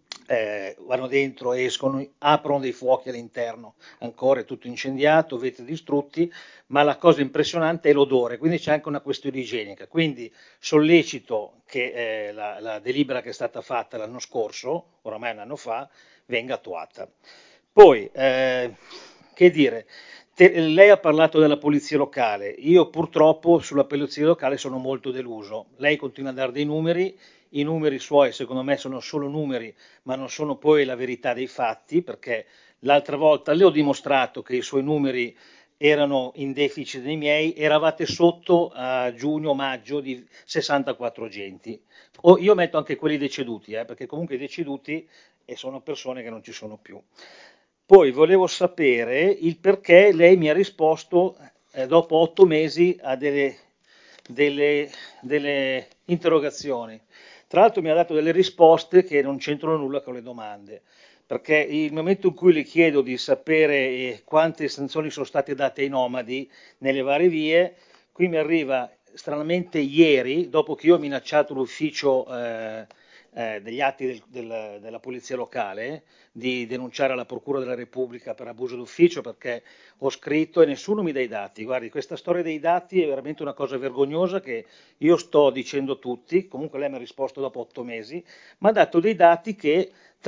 Eh, vanno dentro, escono, aprono dei fuochi all'interno, ancora è tutto incendiato, vetri distrutti, ma la cosa impressionante è l'odore, quindi c'è anche una questione igienica. Quindi sollecito che eh, la, la delibera che è stata fatta l'anno scorso, oramai un anno fa, venga attuata. Poi, eh, che dire, te, lei ha parlato della polizia locale, io purtroppo sulla polizia locale sono molto deluso, lei continua a dare dei numeri, i numeri suoi secondo me sono solo numeri, ma non sono poi la verità dei fatti, perché l'altra volta le ho dimostrato che i suoi numeri erano in deficit dei miei, eravate sotto a giugno-maggio di sessantaquattro agenti. O io metto anche quelli deceduti, eh, perché comunque i deceduti e sono persone che non ci sono più. Poi volevo sapere il perché lei mi ha risposto eh, dopo otto mesi a delle, delle, delle interrogazioni. Tra l'altro mi ha dato delle risposte che non c'entrano nulla con le domande. perché il momento in cui le chiedo di sapere eh, quante sanzioni sono state date ai nomadi nelle varie vie, qui mi arriva stranamente ieri, dopo che io ho minacciato l'ufficio eh, eh, degli atti del- del- della polizia locale, di denunciare alla Procura della Repubblica per abuso d'ufficio, perché ho scritto e nessuno mi dà i dati. Guardi, questa storia dei dati è veramente una cosa vergognosa che io sto dicendo a tutti, comunque lei mi ha risposto dopo otto mesi, mi ha dato dei dati che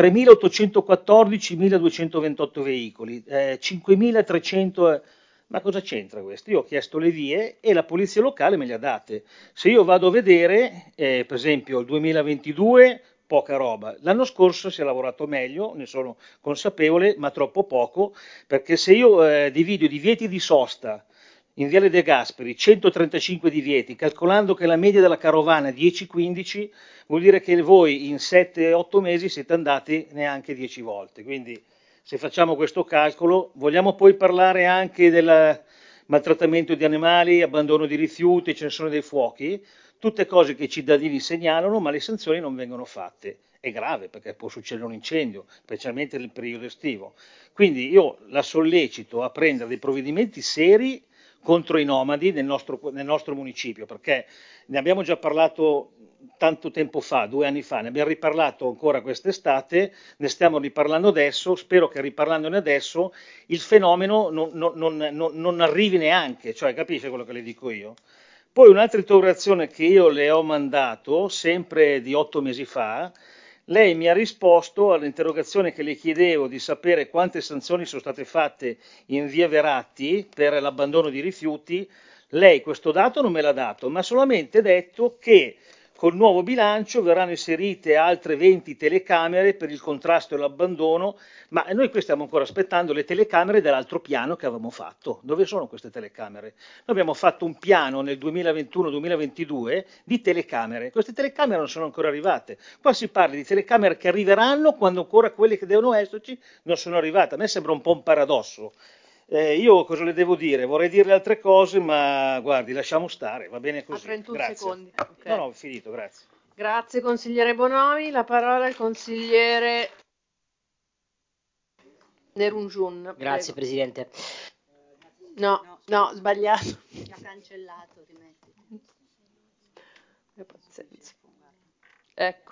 tremilaottocentoquattordici milleduecentoventotto veicoli, eh, cinquemilatrecento, eh, ma cosa c'entra questo? Io ho chiesto le vie e la polizia locale me le ha date. Se io vado a vedere, eh, per esempio il duemilaventidue, poca roba. L'anno scorso si è lavorato meglio, ne sono consapevole, ma troppo poco, perché se io eh, divido i divieti di sosta in Viale De Gasperi, centotrentacinque divieti, calcolando che la media della carovana è dieci quindici, vuol dire che voi in sette otto mesi siete andati neanche dieci volte. Quindi se facciamo questo calcolo, vogliamo poi parlare anche del maltrattamento di animali, abbandono di rifiuti, ce ne sono dei fuochi, tutte cose che i cittadini segnalano, ma le sanzioni non vengono fatte. È grave perché può succedere un incendio, specialmente nel periodo estivo. Quindi io la sollecito a prendere dei provvedimenti seri contro i nomadi nel nostro, nel nostro municipio, perché ne abbiamo già parlato tanto tempo fa, due anni fa, ne abbiamo riparlato ancora quest'estate, ne stiamo riparlando adesso, spero che riparlandone adesso il fenomeno non, non- non- non- non arrivi neanche, cioè capisce quello che le dico io? Poi un'altra interrogazione che io le ho mandato, sempre di otto mesi fa, lei mi ha risposto all'interrogazione che le chiedevo di sapere quante sanzioni sono state fatte in via Veratti per l'abbandono di rifiuti. Lei questo dato non me l'ha dato, ma ha solamente detto che col nuovo bilancio verranno inserite altre venti telecamere per il contrasto e l'abbandono, ma noi qui stiamo ancora aspettando le telecamere dell'altro piano che avevamo fatto. Dove sono queste telecamere? Noi abbiamo fatto un piano nel duemilaventuno duemilaventidue di telecamere. Queste telecamere non sono ancora arrivate. Qua si parla di telecamere che arriveranno quando ancora quelle che devono esserci non sono arrivate. A me sembra un po' un paradosso. Eh, io cosa le devo dire? Vorrei dirle altre cose, ma guardi, lasciamo stare, va bene A così. trentuno Grazie. secondi. Ok. No, no, ho finito, grazie. Grazie consigliere Bonomi, la parola al consigliere Nerungiun. Grazie Prego. Presidente. No, no, sbagliato. L'ha cancellato, rimetti. Che pazienza. Ecco.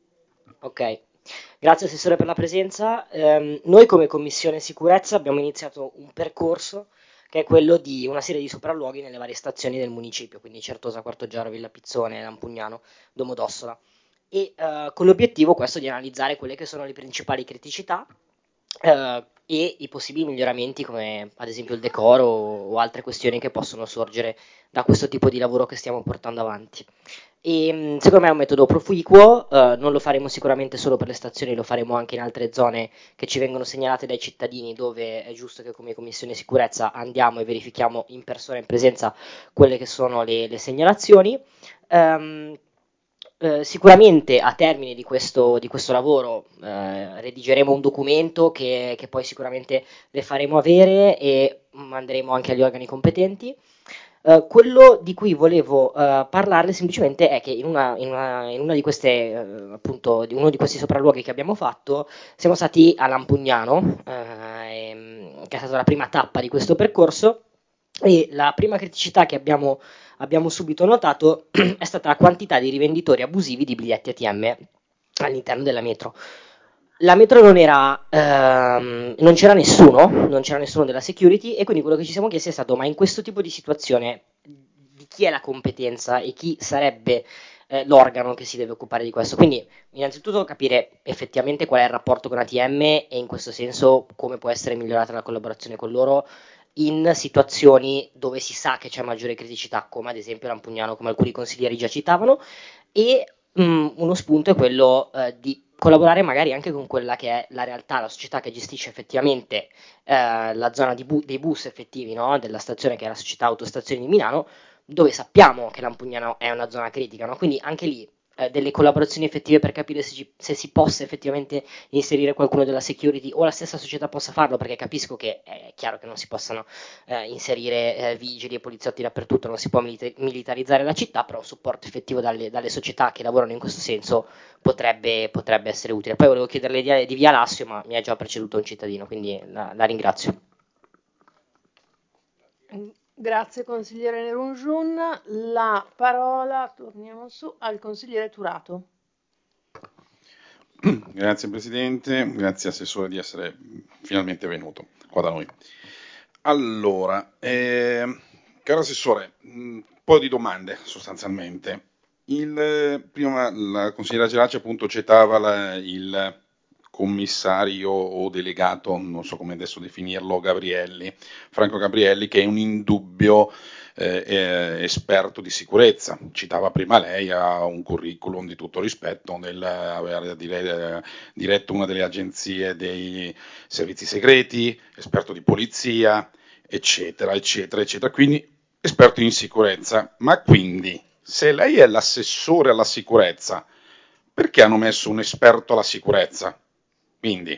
Ok, grazie Assessore per la presenza. Ehm, noi come Commissione Sicurezza abbiamo iniziato un percorso che è quello di una serie di sopralluoghi nelle varie stazioni del municipio, quindi Certosa, Quartoggiaro, Villa Pizzone, Lampugnano, Domodossola, e eh, con l'obiettivo questo di analizzare quelle che sono le principali criticità eh, e i possibili miglioramenti come ad esempio il decoro o altre questioni che possono sorgere da questo tipo di lavoro che stiamo portando avanti. E mh, secondo me è un metodo proficuo, eh, non lo faremo sicuramente solo per le stazioni, lo faremo anche in altre zone che ci vengono segnalate dai cittadini, dove è giusto che come Commissione Sicurezza andiamo e verifichiamo in persona, in presenza, quelle che sono le, le segnalazioni. Ehm, eh, sicuramente a termine di questo, di questo lavoro eh, redigeremo un documento che, che poi sicuramente le faremo avere e manderemo anche agli organi competenti. Eh, quello di cui volevo eh, parlarle semplicemente è che in una, in una, in una di queste, eh, appunto, di uno di questi sopralluoghi che abbiamo fatto, siamo stati a Lampugnano, eh, ehm, che è stata la prima tappa di questo percorso, e la prima criticità che abbiamo, abbiamo subito notato è stata la quantità di rivenditori abusivi di biglietti A T M all'interno della metro. La metro non era, ehm, non c'era nessuno, non c'era nessuno della security, e quindi quello che ci siamo chiesti è stato: ma in questo tipo di situazione di chi è la competenza e chi sarebbe eh, l'organo che si deve occupare di questo? Quindi innanzitutto capire effettivamente qual è il rapporto con A T M e in questo senso come può essere migliorata la collaborazione con loro in situazioni dove si sa che c'è maggiore criticità, come ad esempio Lampugnano, come alcuni consiglieri già citavano. E mh, uno spunto è quello eh, di collaborare magari anche con quella che è la realtà, la società che gestisce effettivamente eh, la zona di bu- dei bus effettivi, no? Della stazione, che è la società Autostazioni di Milano, dove sappiamo che Lampugnano è una zona critica, no? Quindi anche lì eh, delle collaborazioni effettive per capire se, ci, se si possa effettivamente inserire qualcuno della security o la stessa società possa farlo, perché capisco che è chiaro che non si possano eh, inserire eh, vigili e poliziotti dappertutto, non si può milita- militarizzare la città, però un supporto effettivo dalle, dalle società che lavorano in questo senso potrebbe, potrebbe essere utile. Poi volevo chiederle di, di Via Lassio, ma mi ha già preceduto un cittadino, quindi la, la ringrazio. Grazie consigliere Nerungiun. La parola, torniamo su, al consigliere Turato. Grazie Presidente, grazie Assessore di essere finalmente venuto qua da noi. Allora, eh, caro Assessore, un po' di domande sostanzialmente. Il, prima la consigliera Geraci appunto citava la, il commissario o delegato, non so come adesso definirlo, Gabrielli, Franco Gabrielli, che è un indubbio eh, eh, esperto di sicurezza. Citava prima lei, ha un curriculum di tutto rispetto, nel aver dire, diretto una delle agenzie dei servizi segreti, esperto di polizia, eccetera, eccetera, eccetera. Quindi esperto in sicurezza. Ma quindi, se lei è l'assessore alla sicurezza, perché hanno messo un esperto alla sicurezza? Quindi,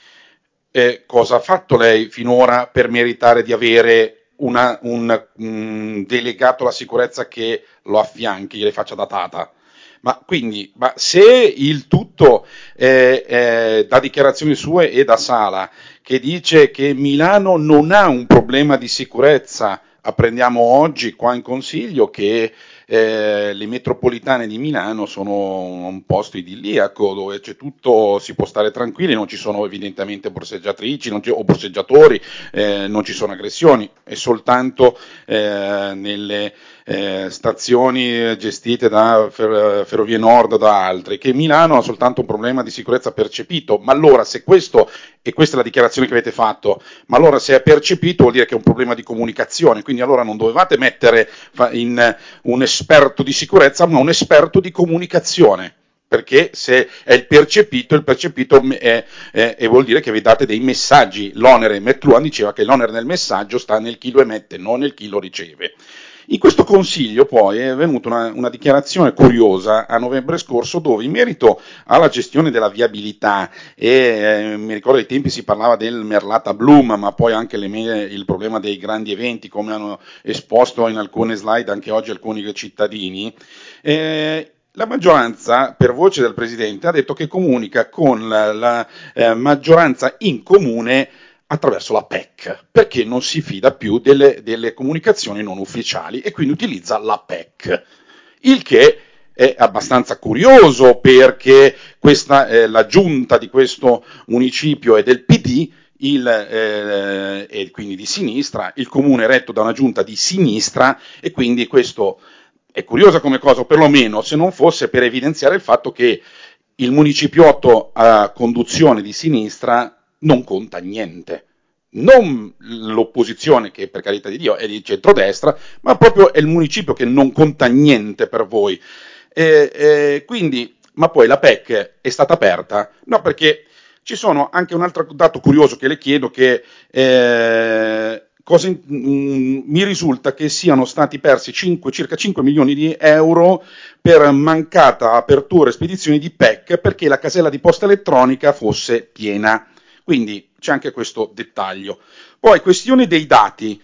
eh, cosa ha fatto lei finora per meritare di avere una, un, un delegato alla sicurezza che lo affianchi, le faccia da tata? Ma quindi, ma se il tutto è, è da dichiarazioni sue e da Sala, che dice che Milano non ha un problema di sicurezza, apprendiamo oggi qua in Consiglio che eh, le metropolitane di Milano sono un posto idilliaco dove c'è tutto, si può stare tranquilli, non ci sono evidentemente borseggiatrici non ci, o borseggiatori, eh, non ci sono aggressioni, è soltanto eh, nelle eh, stazioni gestite da fer- Ferrovie Nord o da altri, che Milano ha soltanto un problema di sicurezza percepito. Ma allora se questo, e questa è la dichiarazione che avete fatto, ma allora se è percepito vuol dire che è un problema di comunicazione, quindi allora non dovevate mettere in un esperto di sicurezza ma un esperto di comunicazione, perché se è il percepito, il percepito è, è, è, vuol dire che vi date dei messaggi. L'onere, McLuhan diceva che l'onere del messaggio sta nel chi lo emette, non nel chi lo riceve. In questo consiglio poi è venuta una, una dichiarazione curiosa a novembre scorso dove in merito alla gestione della viabilità e eh, mi ricordo ai tempi si parlava del Merlata Bloom, ma poi anche le, il problema dei grandi eventi come hanno esposto in alcune slide anche oggi alcuni cittadini, eh, la maggioranza, per voce del Presidente, ha detto che comunica con la, la eh, maggioranza in comune attraverso la P E C, perché non si fida più delle, delle comunicazioni non ufficiali e quindi utilizza la P E C, il che è abbastanza curioso perché questa, eh, la giunta di questo municipio è del P D, il, eh, e quindi di sinistra, il comune è retto da una giunta di sinistra e quindi questo è curiosa come cosa, o perlomeno se non fosse per evidenziare il fatto che il municipiotto a conduzione di sinistra non conta niente. Non l'opposizione, che per carità di Dio è di centrodestra, ma proprio è il municipio che non conta niente per voi. E, e quindi, ma poi la P E C è stata aperta? No, perché ci sono anche un altro dato curioso che le chiedo, che eh, cosa, mh, mi risulta che siano stati persi cinque, circa cinque milioni di euro per mancata apertura e spedizioni di P E C perché la casella di posta elettronica fosse piena. Quindi c'è anche questo dettaglio. Poi, questione dei dati.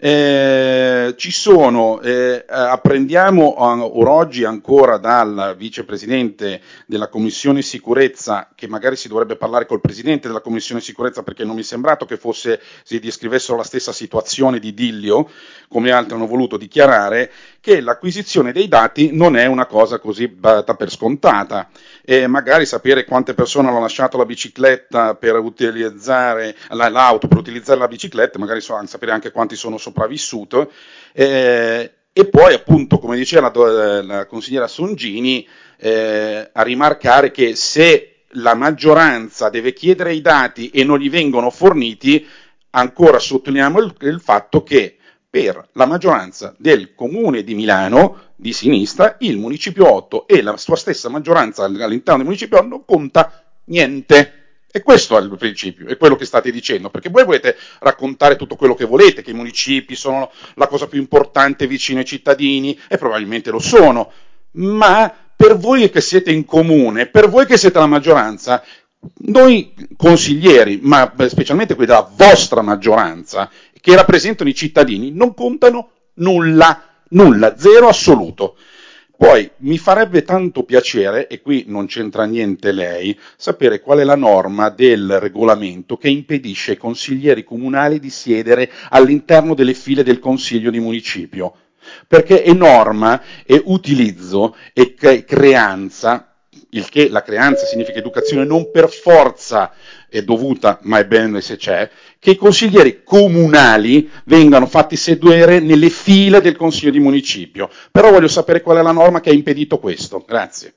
Eh, ci sono, eh, apprendiamo or oggi ancora dal vicepresidente della Commissione Sicurezza, che magari si dovrebbe parlare col presidente della Commissione Sicurezza perché non mi è sembrato che fosse, si descrivessero la stessa situazione di Dillio, come altri hanno voluto dichiarare, che l'acquisizione dei dati non è una cosa così data per scontata. E magari sapere quante persone hanno lasciato la bicicletta per utilizzare l'auto per utilizzare la bicicletta, magari so, sapere anche quanti sono sopravvissuti, eh, e poi appunto, come diceva la, la consigliera Songini, eh, a rimarcare che se la maggioranza deve chiedere i dati e non gli vengono forniti, ancora sottolineiamo il, il fatto che per la maggioranza del Comune di Milano di sinistra, il Municipio otto e la sua stessa maggioranza all'interno del Municipio non conta niente. E questo è il principio, è quello che state dicendo, perché voi volete raccontare tutto quello che volete, che i municipi sono la cosa più importante vicino ai cittadini, e probabilmente lo sono, ma per voi che siete in comune, per voi che siete la maggioranza, noi consiglieri, ma specialmente quelli della vostra maggioranza, che rappresentano i cittadini, non contano nulla, nulla, zero assoluto. Poi mi farebbe tanto piacere, e qui non c'entra niente lei, sapere qual è la norma del regolamento che impedisce ai consiglieri comunali di siedere all'interno delle file del consiglio di municipio. Perché è norma, è utilizzo, è cre- creanza, il che la creanza significa educazione non per forza è dovuta, ma è bene se c'è, che i consiglieri comunali vengano fatti sedere nelle file del consiglio di municipio. Però voglio sapere qual è la norma che ha impedito questo. Grazie.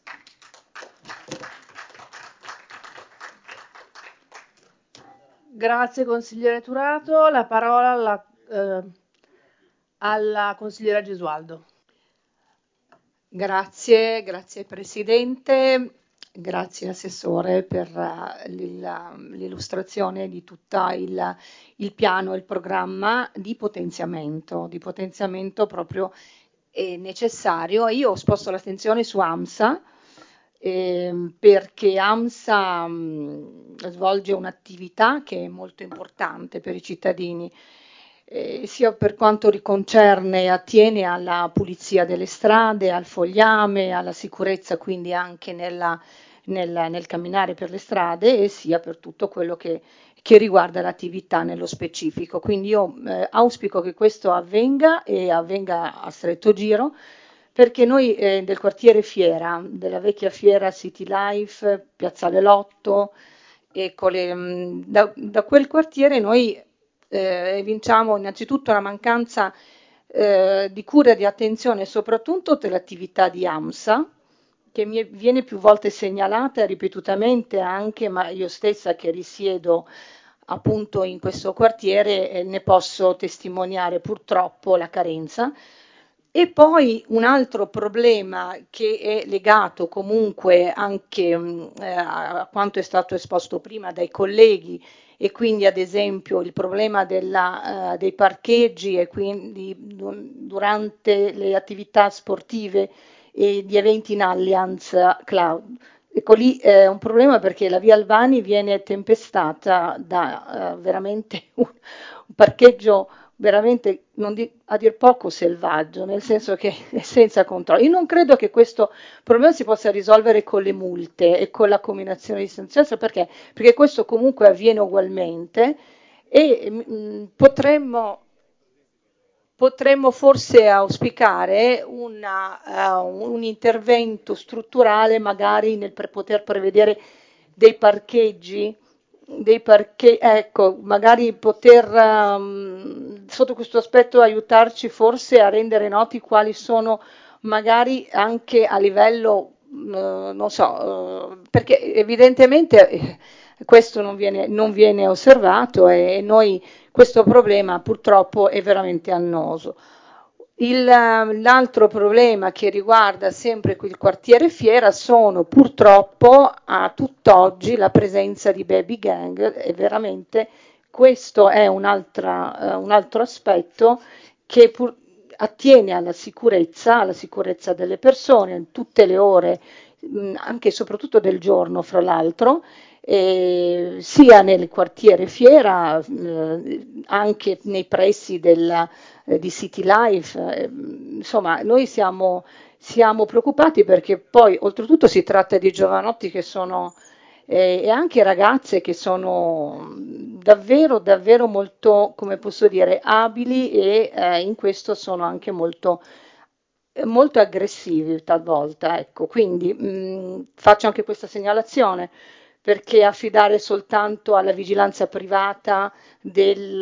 Grazie consigliere Turato, la parola alla, eh, alla consigliera Gesualdo. Grazie, grazie Presidente, grazie Assessore per uh, l'illustrazione di tutto il, il piano e il programma di potenziamento, di potenziamento proprio eh, necessario. Io ho sposto l'attenzione su AMSA eh, perché AMSA mh, svolge un'attività che è molto importante per i cittadini. Eh, sia per quanto concerne e attiene alla pulizia delle strade, al fogliame, alla sicurezza quindi anche nella, nel, nel camminare per le strade e sia per tutto quello che, che riguarda l'attività nello specifico. Quindi io eh, auspico che questo avvenga e avvenga a stretto giro perché noi eh, del quartiere Fiera, della vecchia Fiera City Life, Piazzale Lotto, ecco, le, mh, da, da quel quartiere noi eh, evinciamo innanzitutto la mancanza eh, di cura e di attenzione soprattutto dell'attività di AMSA, che mi viene più volte segnalata ripetutamente anche, ma io stessa che risiedo appunto in questo quartiere eh, ne posso testimoniare purtroppo la carenza. E poi un altro problema che è legato comunque anche mh, a quanto è stato esposto prima dai colleghi e quindi ad esempio il problema della, uh, dei parcheggi e quindi durante le attività sportive e gli eventi in Allianz Cloud. Ecco lì è un problema perché la via Albani viene tempestata da uh, veramente un, un parcheggio veramente non di, a dir poco selvaggio, nel senso che è senza controllo. Io non credo che questo problema si possa risolvere con le multe e con la combinazione di sanzioni, perché? Perché questo comunque avviene ugualmente e mh, potremmo, potremmo forse auspicare una, uh, un intervento strutturale magari nel per poter prevedere dei parcheggi dei parche, ecco, magari poter um, sotto questo aspetto aiutarci forse a rendere noti quali sono magari anche a livello, uh, non so, uh, perché evidentemente eh, questo non viene, non viene osservato e noi questo problema purtroppo è veramente annoso. Il, l'altro problema che riguarda sempre il quartiere Fiera sono purtroppo a tutt'oggi la presenza di baby gang e veramente questo è un'altra, uh, un altro aspetto che pur, attiene alla sicurezza, alla sicurezza delle persone in tutte le ore, mh, anche e soprattutto del giorno fra l'altro, eh, sia nel quartiere Fiera, eh, anche nei pressi della, eh, di City Life. Eh, insomma, noi siamo, siamo preoccupati perché poi oltretutto si tratta di giovanotti che sono eh, e anche ragazze che sono davvero, davvero molto, come posso dire, abili e eh, in questo sono anche molto molto aggressivi talvolta, ecco, quindi mh, faccio anche questa segnalazione perché affidare soltanto alla vigilanza privata del,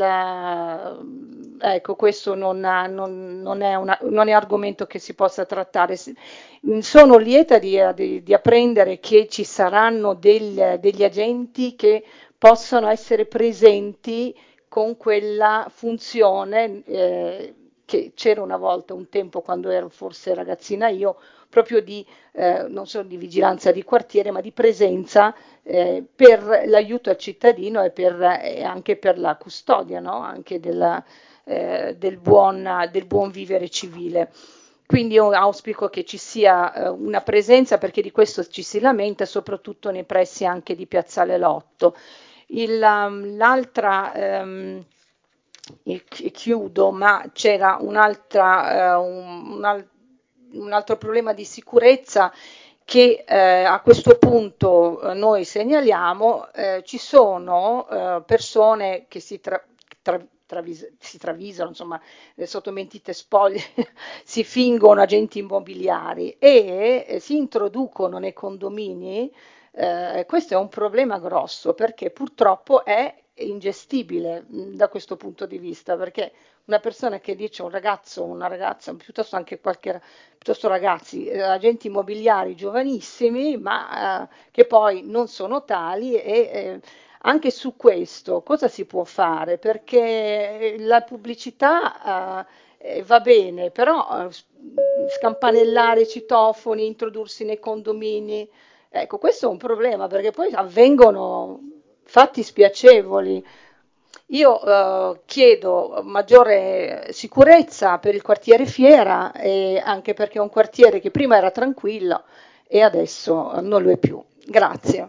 ecco, questo non, non, non, è una, non è argomento che si possa trattare. Sono lieta di, di, di apprendere che ci saranno del, degli agenti che possono essere presenti con quella funzione eh, che c'era una volta, un tempo quando ero forse ragazzina io, proprio di, eh, non solo di vigilanza di quartiere, ma di presenza eh, per l'aiuto al cittadino e, per, e anche per la custodia, no? Anche della, eh, del, buon, del buon vivere civile. quindi io auspico che ci sia eh, una presenza, perché di questo ci si lamenta, soprattutto nei pressi anche di Piazzale Lotto. Il, um, l'altra, um, e chi- chiudo, ma c'era un'altra, eh, un, un al- un altro problema di sicurezza che eh, a questo punto eh, noi segnaliamo. Eh, ci sono eh, persone che si, tra, tra- travis- si travisano, insomma, eh, sotto mentite spoglie si fingono agenti immobiliari e eh, si introducono nei condomini. Eh, questo è un problema grosso perché purtroppo è ingestibile mh, da questo punto di vista, perché una persona che dice un ragazzo, una ragazza, piuttosto anche qualche piuttosto ragazzi, eh, agenti immobiliari giovanissimi, ma eh, che poi non sono tali e eh, anche su questo cosa si può fare? Perché la pubblicità eh, eh, va bene, però eh, scampanellare i citofoni, introdursi nei condomini, ecco, questo è un problema perché poi avvengono fatti spiacevoli. Io eh, chiedo maggiore sicurezza per il quartiere Fiera, e anche perché è un quartiere che prima era tranquillo e adesso non lo è più. Grazie.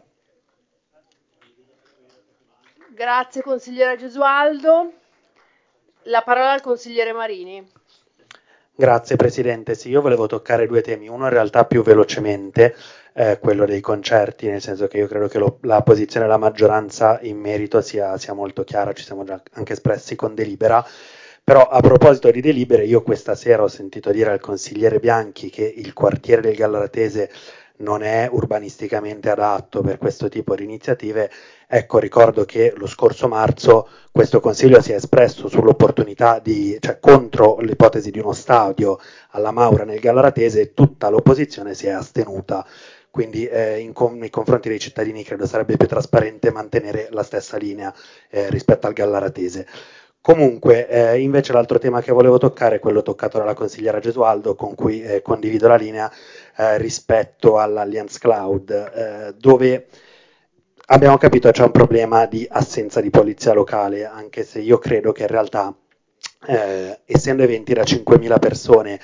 Grazie consigliere Gesualdo. La parola al consigliere Marini. Grazie Presidente, sì, io volevo toccare due temi, uno in realtà più velocemente, eh, quello dei concerti, nel senso che io credo che lo- la posizione della maggioranza in merito sia, sia molto chiara, ci siamo già anche espressi con delibera, però a proposito di delibere, io questa sera ho sentito dire al consigliere Bianchi che il quartiere del Gallatese non è urbanisticamente adatto per questo tipo di iniziative. Ecco, ricordo che lo scorso marzo questo Consiglio si è espresso sull'opportunità di, cioè contro l'ipotesi di uno stadio alla Maura nel Gallatese e tutta l'opposizione si è astenuta. Quindi eh, in con- nei confronti dei cittadini credo sarebbe più trasparente mantenere la stessa linea eh, rispetto al Gallatese. Comunque, eh, invece l'altro tema che volevo toccare è quello toccato dalla consigliera Gesualdo, con cui eh, condivido la linea eh, rispetto all'Allianz Cloud, eh, dove abbiamo capito che c'è un problema di assenza di polizia locale, anche se io credo che in realtà, eh, essendo eventi da cinquemila persone,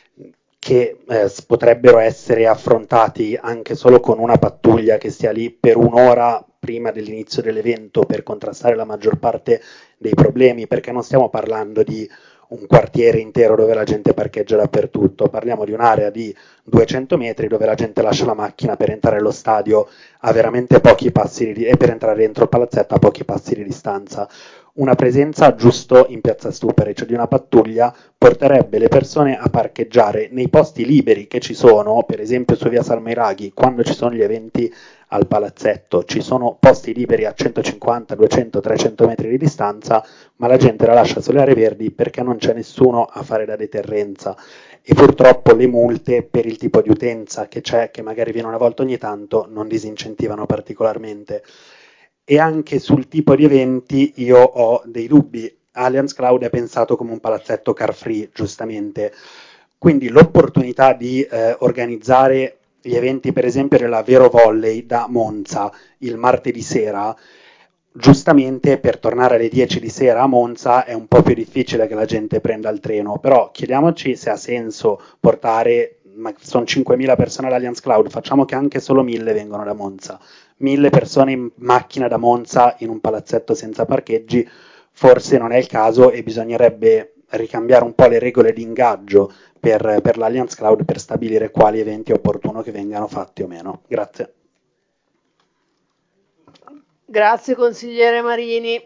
che eh, s- potrebbero essere affrontati anche solo con una pattuglia che stia lì per un'ora prima dell'inizio dell'evento per contrastare la maggior parte dei problemi, perché non stiamo parlando di un quartiere intero dove la gente parcheggia dappertutto, parliamo di un'area di duecento metri dove la gente lascia la macchina per entrare allo stadio a veramente pochi passi di, e per entrare dentro il palazzetto a pochi passi di distanza. Una presenza giusto in piazza Stuperi, cioè di una pattuglia, porterebbe le persone a parcheggiare nei posti liberi che ci sono, per esempio su via Salmeraghi, quando ci sono gli eventi al palazzetto, ci sono posti liberi a centocinquanta, duecento, trecento metri di distanza, ma la gente la lascia sulle aree verdi perché non c'è nessuno a fare da deterrenza. E purtroppo le multe per il tipo di utenza che c'è, che magari viene una volta ogni tanto, non disincentivano particolarmente. E anche sul tipo di eventi io ho dei dubbi. Allianz Cloud è pensato come un palazzetto car free, giustamente. Quindi l'opportunità di eh, organizzare gli eventi, per esempio, della Vero Volley da Monza il martedì sera, giustamente per tornare alle dieci di sera a Monza è un po' più difficile che la gente prenda il treno, però chiediamoci se ha senso portare, ma sono cinquemila persone all'Allianz Cloud, facciamo che anche solo mille vengono da Monza, mille persone in macchina da Monza in un palazzetto senza parcheggi, forse non è il caso e bisognerebbe ricambiare un po' le regole di ingaggio per, per l'Allianz Cloud per stabilire quali eventi è opportuno che vengano fatti o meno. Grazie. Grazie consigliere Marini.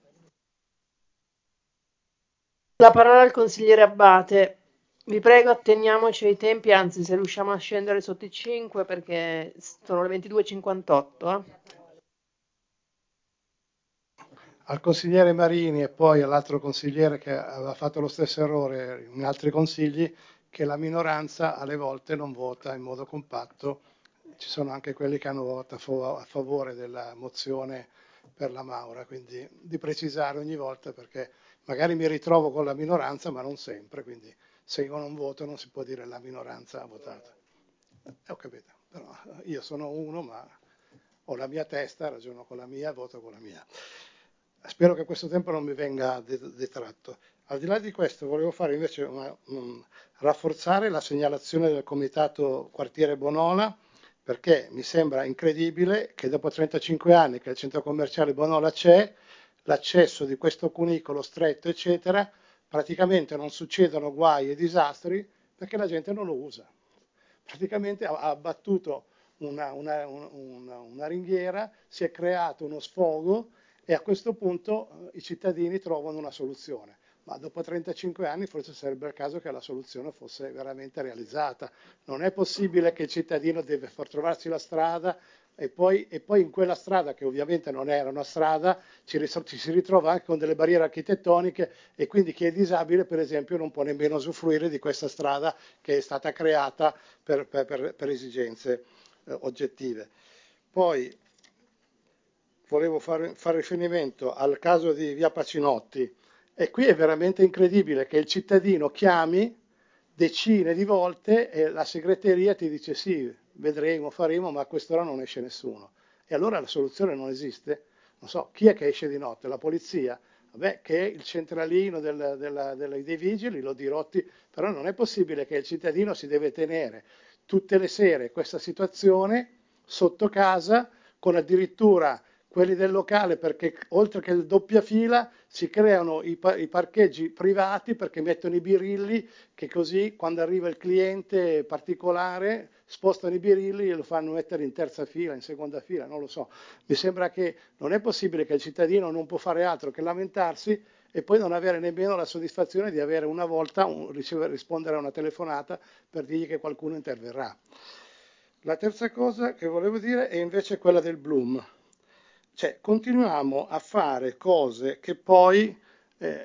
La parola al consigliere Abbate. Vi prego, atteniamoci ai tempi, anzi se riusciamo a scendere sotto i cinque perché sono le ventidue e cinquantotto. Eh. Al consigliere Marini e poi all'altro consigliere che aveva fatto lo stesso errore in altri consigli, che la minoranza alle volte non vota in modo compatto. Ci sono anche quelli che hanno votato a favore della mozione per la Maura, quindi di precisare ogni volta, perché magari mi ritrovo con la minoranza ma non sempre, quindi se io non voto non si può dire la minoranza ha votato. Eh, ho capito, però io sono uno ma ho la mia testa, ragiono con la mia, voto con la mia. Spero che questo tempo non mi venga detratto. Al di là di questo volevo fare invece una, un, rafforzare la segnalazione del comitato quartiere Bonola, perché mi sembra incredibile che dopo trentacinque anni che il centro commerciale Bonola c'è, l'accesso di questo cunicolo stretto eccetera, praticamente non succedono guai e disastri perché la gente non lo usa. Praticamente ha abbattuto una, una, una, una ringhiera, si è creato uno sfogo e a questo punto eh, i cittadini trovano una soluzione. Ma dopo trentacinque anni forse sarebbe il caso che la soluzione fosse veramente realizzata. Non è possibile che il cittadino deve far trovarsi la strada e poi, e poi in quella strada, che ovviamente non era una strada, ci, ci si ritrova anche con delle barriere architettoniche e quindi chi è disabile, per esempio, non può nemmeno usufruire di questa strada che è stata creata per, per, per, per esigenze eh, oggettive. Poi volevo fare, fare riferimento al caso di via Pacinotti. E qui è veramente incredibile che il cittadino chiami decine di volte e la segreteria ti dice sì, vedremo, faremo, ma a quest'ora non esce nessuno. E allora la soluzione non esiste? Non so, chi è che esce di notte? La polizia? Vabbè, che è il centralino del, della, della, dei vigili, lo dirotti, però non è possibile che il cittadino si deve tenere tutte le sere questa situazione sotto casa con addirittura quelli del locale, perché oltre che il doppia fila si creano i, i parcheggi privati perché mettono i birilli che così quando arriva il cliente particolare spostano i birilli e lo fanno mettere in terza fila, in seconda fila, non lo so. Mi sembra che non è possibile che il cittadino non può fare altro che lamentarsi e poi non avere nemmeno la soddisfazione di avere una volta un, ricevere, rispondere a una telefonata per dirgli che qualcuno interverrà. La terza cosa che volevo dire è invece quella del Bloom. Cioè, continuiamo a fare cose che poi eh,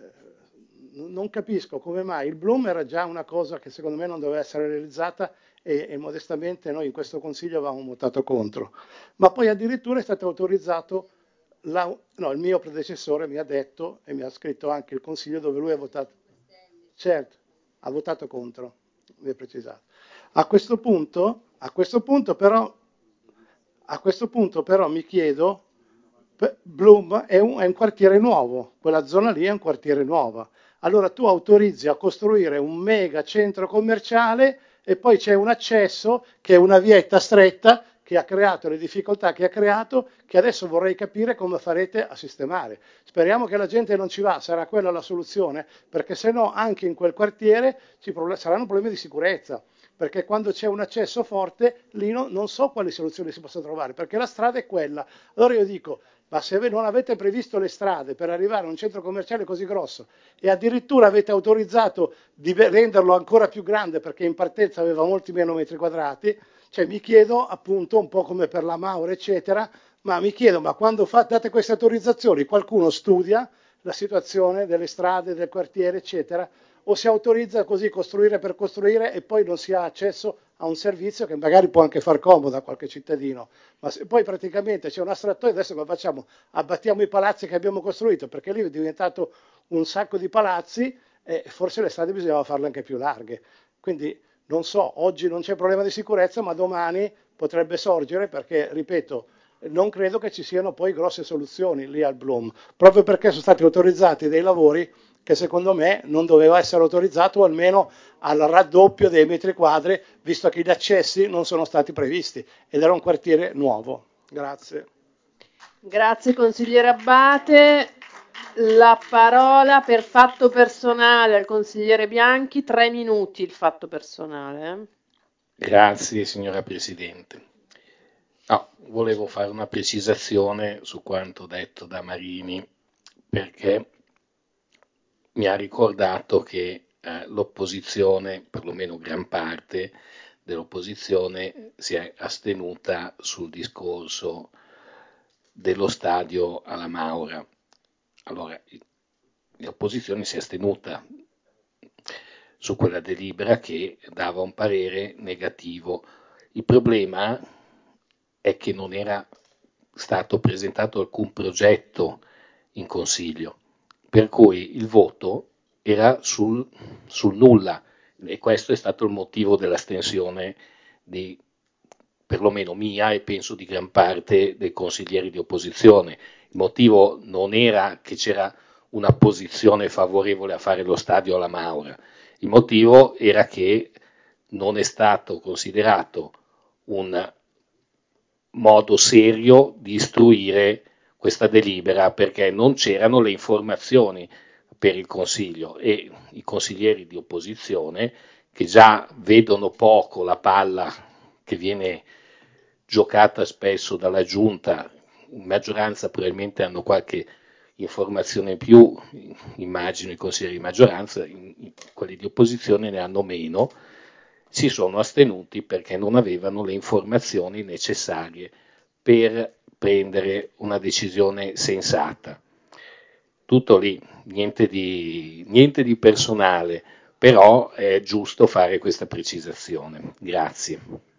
non capisco come mai. Il Bloom era già una cosa che secondo me non doveva essere realizzata e, e modestamente noi in questo Consiglio avevamo votato contro. Ma poi addirittura è stato autorizzato, la, no, il mio predecessore mi ha detto e mi ha scritto anche il Consiglio dove lui ha votato. Certo, ha votato contro, mi è precisato. A questo punto, a questo punto però A questo punto però mi chiedo, Bloom è un, è un quartiere nuovo, quella zona lì è un quartiere nuovo. Allora tu autorizzi a costruire un mega centro commerciale e poi c'è un accesso che è una vietta stretta che ha creato le difficoltà che ha creato, che adesso vorrei capire come farete a sistemare. Speriamo che la gente non ci va, sarà quella la soluzione, perché se no anche in quel quartiere ci saranno problemi di sicurezza. Perché quando c'è un accesso forte, lì no, non so quali soluzioni si possono trovare, perché la strada è quella. Allora io dico, ma se non avete previsto le strade per arrivare a un centro commerciale così grosso e addirittura avete autorizzato di renderlo ancora più grande perché in partenza aveva molti meno metri quadrati, cioè mi chiedo appunto un po' come per la Maura eccetera, ma mi chiedo, ma quando fate, date queste autorizzazioni qualcuno studia la situazione delle strade, del quartiere eccetera, o si autorizza così costruire per costruire e poi non si ha accesso a un servizio che magari può anche far comodo a qualche cittadino, ma se poi praticamente c'è una strattoia, adesso cosa facciamo? Abbattiamo i palazzi che abbiamo costruito, perché lì è diventato un sacco di palazzi e forse le strade bisognava farle anche più larghe. Quindi non so, oggi non c'è problema di sicurezza, ma domani potrebbe sorgere perché, ripeto, non credo che ci siano poi grosse soluzioni lì al Bloom, proprio perché sono stati autorizzati dei lavori che secondo me non doveva essere autorizzato, o almeno al raddoppio dei metri quadri, visto che gli accessi non sono stati previsti ed era un quartiere nuovo. Grazie. Grazie consigliere Abbate. La parola per fatto personale al consigliere Bianchi, tre minuti il fatto personale. Eh? Grazie signora Presidente. No, volevo fare una precisazione su quanto detto da Marini, perché mi ha ricordato che eh, l'opposizione, perlomeno gran parte dell'opposizione, si è astenuta sul discorso dello stadio alla Maura. Allora, l'opposizione si è astenuta su quella delibera che dava un parere negativo. Il problema è che non era stato presentato alcun progetto in Consiglio, per cui il voto era sul, sul nulla e questo è stato il motivo dell'astensione di perlomeno mia e penso di gran parte dei consiglieri di opposizione. Il motivo non era che c'era una posizione favorevole a fare lo stadio alla Maura, il motivo era che non è stato considerato un modo serio di istruire questa delibera perché non c'erano le informazioni per il Consiglio e i consiglieri di opposizione, che già vedono poco la palla che viene giocata spesso dalla Giunta, in maggioranza probabilmente hanno qualche informazione in più, immagino i consiglieri di maggioranza, in, in, quelli di opposizione ne hanno meno, si sono astenuti perché non avevano le informazioni necessarie per prendere una decisione sensata. Tutto lì, niente di, niente di personale, però è giusto fare questa precisazione. Grazie.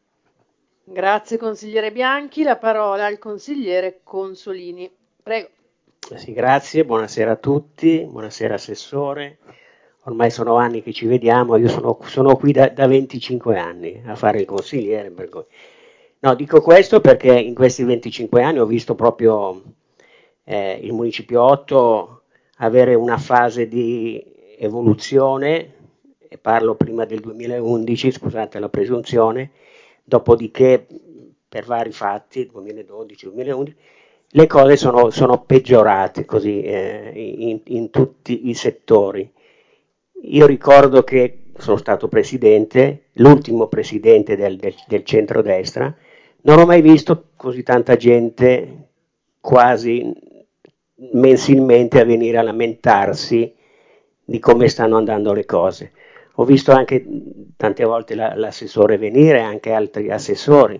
Grazie consigliere Bianchi, la parola al consigliere Consolini. Prego. Sì, grazie, buonasera a tutti, buonasera Assessore. Ormai sono anni che ci vediamo, io sono, sono qui da, da venticinque anni a fare il consigliere. Per cui... No, dico questo perché in questi venticinque anni ho visto proprio eh, il Municipio otto avere una fase di evoluzione, e parlo prima del duemilaundici, scusate la presunzione, dopodiché per vari fatti, duemiladodici duemilaundici, le cose sono, sono peggiorate così eh, in, in tutti i settori. Io ricordo che sono stato presidente, l'ultimo presidente del, del, del centrodestra, non ho mai visto così tanta gente quasi mensilmente a venire a lamentarsi di come stanno andando le cose. Ho visto anche tante volte la, l'assessore venire, anche altri assessori,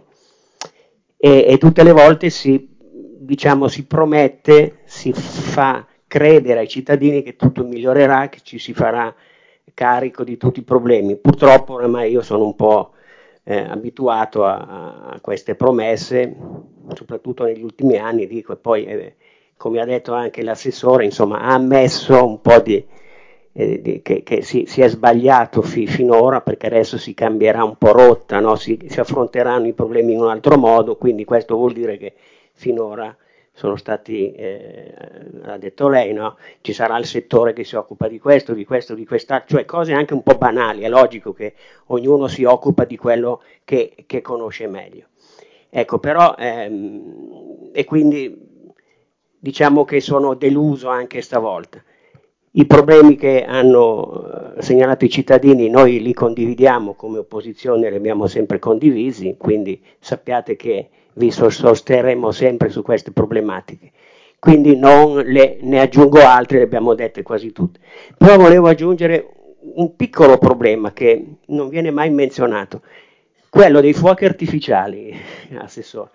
e, e tutte le volte si, diciamo, si promette, si fa credere ai cittadini che tutto migliorerà, che ci si farà carico di tutti i problemi. Purtroppo ormai io sono un po' eh, abituato a, a queste promesse, soprattutto negli ultimi anni, dico, e poi eh, come ha detto anche l'assessore, insomma, ha ammesso un po' di, eh, di che, che si, si è sbagliato fi, finora, perché adesso si cambierà un po' rotta, no? si, si affronteranno i problemi in un altro modo, quindi questo vuol dire che finora sono stati, eh, ha detto lei, no? Ci sarà il settore che si occupa di questo, di questo, di quest'altro, cioè cose anche un po' banali, è logico che ognuno si occupa di quello che, che conosce meglio. Ecco, però, ehm, e quindi diciamo che sono deluso anche stavolta. I problemi che hanno segnalato i cittadini noi li condividiamo, come opposizione li abbiamo sempre condivisi, quindi sappiate che vi sosterremo sempre su queste problematiche. Quindi non le, ne aggiungo altre, le abbiamo dette quasi tutte. Però volevo aggiungere un piccolo problema che non viene mai menzionato, quello dei fuochi artificiali, Assessore.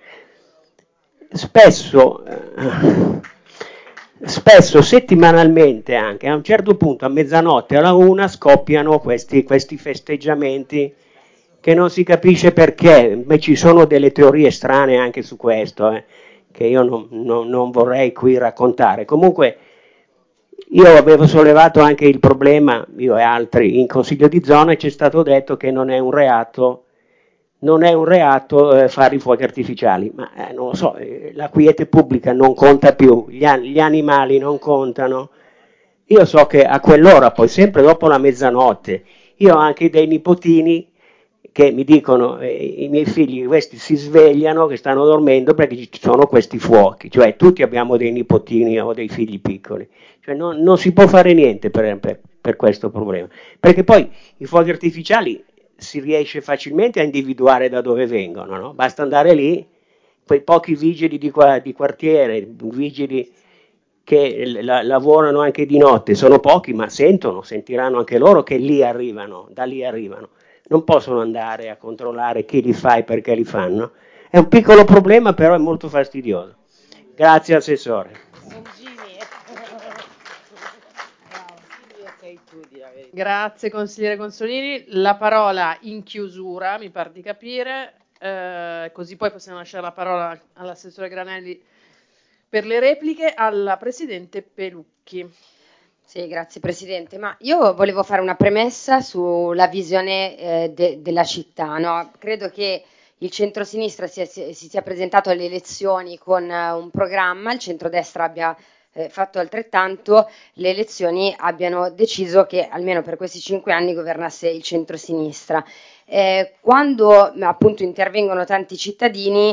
Spesso... Eh, Spesso settimanalmente anche, a un certo punto a mezzanotte alla una scoppiano questi, questi festeggiamenti che non si capisce perché, beh, ci sono delle teorie strane anche su questo, eh, che io non, non, non vorrei qui raccontare. Comunque io avevo sollevato anche il problema, io e altri, in Consiglio di zona, e ci è stato detto che non è un reato non è un reato eh, fare i fuochi artificiali, ma eh, non lo so, eh, la quiete pubblica non conta più, gli, an- gli animali non contano. Io so che a quell'ora, poi sempre dopo la mezzanotte, io ho anche dei nipotini che mi dicono, eh, i miei figli, questi si svegliano, che stanno dormendo perché ci sono questi fuochi, cioè tutti abbiamo dei nipotini o dei figli piccoli, cioè non, non si può fare niente per, per, per questo problema, perché poi i fuochi artificiali si riesce facilmente a individuare da dove vengono, no? Basta andare lì, quei pochi vigili di, qua, di quartiere, vigili che la, lavorano anche di notte, sono pochi ma sentono, sentiranno anche loro che lì arrivano, da lì arrivano, non possono andare a controllare chi li fa e perché li fanno, è un piccolo problema però è molto fastidioso. Grazie Assessore. Grazie consigliere Consolini, la parola in chiusura mi pare di capire, eh, così poi possiamo lasciare la parola all'assessore Granelli per le repliche, alla presidente Pelucchi. Sì, grazie Presidente, ma io volevo fare una premessa sulla visione eh, de- della città, no? Credo che il centrosinistra si, si, si sia presentato alle elezioni con uh, un programma, il centrodestra abbia eh, fatto altrettanto, le elezioni abbiano deciso che almeno per questi cinque anni governasse il centrosinistra. Eh, quando appunto intervengono tanti cittadini,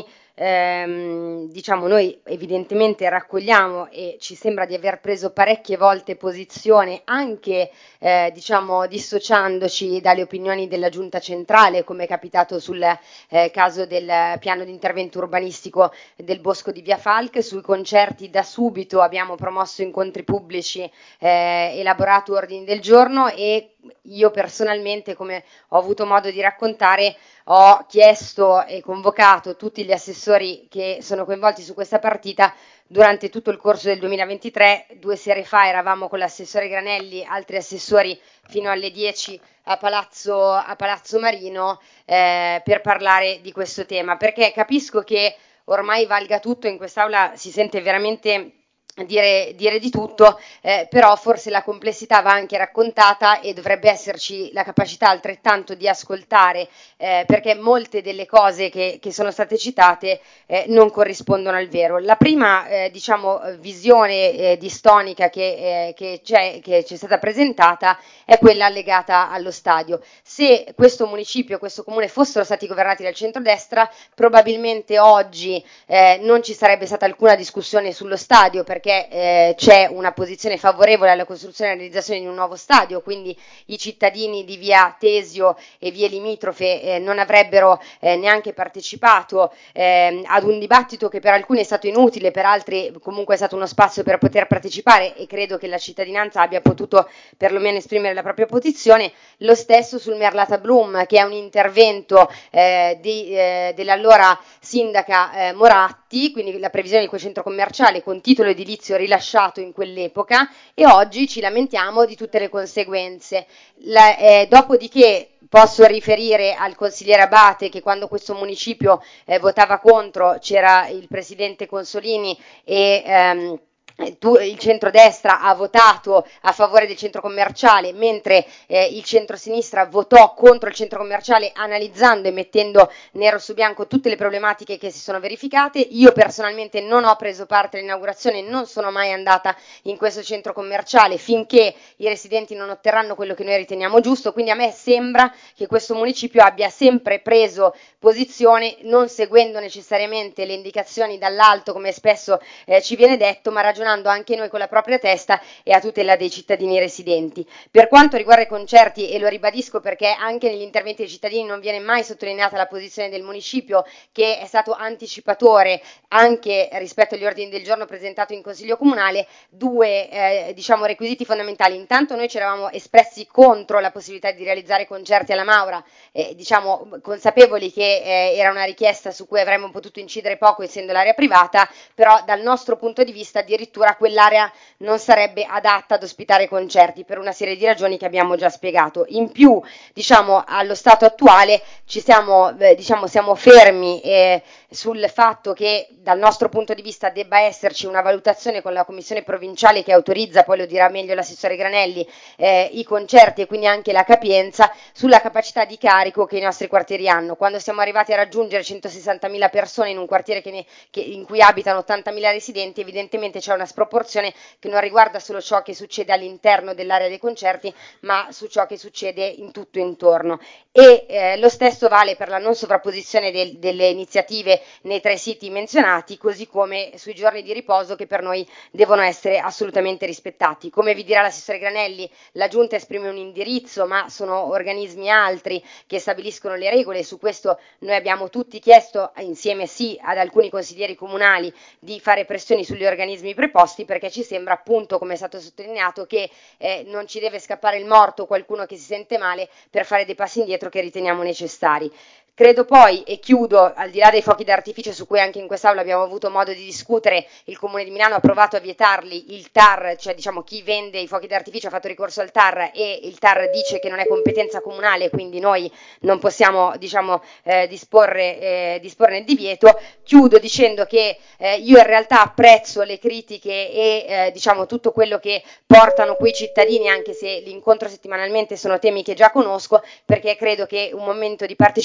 ehm, diciamo noi evidentemente raccogliamo e ci sembra di aver preso parecchie volte posizione anche eh, diciamo dissociandoci dalle opinioni della giunta centrale, come è capitato sul eh, caso del piano di intervento urbanistico del Bosco di Via Falck. Sui concerti da subito abbiamo promosso incontri pubblici, eh, elaborato ordini del giorno e io personalmente, come ho avuto modo di raccontare, ho chiesto e convocato tutti gli assessori che sono coinvolti su questa partita durante tutto il corso del duemilaventitré. Due sere fa eravamo con l'assessore Granelli, altri assessori fino alle dieci a Palazzo, a Palazzo Marino eh, per parlare di questo tema, perché capisco che ormai valga tutto, in quest'aula si sente veramente Dire, dire di tutto, eh, però forse la complessità va anche raccontata e dovrebbe esserci la capacità altrettanto di ascoltare, eh, perché molte delle cose che, che sono state citate eh, non corrispondono al vero. La prima eh, diciamo, visione eh, distonica che, eh, che, c'è, che ci è stata presentata è quella legata allo stadio. Se questo municipio, questo comune fossero stati governati dal centrodestra, probabilmente oggi eh, non ci sarebbe stata alcuna discussione sullo stadio, perché perché eh, c'è una posizione favorevole alla costruzione e realizzazione di un nuovo stadio, quindi i cittadini di via Tesio e vie limitrofe eh, non avrebbero eh, neanche partecipato eh, ad un dibattito che per alcuni è stato inutile, per altri comunque è stato uno spazio per poter partecipare e credo che la cittadinanza abbia potuto perlomeno esprimere la propria posizione. Lo stesso sul Merlata Bloom, che è un intervento eh, di, eh, dell'allora sindaca eh, Moratti, quindi la previsione di quel centro commerciale con titolo edilizio rilasciato in quell'epoca, e oggi ci lamentiamo di tutte le conseguenze. La, eh, dopodiché posso riferire al consigliere Abate che quando questo municipio eh, votava contro c'era il presidente Consolini e ehm, Tu, il centrodestra ha votato a favore del centro commerciale, mentre eh, il centrosinistra votò contro il centro commerciale, analizzando e mettendo nero su bianco tutte le problematiche che si sono verificate. Io personalmente non ho preso parte all'inaugurazione, non sono mai andata in questo centro commerciale finché i residenti non otterranno quello che noi riteniamo giusto, quindi a me sembra che questo municipio abbia sempre preso posizione non seguendo necessariamente le indicazioni dall'alto, come spesso eh, ci viene detto, ma ragionando anche noi con la propria testa e a tutela dei cittadini residenti. Per quanto riguarda i concerti, e lo ribadisco perché anche negli interventi dei cittadini non viene mai sottolineata la posizione del municipio, che è stato anticipatore anche rispetto agli ordini del giorno presentati in Consiglio Comunale, due eh, diciamo requisiti fondamentali. Intanto noi ci eravamo espressi contro la possibilità di realizzare concerti alla Maura, eh, diciamo consapevoli che eh, era una richiesta su cui avremmo potuto incidere poco essendo l'area privata, però dal nostro punto di vista addirittura quell'area non sarebbe adatta ad ospitare concerti per una serie di ragioni che abbiamo già spiegato. In più, diciamo, allo stato attuale ci siamo, eh, diciamo, siamo fermi eh, sul fatto che dal nostro punto di vista debba esserci una valutazione con la commissione provinciale che autorizza, poi lo dirà meglio l'assessore Granelli, eh, i concerti e quindi anche la capienza, sulla capacità di carico che i nostri quartieri hanno. Quando siamo arrivati a raggiungere centosessantamila persone in un quartiere che ne, che, in cui abitano ottantamila residenti, evidentemente c'è una sproporzione che non riguarda solo ciò che succede all'interno dell'area dei concerti, ma su ciò che succede in tutto intorno. E eh, lo stesso vale per la non sovrapposizione del, delle iniziative nei tre siti menzionati, così come sui giorni di riposo che per noi devono essere assolutamente rispettati. Come vi dirà l'assessore Granelli, la Giunta esprime un indirizzo, ma sono organismi altri che stabiliscono le regole, e su questo noi abbiamo tutti chiesto, insieme sì ad alcuni consiglieri comunali, di fare pressioni sugli organismi preposti, perché ci sembra appunto, come è stato sottolineato, che eh, non ci deve scappare il morto, qualcuno che si sente male, per fare dei passi indietro che riteniamo necessari. Credo poi, e chiudo, al di là dei fuochi d'artificio su cui anche in quest'Aula abbiamo avuto modo di discutere, il Comune di Milano ha provato a vietarli, il T A R, cioè diciamo chi vende i fuochi d'artificio ha fatto ricorso al T A R e il T A R dice che non è competenza comunale, quindi noi non possiamo diciamo, eh, disporre, eh, disporne il divieto. Chiudo dicendo che eh, io in realtà apprezzo le critiche e eh, diciamo tutto quello che portano qui i cittadini, anche se l'incontro settimanalmente sono temi che già conosco, perché credo che un momento di partecipazione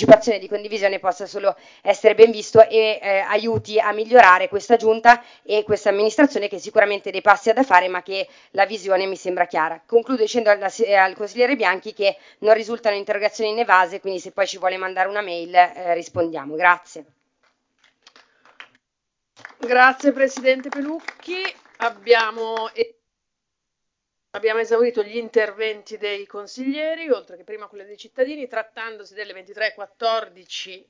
di condivisione possa solo essere ben visto e eh, aiuti a migliorare questa giunta e questa amministrazione, che sicuramente dei passi ha da fare, ma che la visione mi sembra chiara. Concludo dicendo alla, al consigliere Bianchi che non risultano interrogazioni inevase, quindi se poi ci vuole mandare una mail eh, rispondiamo. Grazie. Grazie Presidente Pelucchi. Abbiamo, abbiamo esaurito gli interventi dei consiglieri, oltre che prima quelli dei cittadini, trattandosi delle ventitré e quattordici.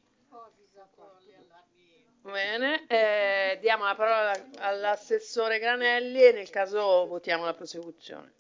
Bene, eh, diamo la parola all'assessore Granelli e nel caso votiamo la prosecuzione.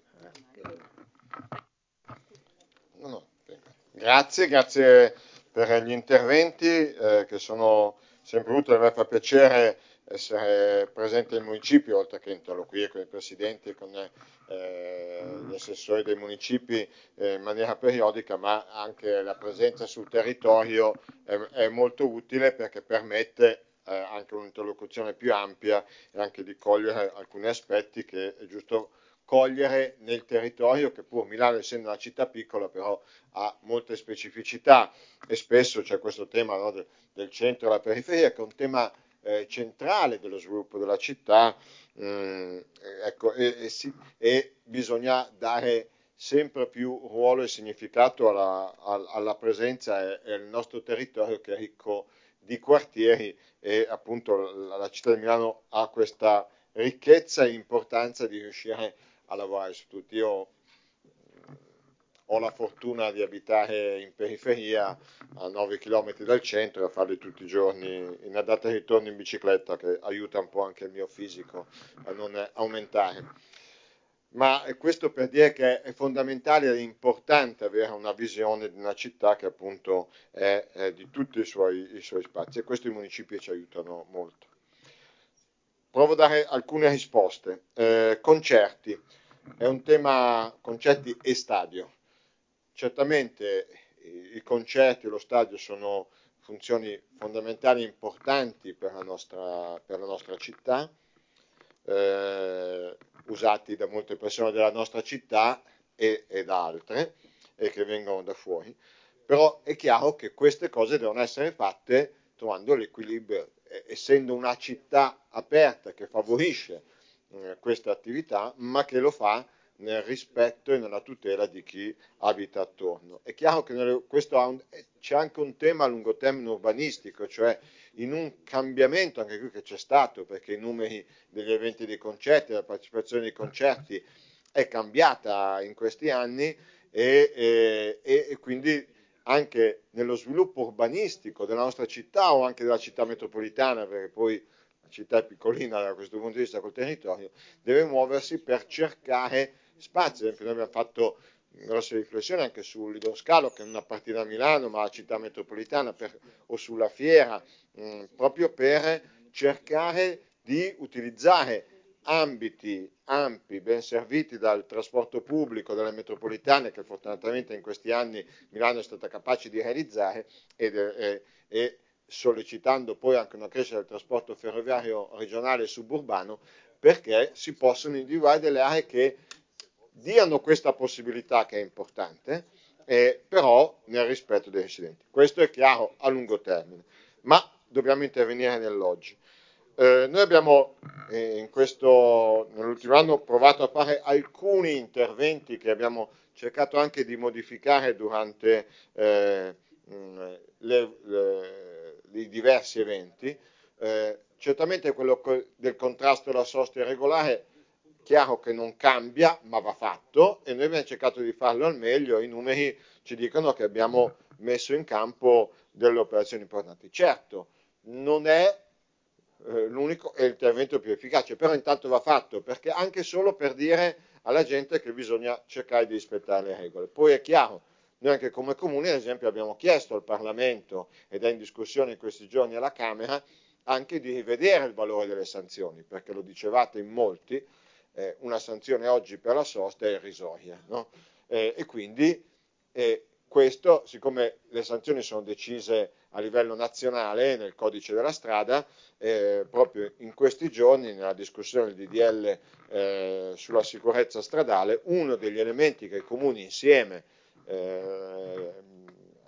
No, no. Grazie, grazie per gli interventi eh, che sono sempre utili. A me fa piacere essere presente nel municipio, oltre che interloquire con i presidenti e con eh, gli assessori dei municipi eh, in maniera periodica, ma anche la presenza sul territorio è, è molto utile perché permette eh, anche un'interlocuzione più ampia e anche di cogliere alcuni aspetti che è giusto cogliere nel territorio, che pur Milano, essendo una città piccola, però ha molte specificità e spesso c'è questo tema, no, del, del centro e della periferia, che è un tema eh, centrale dello sviluppo della città, mm, ecco, e, e, si, e bisogna dare sempre più ruolo e significato alla, alla presenza e, e al nostro territorio, che è ricco di quartieri, e appunto la, la città di Milano ha questa ricchezza e importanza di riuscire a lavorare su tutti. Io ho la fortuna di abitare in periferia a nove chilometri dal centro e a farli tutti i giorni in andata e ritorno in bicicletta, che aiuta un po' anche il mio fisico a non aumentare. Ma questo per dire che è fondamentale e importante avere una visione di una città che appunto è, è di tutti i suoi, i suoi spazi, e questo i municipi ci aiutano molto. Provo a dare alcune risposte. Eh, concerti, è un tema, concerti e stadio. Certamente i, i concerti e lo stadio sono funzioni fondamentali e importanti per la nostra, per la nostra città, eh, usati da molte persone della nostra città e, e da altre, e che vengono da fuori. Però è chiaro che queste cose devono essere fatte trovando l'equilibrio, essendo una città aperta che favorisce eh, queste attività, ma che lo fa nel rispetto e nella tutela di chi abita attorno. È chiaro che nelle, questo ha un, c'è anche un tema a lungo termine urbanistico, cioè in un cambiamento anche qui che c'è stato, perché i numeri degli eventi dei concerti, la partecipazione ai concerti è cambiata in questi anni e, e, e quindi anche nello sviluppo urbanistico della nostra città o anche della città metropolitana, perché poi la città è piccolina da questo punto di vista col territorio, deve muoversi per cercare spazi. Ad esempio noi abbiamo fatto grosse riflessioni anche sull'idroscalo, che non appartiene a Milano ma alla città metropolitana, per, o sulla fiera, mh, proprio per cercare di utilizzare ambiti ampi, ben serviti dal trasporto pubblico, dalle metropolitane, che fortunatamente in questi anni Milano è stata capace di realizzare, ed, e, e sollecitando poi anche una crescita del trasporto ferroviario regionale e suburbano, perché si possono individuare delle aree che diano questa possibilità, che è importante, eh, però nel rispetto dei residenti. Questo è chiaro a lungo termine, ma dobbiamo intervenire nell'oggi. Eh, noi abbiamo eh, in questo, nell'ultimo anno provato a fare alcuni interventi che abbiamo cercato anche di modificare durante eh, le, le, i diversi eventi. Eh, certamente quello del contrasto alla sosta irregolare, chiaro che non cambia, ma va fatto, e noi abbiamo cercato di farlo al meglio. I numeri ci dicono che abbiamo messo in campo delle operazioni importanti. Certo, non è eh, l'unico è l'intervento più efficace, però intanto va fatto, perché anche solo per dire alla gente che bisogna cercare di rispettare le regole. Poi è chiaro, noi anche come Comune, ad esempio, abbiamo chiesto al Parlamento, ed è in discussione in questi giorni alla Camera, anche di rivedere il valore delle sanzioni, perché lo dicevate in molti, eh, una sanzione oggi per la sosta è irrisoria, no? eh, e quindi eh, questo, siccome le sanzioni sono decise a livello nazionale nel codice della strada, eh, proprio in questi giorni nella discussione del D D L eh, sulla sicurezza stradale, uno degli elementi che i comuni insieme eh,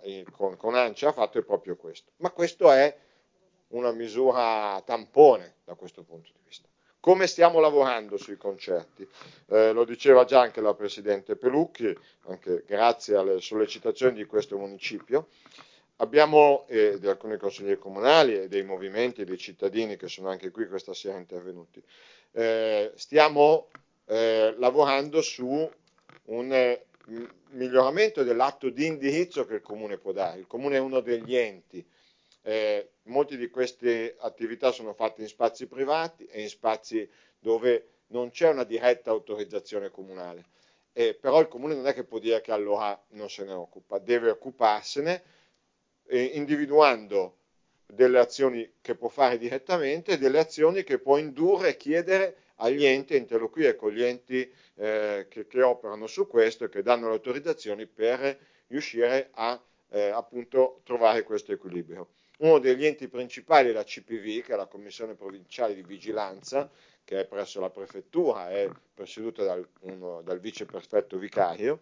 eh, con, con ANCI ha fatto è proprio questo. Ma questo è una misura tampone da questo punto di vista. Come stiamo lavorando sui concerti? Eh, lo diceva già anche la Presidente Pelucchi, anche grazie alle sollecitazioni di questo municipio. Abbiamo eh, di alcuni consiglieri comunali e dei movimenti e dei cittadini che sono anche qui questa sera intervenuti. Eh, stiamo eh, lavorando su un eh, miglioramento dell'atto di indirizzo che il Comune può dare. Il Comune è uno degli enti. Eh, molte di queste attività sono fatte in spazi privati e in spazi dove non c'è una diretta autorizzazione comunale. Eh, però il Comune non è che può dire che allora non se ne occupa, deve occuparsene eh, individuando delle azioni che può fare direttamente e delle azioni che può indurre e chiedere agli enti, interloquire con gli enti eh, che, che operano su questo e che danno le autorizzazioni per riuscire a eh, appunto trovare questo equilibrio. Uno degli enti principali è la C P V, che è la Commissione Provinciale di Vigilanza, che è presso la Prefettura, è presieduta dal, uno, dal viceprefetto vicario,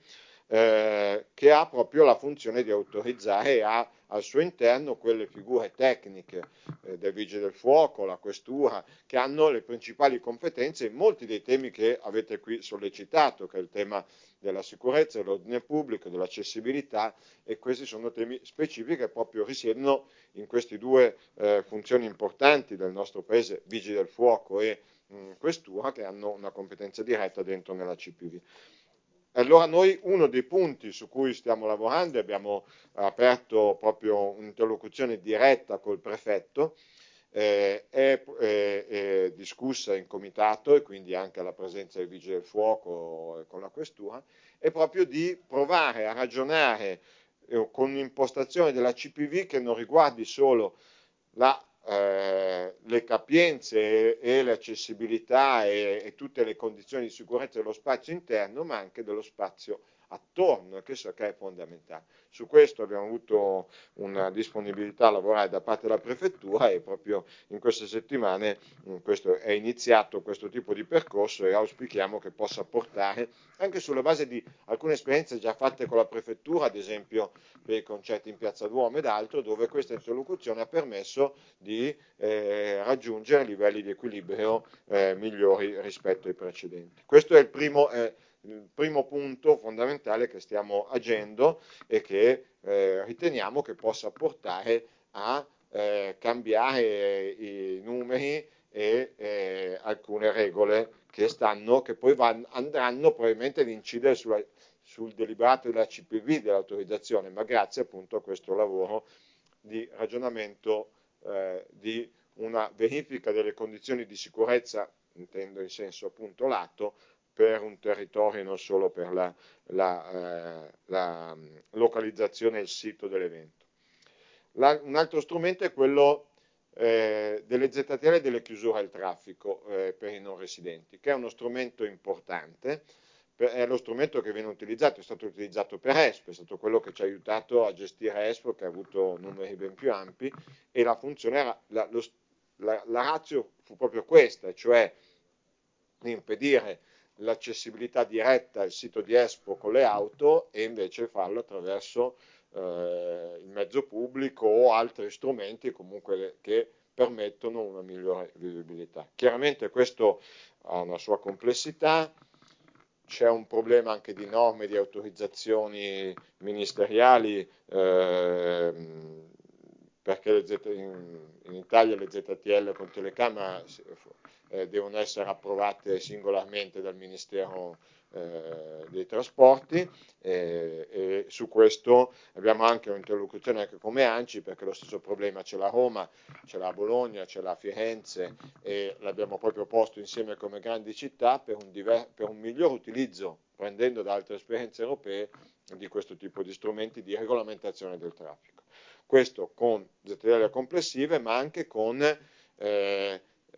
eh, che ha proprio la funzione di autorizzare e ha al suo interno quelle figure tecniche eh, del Vigile del Fuoco, la Questura, che hanno le principali competenze in molti dei temi che avete qui sollecitato, che è il tema della sicurezza, dell'ordine pubblico, dell'accessibilità, e questi sono temi specifici che proprio risiedono in queste due eh, funzioni importanti del nostro Paese, Vigili del Fuoco e mh, Questura, che hanno una competenza diretta dentro nella C P V. Allora noi uno dei punti su cui stiamo lavorando, abbiamo aperto proprio un'interlocuzione diretta col prefetto, eh, è, è, è discussa in comitato e quindi anche alla presenza del Vigile del Fuoco e con la Questura, è proprio di provare a ragionare eh, con un'impostazione della C P V che non riguardi solo la Eh, le capienze e, e l'accessibilità e, e tutte le condizioni di sicurezza dello spazio interno, ma anche dello spazio attorno, che so che è fondamentale. Su questo abbiamo avuto una disponibilità a lavorare da parte della Prefettura e proprio in queste settimane mh, questo è iniziato questo tipo di percorso e auspichiamo che possa portare anche sulla base di alcune esperienze già fatte con la Prefettura, ad esempio per i concerti in Piazza Duomo ed altro, dove questa interlocuzione ha permesso di eh, raggiungere livelli di equilibrio eh, migliori rispetto ai precedenti. Questo è il primo, eh, il primo punto fondamentale che stiamo agendo e che eh, riteniamo che possa portare a eh, cambiare i numeri e eh, alcune regole che stanno, che poi van, andranno probabilmente ad incidere sulla, sul deliberato della C P V dell'autorizzazione, ma grazie appunto a questo lavoro di ragionamento eh, di una verifica delle condizioni di sicurezza, intendo in senso appunto lato, per un territorio e non solo per la, la, eh, la localizzazione e il sito dell'evento. La, un altro strumento è quello eh, delle Z T L e delle chiusure al traffico eh, per i non residenti, che è uno strumento importante, per, è lo strumento che viene utilizzato, è stato utilizzato per Expo, è stato quello che ci ha aiutato a gestire Expo, che ha avuto numeri ben più ampi, e la funzione era, la, lo, la, la ratio fu proprio questa, cioè impedire l'accessibilità diretta al sito di Expo con le auto e invece farlo attraverso eh, il mezzo pubblico o altri strumenti comunque che permettono una migliore visibilità. Chiaramente questo ha una sua complessità, c'è un problema anche di norme, di autorizzazioni ministeriali, eh, perché le Z, in, in Italia le Z T L con telecamera eh, devono essere approvate singolarmente dal Ministero eh, dei Trasporti eh, e su questo abbiamo anche un'interlocuzione anche come ANCI, perché lo stesso problema c'è la Roma, c'è la Bologna, c'è la Firenze e l'abbiamo proprio posto insieme come grandi città per un, diver- per un miglior utilizzo, prendendo da altre esperienze europee, di questo tipo di strumenti di regolamentazione del traffico. Questo con Z T L complessive, ma anche con eh,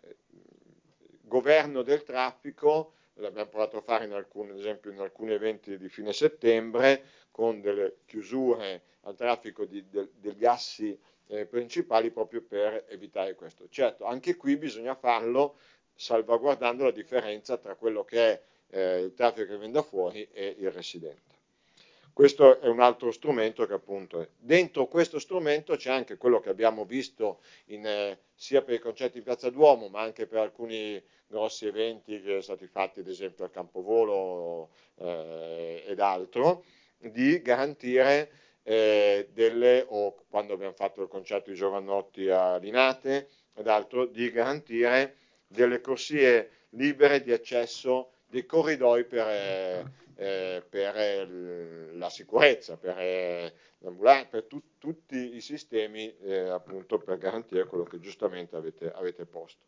governo del traffico, l'abbiamo provato a fare in alcuni, ad esempio in alcuni eventi di fine settembre, con delle chiusure al traffico di, de, degli assi eh, principali proprio per evitare questo. Certo, anche qui bisogna farlo salvaguardando la differenza tra quello che è eh, il traffico che viene da fuori e il residente. questo è un altro strumento che appunto è. Dentro questo strumento c'è anche quello che abbiamo visto in, eh, sia per i concerti in Piazza Duomo, ma anche per alcuni grossi eventi che sono stati fatti ad esempio al Campovolo eh, ed altro, di garantire eh, delle, o quando abbiamo fatto il concerto di Giovannotti a Linate ed altro, di garantire delle corsie libere di accesso, dei corridoi per, eh, eh, per eh, la sicurezza, per, eh, per tu, tutti i sistemi eh, appunto per garantire quello che giustamente avete, avete posto.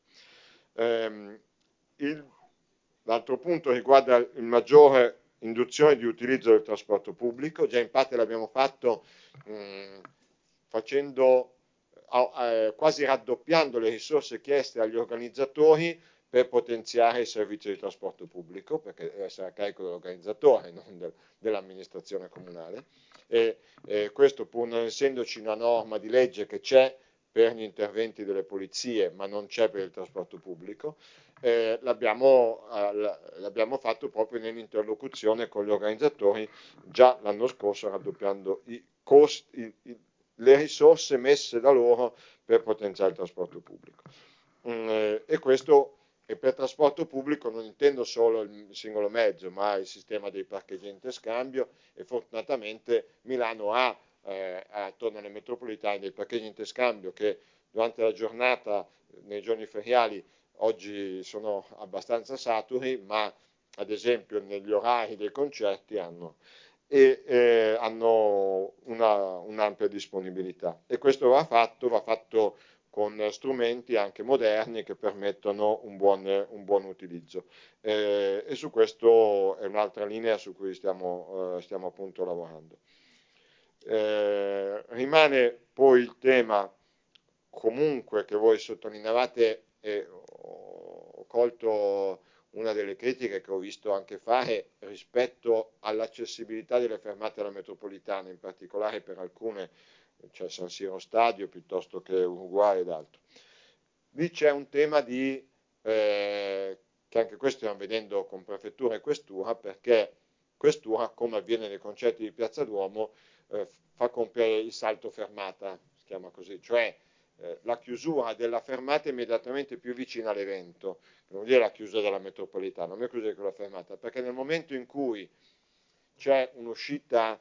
Ehm, il, l'altro punto riguarda il maggiore induzione di utilizzo del trasporto pubblico, già in parte l'abbiamo fatto mh, facendo eh, quasi raddoppiando le risorse chieste agli organizzatori per potenziare il servizio di trasporto pubblico, perché deve essere a carico dell'organizzatore, non del, dell'amministrazione comunale, e, e questo pur non essendoci una norma di legge che c'è per gli interventi delle polizie, ma non c'è per il trasporto pubblico, eh, l'abbiamo, eh, l'abbiamo fatto proprio nell'interlocuzione con gli organizzatori già l'anno scorso, raddoppiando i costi, i, i, le risorse messe da loro per potenziare il trasporto pubblico. Mm, eh, e questo e per trasporto pubblico non intendo solo il singolo mezzo, ma il sistema dei parcheggi interscambio, e fortunatamente Milano ha eh, attorno alle metropolitane dei parcheggi interscambio che durante la giornata, nei giorni feriali, oggi sono abbastanza saturi, ma ad esempio negli orari dei concerti hanno, e, eh, hanno una, un'ampia disponibilità. E questo va fatto, va fatto con strumenti anche moderni che permettono un buon, un buon utilizzo. Eh, e su questo è un'altra linea su cui stiamo, eh, stiamo appunto lavorando. Eh, rimane poi il tema comunque che voi sottolineavate, e ho colto una delle critiche che ho visto anche fare rispetto all'accessibilità delle fermate alla metropolitana, in particolare per alcune, cioè San Siro Stadio piuttosto che Uruguay ed altro. Lì c'è un tema di, eh, che anche questo stiamo vedendo con prefettura e questura, perché questura, come avviene nei concerti di Piazza Duomo, eh, fa compiere il salto fermata, si chiama così, cioè eh, la chiusura della fermata immediatamente più vicina all'evento, non vuol dire la chiusura della metropolitana, non è la chiusura di quella fermata, perché nel momento in cui c'è un'uscita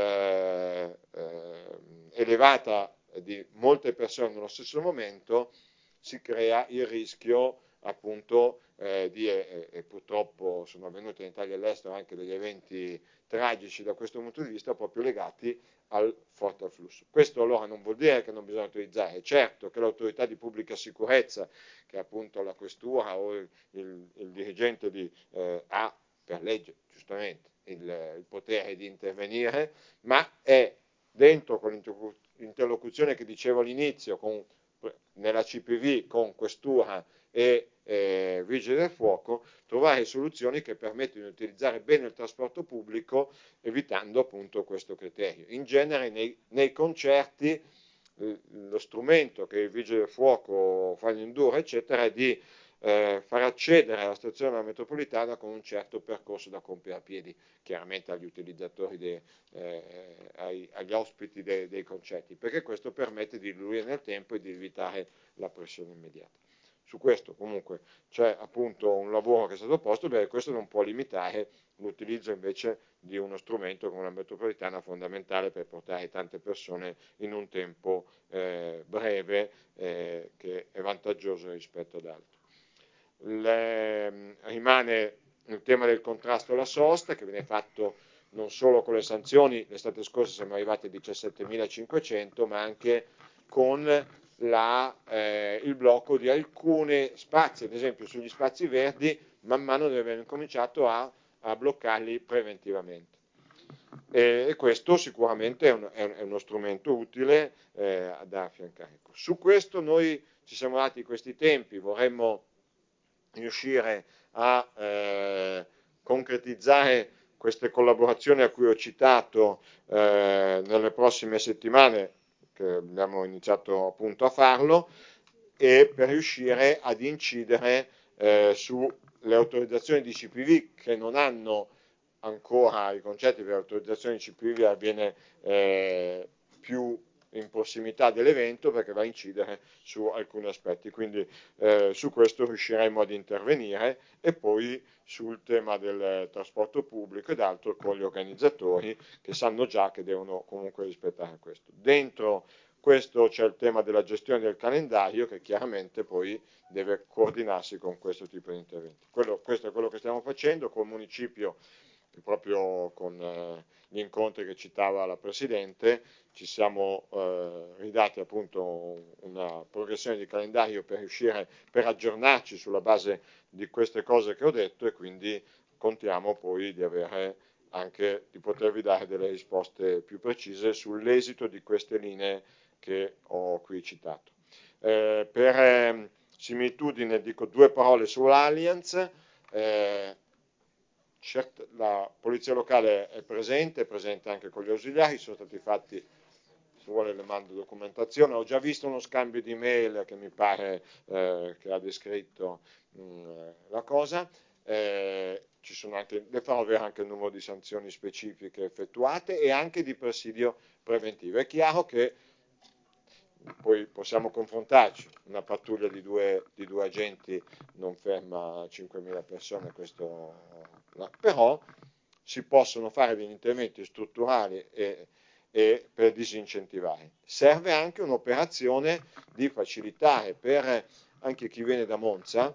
eh, eh, elevata di molte persone nello stesso momento, si crea il rischio appunto eh, di, e, e purtroppo sono avvenuti in Italia e all'estero anche degli eventi tragici da questo punto di vista, proprio legati al forte afflusso. Questo allora non vuol dire che non bisogna autorizzare, certo che l'autorità di pubblica sicurezza, che è appunto la questura o il, il, il dirigente di, eh, ha per legge giustamente il, il potere di intervenire, ma è dentro con l'interlocuzione che dicevo all'inizio con, nella C P V con questura e eh, vigili del fuoco, trovare soluzioni che permettono di utilizzare bene il trasporto pubblico evitando appunto questo criterio. In genere nei, nei concerti eh, lo strumento che i vigili del fuoco fanno indurre eccetera è di eh, far accedere alla stazione della metropolitana con un certo percorso da compiere a piedi, chiaramente agli utilizzatori, de, eh, ai, agli ospiti de, dei concerti, perché questo permette di diluire nel tempo e di evitare la pressione immediata. Su questo comunque c'è appunto un lavoro che è stato posto, perché questo non può limitare l'utilizzo invece di uno strumento come la metropolitana, fondamentale per portare tante persone in un tempo eh, breve, eh, che è vantaggioso rispetto ad altri. Le, rimane il tema del contrasto alla sosta, che viene fatto non solo con le sanzioni, l'estate scorsa siamo arrivati a diciassettemilacinquecento, ma anche con la, eh, il blocco di alcuni spazi, ad esempio sugli spazi verdi, man mano noi abbiamo incominciato a, a bloccarli preventivamente. E, e questo sicuramente è, un, è uno strumento utile eh, da affiancare. Su questo noi ci siamo dati questi tempi, vorremmo riuscire a eh, concretizzare queste collaborazioni a cui ho citato eh, nelle prossime settimane, che abbiamo iniziato appunto a farlo, e per riuscire ad incidere eh, sulle autorizzazioni di C P V che non hanno ancora i concetti per l'autorizzazione C P V avviene eh, più in prossimità dell'evento perché va a incidere su alcuni aspetti, quindi eh, su questo riusciremo ad intervenire, e poi sul tema del trasporto pubblico ed altro con gli organizzatori che sanno già che devono comunque rispettare questo. Dentro questo c'è il tema della gestione del calendario che chiaramente poi deve coordinarsi con questo tipo di interventi. Quello, questo è quello che stiamo facendo col municipio, proprio con eh, gli incontri che citava la Presidente. Ci siamo eh, ridati appunto una progressione di calendario per riuscire, per aggiornarci sulla base di queste cose che ho detto, e quindi contiamo poi di avere anche di potervi dare delle risposte più precise sull'esito di queste linee che ho qui citato. Eh, per eh, similitudine dico due parole sull'Allianz. Eh, cert- la polizia locale è presente, è presente anche con gli ausiliari, sono stati fatti, se vuole le mando documentazione, ho già visto uno scambio di mail che mi pare eh, che ha descritto mh, la cosa, eh, ci sono anche, le farò avere anche il numero di sanzioni specifiche effettuate e anche di presidio preventivo. È chiaro che poi possiamo confrontarci, una pattuglia di due, di due agenti non ferma cinquemila persone, questo, no. Però si possono fare degli interventi strutturali e, e per disincentivare. Serve anche un'operazione di facilitare per anche chi viene da Monza,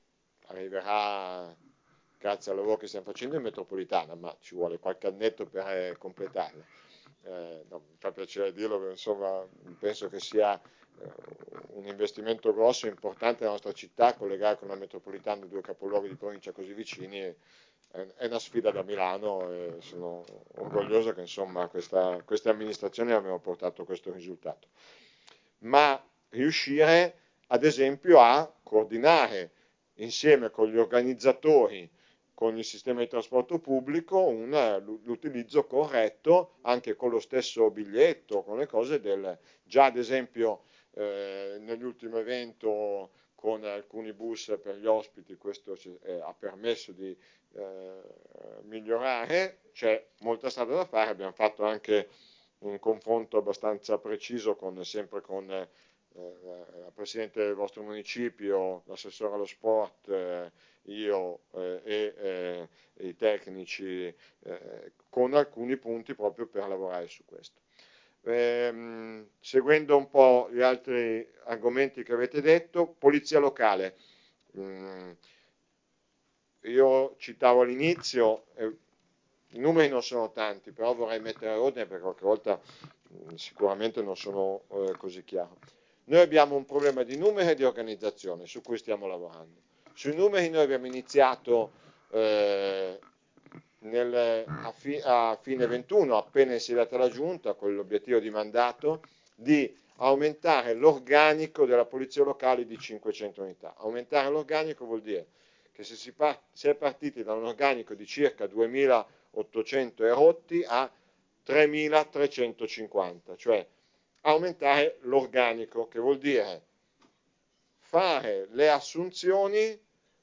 arriverà grazie al lavoro che stiamo facendo in metropolitana, ma ci vuole qualche annetto per completarla. Eh, no, mi fa piacere dirlo, perché insomma penso che sia eh, un investimento grosso e importante nella nostra città, collegare con la metropolitana due capoluoghi di provincia così vicini è, è una sfida da Milano, e sono orgoglioso che insomma questa, queste amministrazioni abbiano portato questo risultato. Ma riuscire ad esempio a coordinare insieme con gli organizzatori, con il sistema di trasporto pubblico, un, l'utilizzo corretto anche con lo stesso biglietto, con le cose del, già ad esempio eh, nell'ultimo evento con alcuni bus per gli ospiti, questo eh, ha permesso di eh, migliorare, c'è molta strada da fare, abbiamo fatto anche un confronto abbastanza preciso con, sempre con eh, la Presidente del vostro municipio, l'assessore allo sport, eh, io eh, e eh, i tecnici, eh, con alcuni punti proprio per lavorare su questo. Ehm, seguendo un po' gli altri argomenti che avete detto, polizia locale. Mm, io citavo all'inizio, eh, i numeri non sono tanti, però vorrei mettere ordine perché qualche volta mh, sicuramente non sono eh, così chiaro. Noi abbiamo un problema di numeri e di organizzazione su cui stiamo lavorando. Sui numeri noi abbiamo iniziato eh, nel, a, fi, a fine ventuno, appena insediata la Giunta, con l'obiettivo di mandato, di aumentare l'organico della polizia locale di cinquecento unità. Aumentare l'organico vuol dire che se si, part, si è partiti da un organico di circa duemilaottocento e rotti a tremilatrecentocinquanta, cioè aumentare l'organico, che vuol dire fare le assunzioni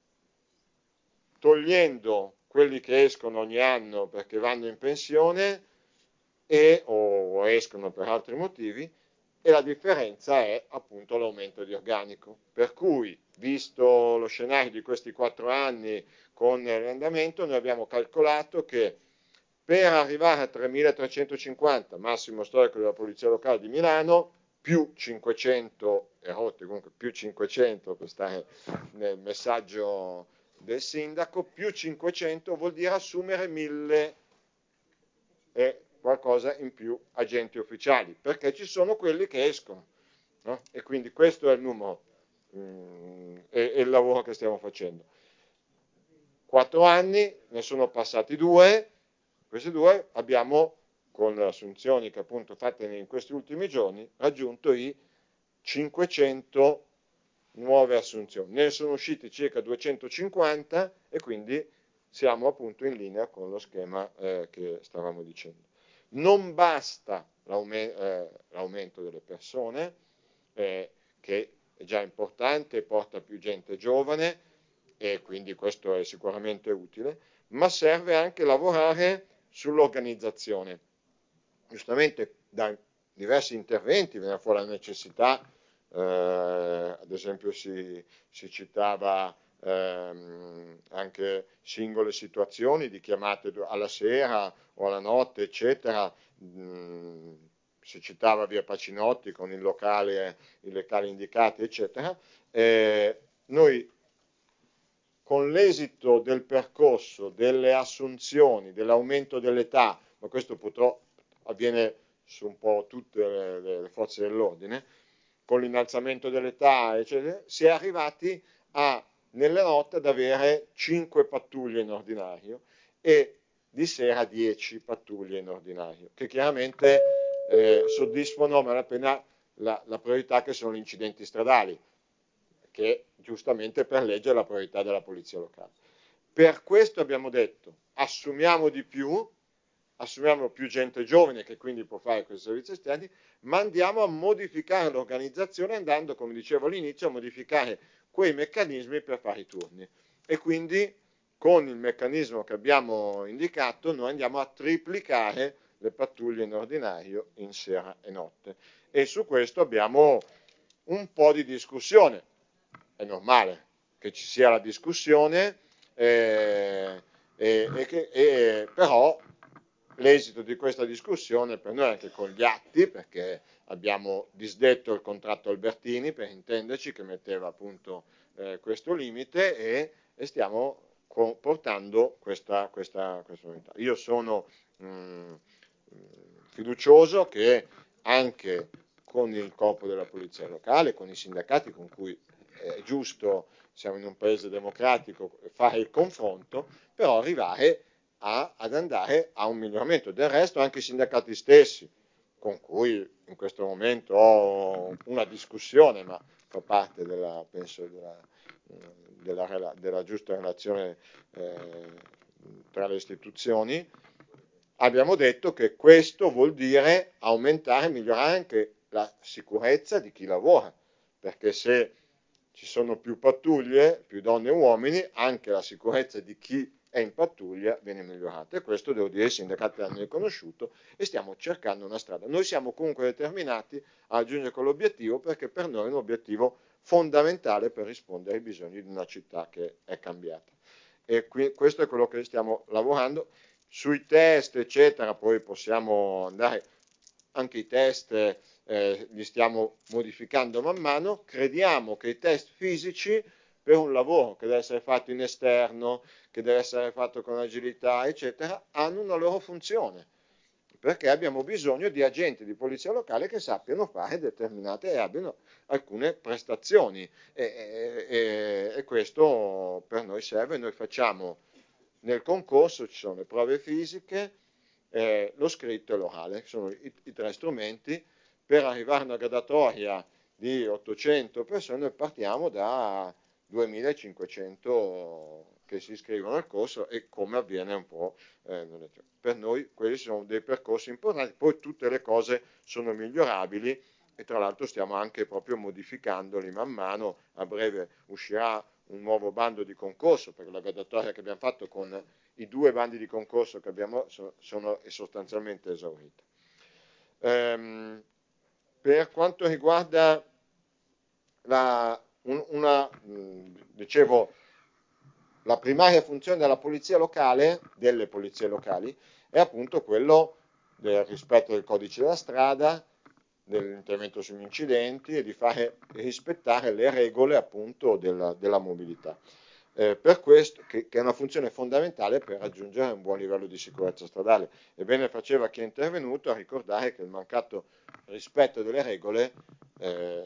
togliendo quelli che escono ogni anno perché vanno in pensione e, o escono per altri motivi, e la differenza è appunto l'aumento di organico. Per cui, visto lo scenario di questi quattro anni con l'andamento, noi abbiamo calcolato che per arrivare a tremilatrecentocinquanta, massimo storico della Polizia Locale di Milano, più cinquecento e rotti, comunque più cinquecento per stare nel messaggio del sindaco, più cinquecento vuol dire assumere mille e qualcosa in più agenti ufficiali, perché ci sono quelli che escono, no? E quindi questo è il numero mh, e, e il lavoro che stiamo facendo. Quattro anni, ne sono passati due, questi due abbiamo, con le assunzioni che appunto fatte in questi ultimi giorni, raggiunto i cinquecento nuove assunzioni. Ne sono usciti circa duecentocinquanta e quindi siamo appunto in linea con lo schema eh, che stavamo dicendo. Non basta l'aume- eh, l'aumento delle persone, eh, che è già importante, porta più gente giovane e quindi questo è sicuramente utile, ma serve anche lavorare sull'organizzazione. Giustamente da diversi interventi viene fuori la necessità, eh, ad esempio si, si citava ehm, anche singole situazioni di chiamate alla sera o alla notte, eccetera. Mm, si citava via Pacinotti con il locale, i locali indicati, eccetera. Eh, noi con l'esito del percorso, delle assunzioni, dell'aumento dell'età, ma questo purtroppo avviene su un po' tutte le, le forze dell'ordine, con l'innalzamento dell'età, eccetera, si è arrivati a, nelle notte ad avere cinque pattuglie in ordinario e di sera dieci pattuglie in ordinario, che chiaramente eh, soddisfano a malapena la, la priorità che sono gli incidenti stradali, che giustamente per legge è la priorità della polizia locale. Per questo abbiamo detto, assumiamo di più, assumiamo più gente giovane che quindi può fare questi servizi esterni, ma andiamo a modificare l'organizzazione andando, come dicevo all'inizio, a modificare quei meccanismi per fare i turni. E quindi con il meccanismo che abbiamo indicato noi andiamo a triplicare le pattuglie in ordinario in sera e notte. E su questo abbiamo un po' di discussione. È normale che ci sia la discussione, eh, e, e che, e, però l'esito di questa discussione per noi anche con gli atti, perché abbiamo disdetto il contratto Albertini, per intenderci, che metteva appunto eh, questo limite e, e stiamo co- portando questa, questa, questa novità. Io sono mh, fiducioso che anche con il corpo della polizia locale, con i sindacati con cui è giusto, siamo in un paese democratico, fare il confronto, però arrivare a, ad andare a un miglioramento. Del resto anche i sindacati stessi, con cui in questo momento ho una discussione, ma fa parte della, penso, della, della, della giusta relazione eh, tra le istituzioni, abbiamo detto che questo vuol dire aumentare e migliorare anche la sicurezza di chi lavora, perché se ci sono più pattuglie, più donne e uomini, anche la sicurezza di chi è in pattuglia viene migliorata, e questo devo dire i sindacati l'hanno riconosciuto e stiamo cercando una strada. Noi siamo comunque determinati a raggiungere quell'obiettivo, perché per noi è un obiettivo fondamentale per rispondere ai bisogni di una città che è cambiata. E qui, questo è quello che stiamo lavorando. Sui test, eccetera, poi possiamo andare, anche i test eh, li stiamo modificando man mano. Crediamo che i test fisici, per un lavoro che deve essere fatto in esterno, che deve essere fatto con agilità, eccetera, hanno una loro funzione, perché abbiamo bisogno di agenti di polizia locale che sappiano fare determinate e abbiano alcune prestazioni, e, e, e questo per noi serve. Noi facciamo nel concorso, ci sono le prove fisiche, eh, lo scritto e l'orale, sono i, i tre strumenti. Per arrivare a una graduatoria di ottocento persone partiamo da duemilacinquecento che si iscrivono al corso, e come avviene un po' eh, per noi quelli sono dei percorsi importanti. Poi tutte le cose sono migliorabili e tra l'altro stiamo anche proprio modificandoli man mano. A breve uscirà un nuovo bando di concorso, perché la graduatoria che abbiamo fatto con i due bandi di concorso che abbiamo sono, sono sostanzialmente esaurite. Ehm, per quanto riguarda la, un, una, dicevo, la primaria funzione della polizia locale, delle polizie locali, è appunto quello del rispetto del codice della strada, dell'intervento sugli incidenti e di fare rispettare le regole appunto della, della mobilità. Eh, per questo, che, che è una funzione fondamentale per raggiungere un buon livello di sicurezza stradale. E bene faceva chi è intervenuto a ricordare che il mancato rispetto delle regole eh,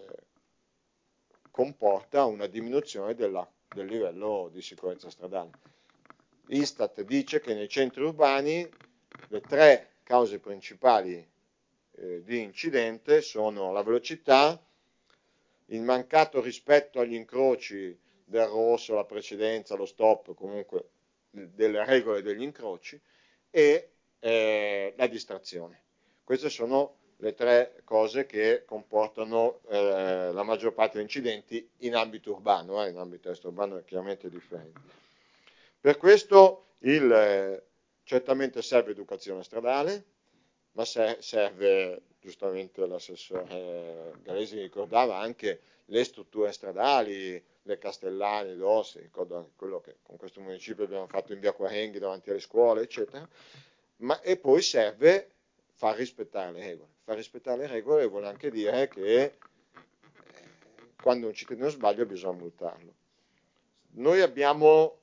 comporta una diminuzione della, del livello di sicurezza stradale. Istat dice che nei centri urbani le tre cause principali eh, di incidente sono la velocità, il mancato rispetto agli incroci del rosso, la precedenza, lo stop, comunque delle regole degli incroci, e eh, la distrazione. Queste sono le tre cose che comportano eh, la maggior parte degli incidenti in ambito urbano, eh, in ambito extraurbano è chiaramente differente. Per questo il, eh, certamente serve educazione stradale, ma se, serve, giustamente l'assessore Galesi ricordava, anche le strutture stradali, le Castellane, Dossi, ricordo anche quello che con questo municipio abbiamo fatto in via Quarenghi davanti alle scuole, eccetera, ma, e poi serve far rispettare le regole. Far rispettare le regole vuole anche dire che eh, quando un cittadino sbaglia bisogna multarlo. Noi abbiamo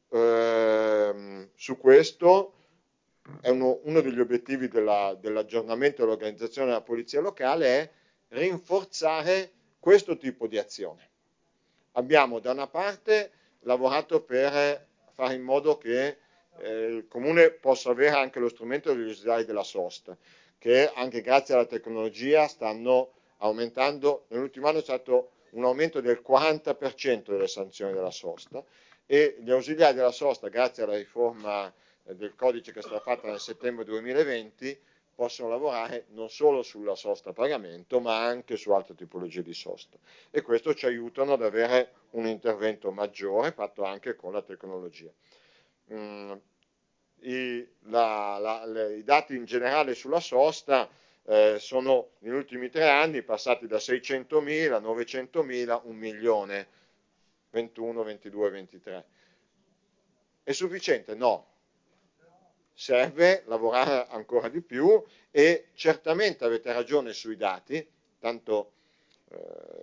ehm, su questo, è uno, uno degli obiettivi della, dell'aggiornamento e dell'organizzazione della polizia locale è rinforzare questo tipo di azione. Abbiamo da una parte lavorato per fare in modo che eh, il Comune possa avere anche lo strumento degli ausiliari della sosta, che anche grazie alla tecnologia stanno aumentando. Nell'ultimo anno c'è stato un aumento del quaranta per cento delle sanzioni della sosta, e gli ausiliari della sosta, grazie alla riforma eh, del codice che è stata fatta nel settembre duemilaventi, possono lavorare non solo sulla sosta a pagamento, ma anche su altre tipologie di sosta, e questo ci aiutano ad avere un intervento maggiore fatto anche con la tecnologia. Mm, i, la, la, le, I dati in generale sulla sosta eh, sono negli ultimi tre anni passati da seicentomila, novecentomila, un milione, ventuno, ventidue, ventitré. È sufficiente? No. Serve lavorare ancora di più, e certamente avete ragione sui dati, tanto eh,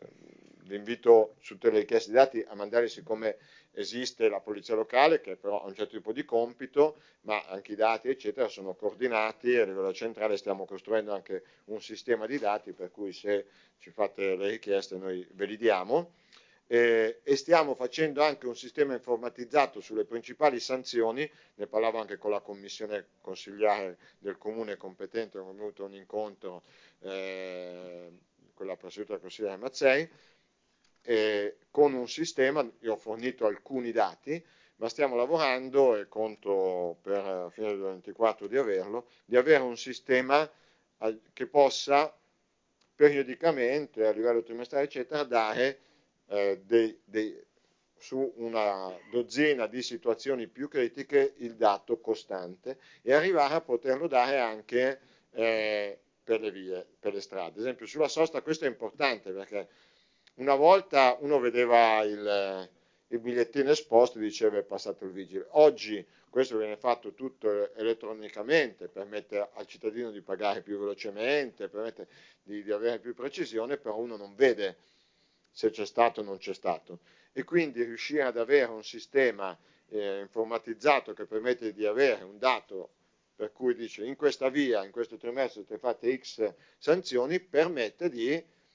vi invito su tutte le richieste di dati a mandarli, siccome esiste la polizia locale che però ha un certo tipo di compito, ma anche i dati eccetera sono coordinati a livello centrale. Stiamo costruendo anche un sistema di dati per cui se ci fate le richieste noi ve li diamo. Eh, e stiamo facendo anche un sistema informatizzato sulle principali sanzioni, ne parlavo anche con la commissione consigliare del comune competente, abbiamo avuto un incontro eh, con la presieduta del consigliere Mazzei, eh, con un sistema, io ho fornito alcuni dati, ma stiamo lavorando, e conto per la fine del duemilaventiquattro di averlo, di avere un sistema eh, che possa periodicamente, a livello trimestrale eccetera, dare Eh, dei, dei, su una dozzina di situazioni più critiche il dato costante, e arrivare a poterlo dare anche eh, per le vie, per le strade. Ad esempio sulla sosta questo è importante, perché una volta uno vedeva il, il bigliettino esposto e diceva è passato il vigile. Oggi questo viene fatto tutto elettronicamente, permette al cittadino di pagare più velocemente, permette di, di avere più precisione, però uno non vede se c'è stato o non c'è stato, e quindi riuscire ad avere un sistema eh, informatizzato che permette di avere un dato per cui dice in questa via, in questo trimestre ti fate X sanzioni, permette di,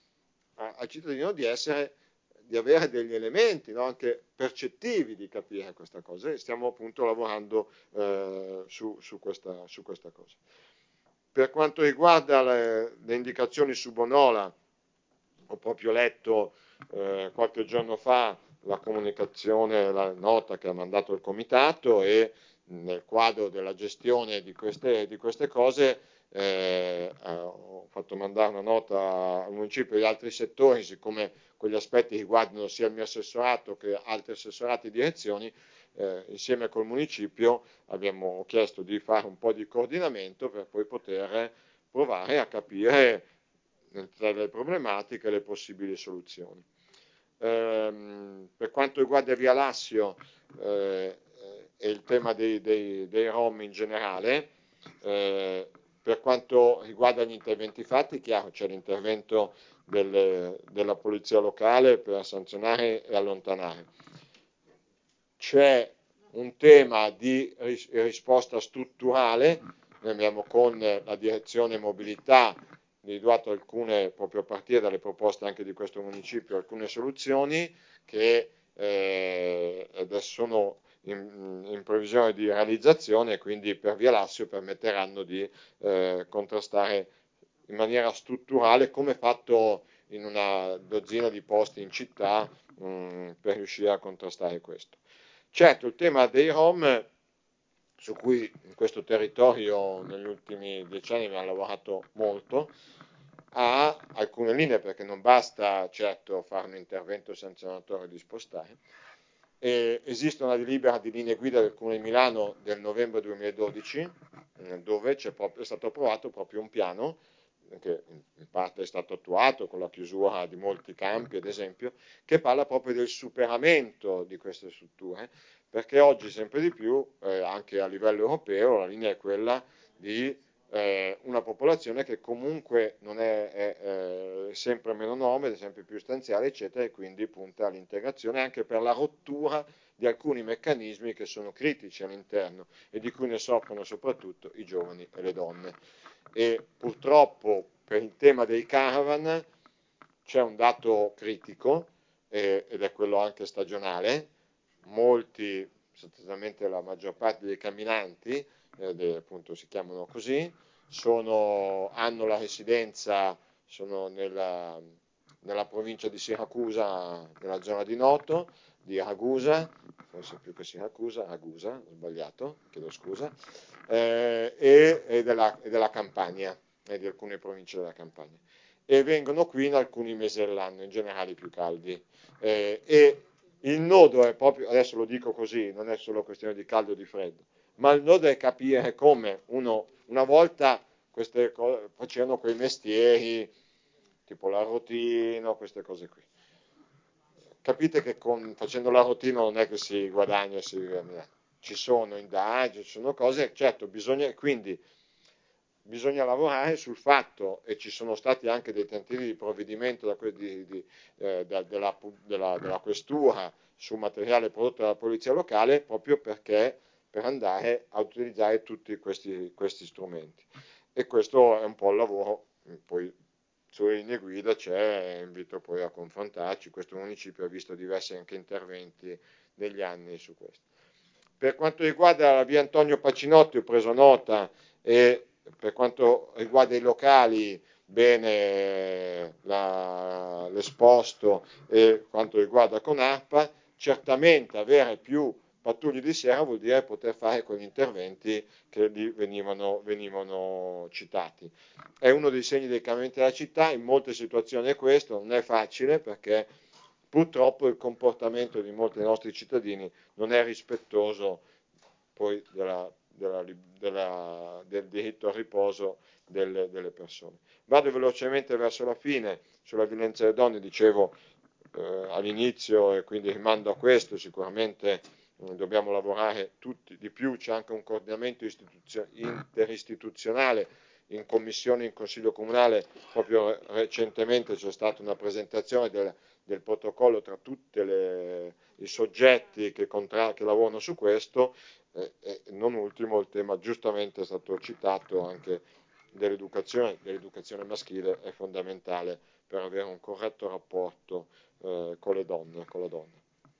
a, al cittadino di essere, di avere degli elementi, no, anche percettivi di capire questa cosa, e stiamo appunto lavorando eh, su, su, questa, su questa cosa. Per quanto riguarda le, le indicazioni su Bonola, ho proprio letto eh, qualche giorno fa la comunicazione, la nota che ha mandato il comitato, e nel quadro della gestione di queste, di queste cose eh, ho fatto mandare una nota al municipio e agli altri settori, siccome quegli aspetti riguardano sia il mio assessorato che altri assessorati e direzioni, eh, insieme col municipio abbiamo chiesto di fare un po' di coordinamento per poi poter provare a capire tra le problematiche le possibili soluzioni. Ehm, per quanto riguarda Via Lassio eh, e il tema dei, dei, dei rom in generale, eh, per quanto riguarda gli interventi fatti, chiaro, c'è l'intervento del, della polizia locale per sanzionare e allontanare. C'è un tema di ris- risposta strutturale, noi abbiamo con la direzione mobilità individuato alcune, proprio a partire dalle proposte anche di questo municipio, alcune soluzioni che eh, adesso sono in, in previsione di realizzazione, e quindi per Via Lassio permetteranno di eh, contrastare in maniera strutturale, come fatto in una dozzina di posti in città, mh, per riuscire a contrastare questo. Certo, il tema dei Rom, su cui in questo territorio negli ultimi dieci anni mi ha lavorato molto, ha alcune linee, perché non basta certo fare un intervento sanzionatorio di spostare, E esiste una delibera di linee guida del Comune di Milano del novembre duemiladodici, eh, dove c'è proprio, è stato approvato proprio un piano, che in parte è stato attuato con la chiusura di molti campi, ad esempio, che parla proprio del superamento di queste strutture, perché oggi sempre di più, eh, anche a livello europeo, la linea è quella di eh, una popolazione che comunque non è, è, è sempre meno nomade, sempre più stanziale, eccetera, e quindi punta all'integrazione anche per la rottura di alcuni meccanismi che sono critici all'interno e di cui ne soffrono soprattutto i giovani e le donne. E purtroppo per il tema dei caravan c'è un dato critico, eh, ed è quello anche stagionale. Molti, sostanzialmente la maggior parte dei camminanti, eh, de, appunto si chiamano così, sono, hanno la residenza, sono nella, nella provincia di Siracusa, nella zona di Noto, di Ragusa, forse più che Siracusa, Ragusa, ho sbagliato, chiedo scusa, eh, e, e, della, e della Campania, e di alcune province della Campania. E vengono qui in alcuni mesi dell'anno, in generale i più caldi. Eh, e il nodo è proprio, adesso lo dico così, non è solo questione di caldo o di freddo, ma il nodo è capire come uno, una volta queste cose, facevano quei mestieri, tipo l'arrotino, queste cose qui. Capite che con, facendo l'arrotino non è che si guadagna, si vive, ci sono indagini, ci sono cose, certo, bisogna, quindi bisogna lavorare sul fatto, e ci sono stati anche dei tentativi di provvedimento da, di, di, eh, da, della, della, della questura su materiale prodotto dalla polizia locale, proprio perché per andare a utilizzare tutti questi, questi strumenti. E questo è un po' il lavoro, poi sulle linee guida c'è, invito poi a confrontarci, questo municipio ha visto diversi anche interventi negli anni su questo. Per quanto riguarda la via Antonio Pacinotti ho preso nota, e per quanto riguarda i locali, bene la, l'esposto, e quanto riguarda Conarpa, certamente avere più pattugli di sera vuol dire poter fare quegli interventi che lì venivano, venivano citati. È uno dei segni dei cambiamenti della città, in molte situazioni è questo, non è facile perché purtroppo il comportamento di molti dei nostri cittadini non è rispettoso poi della, della, della, del diritto al riposo delle, delle persone. Vado velocemente verso la fine, sulla violenza delle donne, dicevo eh, all'inizio, e quindi rimando a questo, sicuramente eh, dobbiamo lavorare tutti di più, c'è anche un coordinamento istituzio- interistituzionale in commissione, in consiglio comunale, proprio recentemente c'è stata una presentazione del, del protocollo tra tutti i soggetti che, contra- che lavorano su questo, eh, e non ultimo il tema, giustamente è stato citato, anche dell'educazione, dell'educazione maschile è fondamentale per avere un corretto rapporto eh, con le donne, con la donna.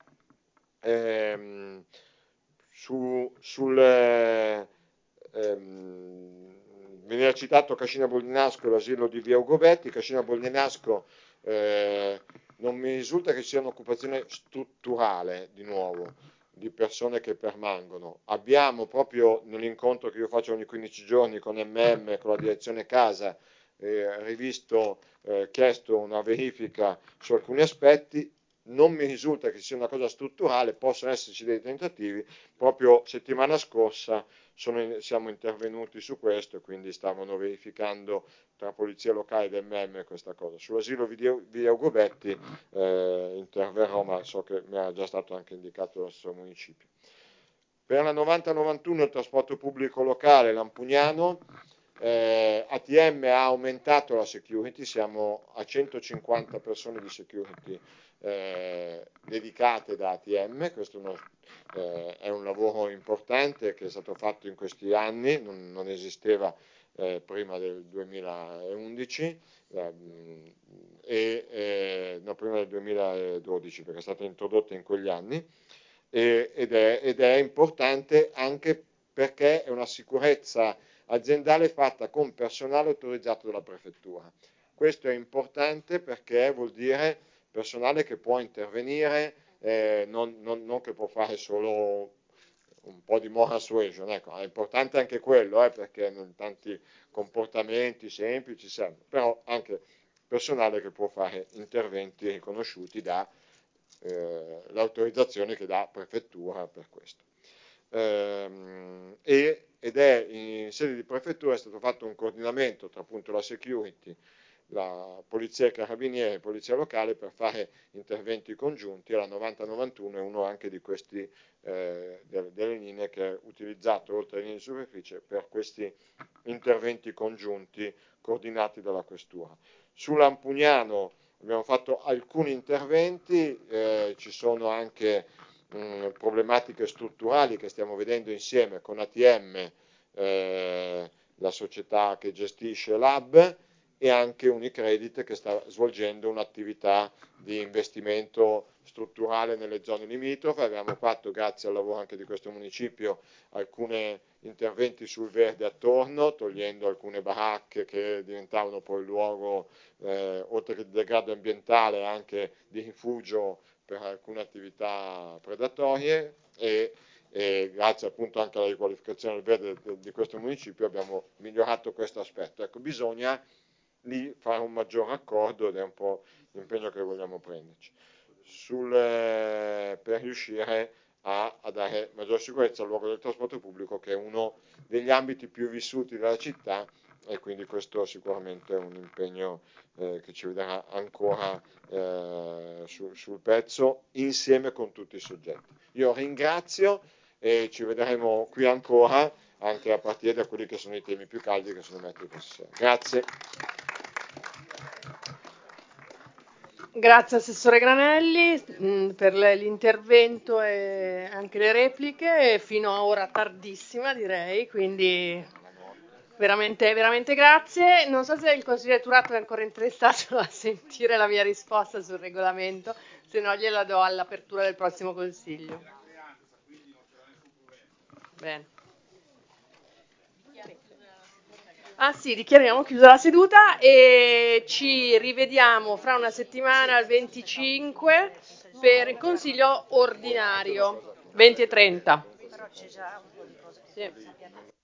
Ehm, su, sul, eh, ehm, veniva citato Cascina Boldinasco e l'asilo di via Ugobetti. Cascina Boldinasco eh, non mi risulta che sia un'occupazione strutturale, di nuovo, di persone che permangono. Abbiamo proprio nell'incontro che io faccio ogni quindici giorni con M M, con la direzione casa, eh, rivisto, eh, chiesto una verifica su alcuni aspetti. Non mi risulta che sia una cosa strutturale, possono esserci dei tentativi. Proprio settimana scorsa sono, siamo intervenuti su questo, quindi stavano verificando tra polizia locale ed M M questa cosa. Sull'asilo via Ugobetti eh, interverrò, ma so che mi era già stato anche indicato dal stesso municipio. Per la novanta novantuno il trasporto pubblico locale Lampugnano, eh, A T M ha aumentato la security, siamo a centocinquanta persone di security eh, dedicate da A T M. Questo è, uno, eh, è un lavoro importante che è stato fatto in questi anni, non, non esisteva eh, prima del duemilaundici, eh, e, eh, no, prima del duemiladodici, perché è stata introdotta in quegli anni, e, ed, è, ed è importante anche perché è una sicurezza aziendale fatta con personale autorizzato dalla prefettura. Questo è importante perché vuol dire personale che può intervenire, eh, non, non, non che può fare solo un po' di moral suasion, ecco, è importante anche quello, eh, perché in tanti comportamenti semplici serve, però anche personale che può fare interventi riconosciuti da eh, l'autorizzazione che dà prefettura per questo. Ehm, e, ed è in sede di prefettura è stato fatto un coordinamento tra appunto la security, la polizia e carabinieri, polizia locale, per fare interventi congiunti, e la novanta novantuno è uno anche di questi eh, delle, delle linee che è utilizzato oltre alle linee di superficie per questi interventi congiunti coordinati dalla questura. Sull'Ampugnano abbiamo fatto alcuni interventi, eh, ci sono anche mh, problematiche strutturali che stiamo vedendo insieme con A T M, eh, la società che gestisce l'hub, e anche Unicredit che sta svolgendo un'attività di investimento strutturale nelle zone limitrofe. Abbiamo fatto, grazie al lavoro anche di questo municipio, alcuni interventi sul verde attorno, togliendo alcune baracche che diventavano poi luogo, eh, oltre che di degrado ambientale, anche di rifugio per alcune attività predatorie, e, e grazie appunto anche alla riqualificazione del verde di questo municipio abbiamo migliorato questo aspetto. Ecco, bisogna lì fare un maggior accordo, ed è un po' l'impegno che vogliamo prenderci sul, eh, per riuscire a, a dare maggior sicurezza al luogo del trasporto pubblico, che è uno degli ambiti più vissuti della città, e quindi questo sicuramente è un impegno eh, che ci vedrà ancora eh, su, sul pezzo, insieme con tutti i soggetti. Io ringrazio e ci vedremo qui ancora, anche a partire da quelli che sono i temi più caldi che sono messi questa sera. Grazie. Grazie Assessore Granelli mh, per le- l'intervento e anche le repliche, fino a ora tardissima direi, quindi veramente, veramente grazie. Non so se il consigliere Turato è ancora interessato a sentire la mia risposta sul regolamento, se no gliela do all'apertura del prossimo consiglio. Bene. Ah sì, dichiariamo chiusa la seduta e ci rivediamo fra una settimana al venticinque per il consiglio ordinario, venti e trenta. Sì.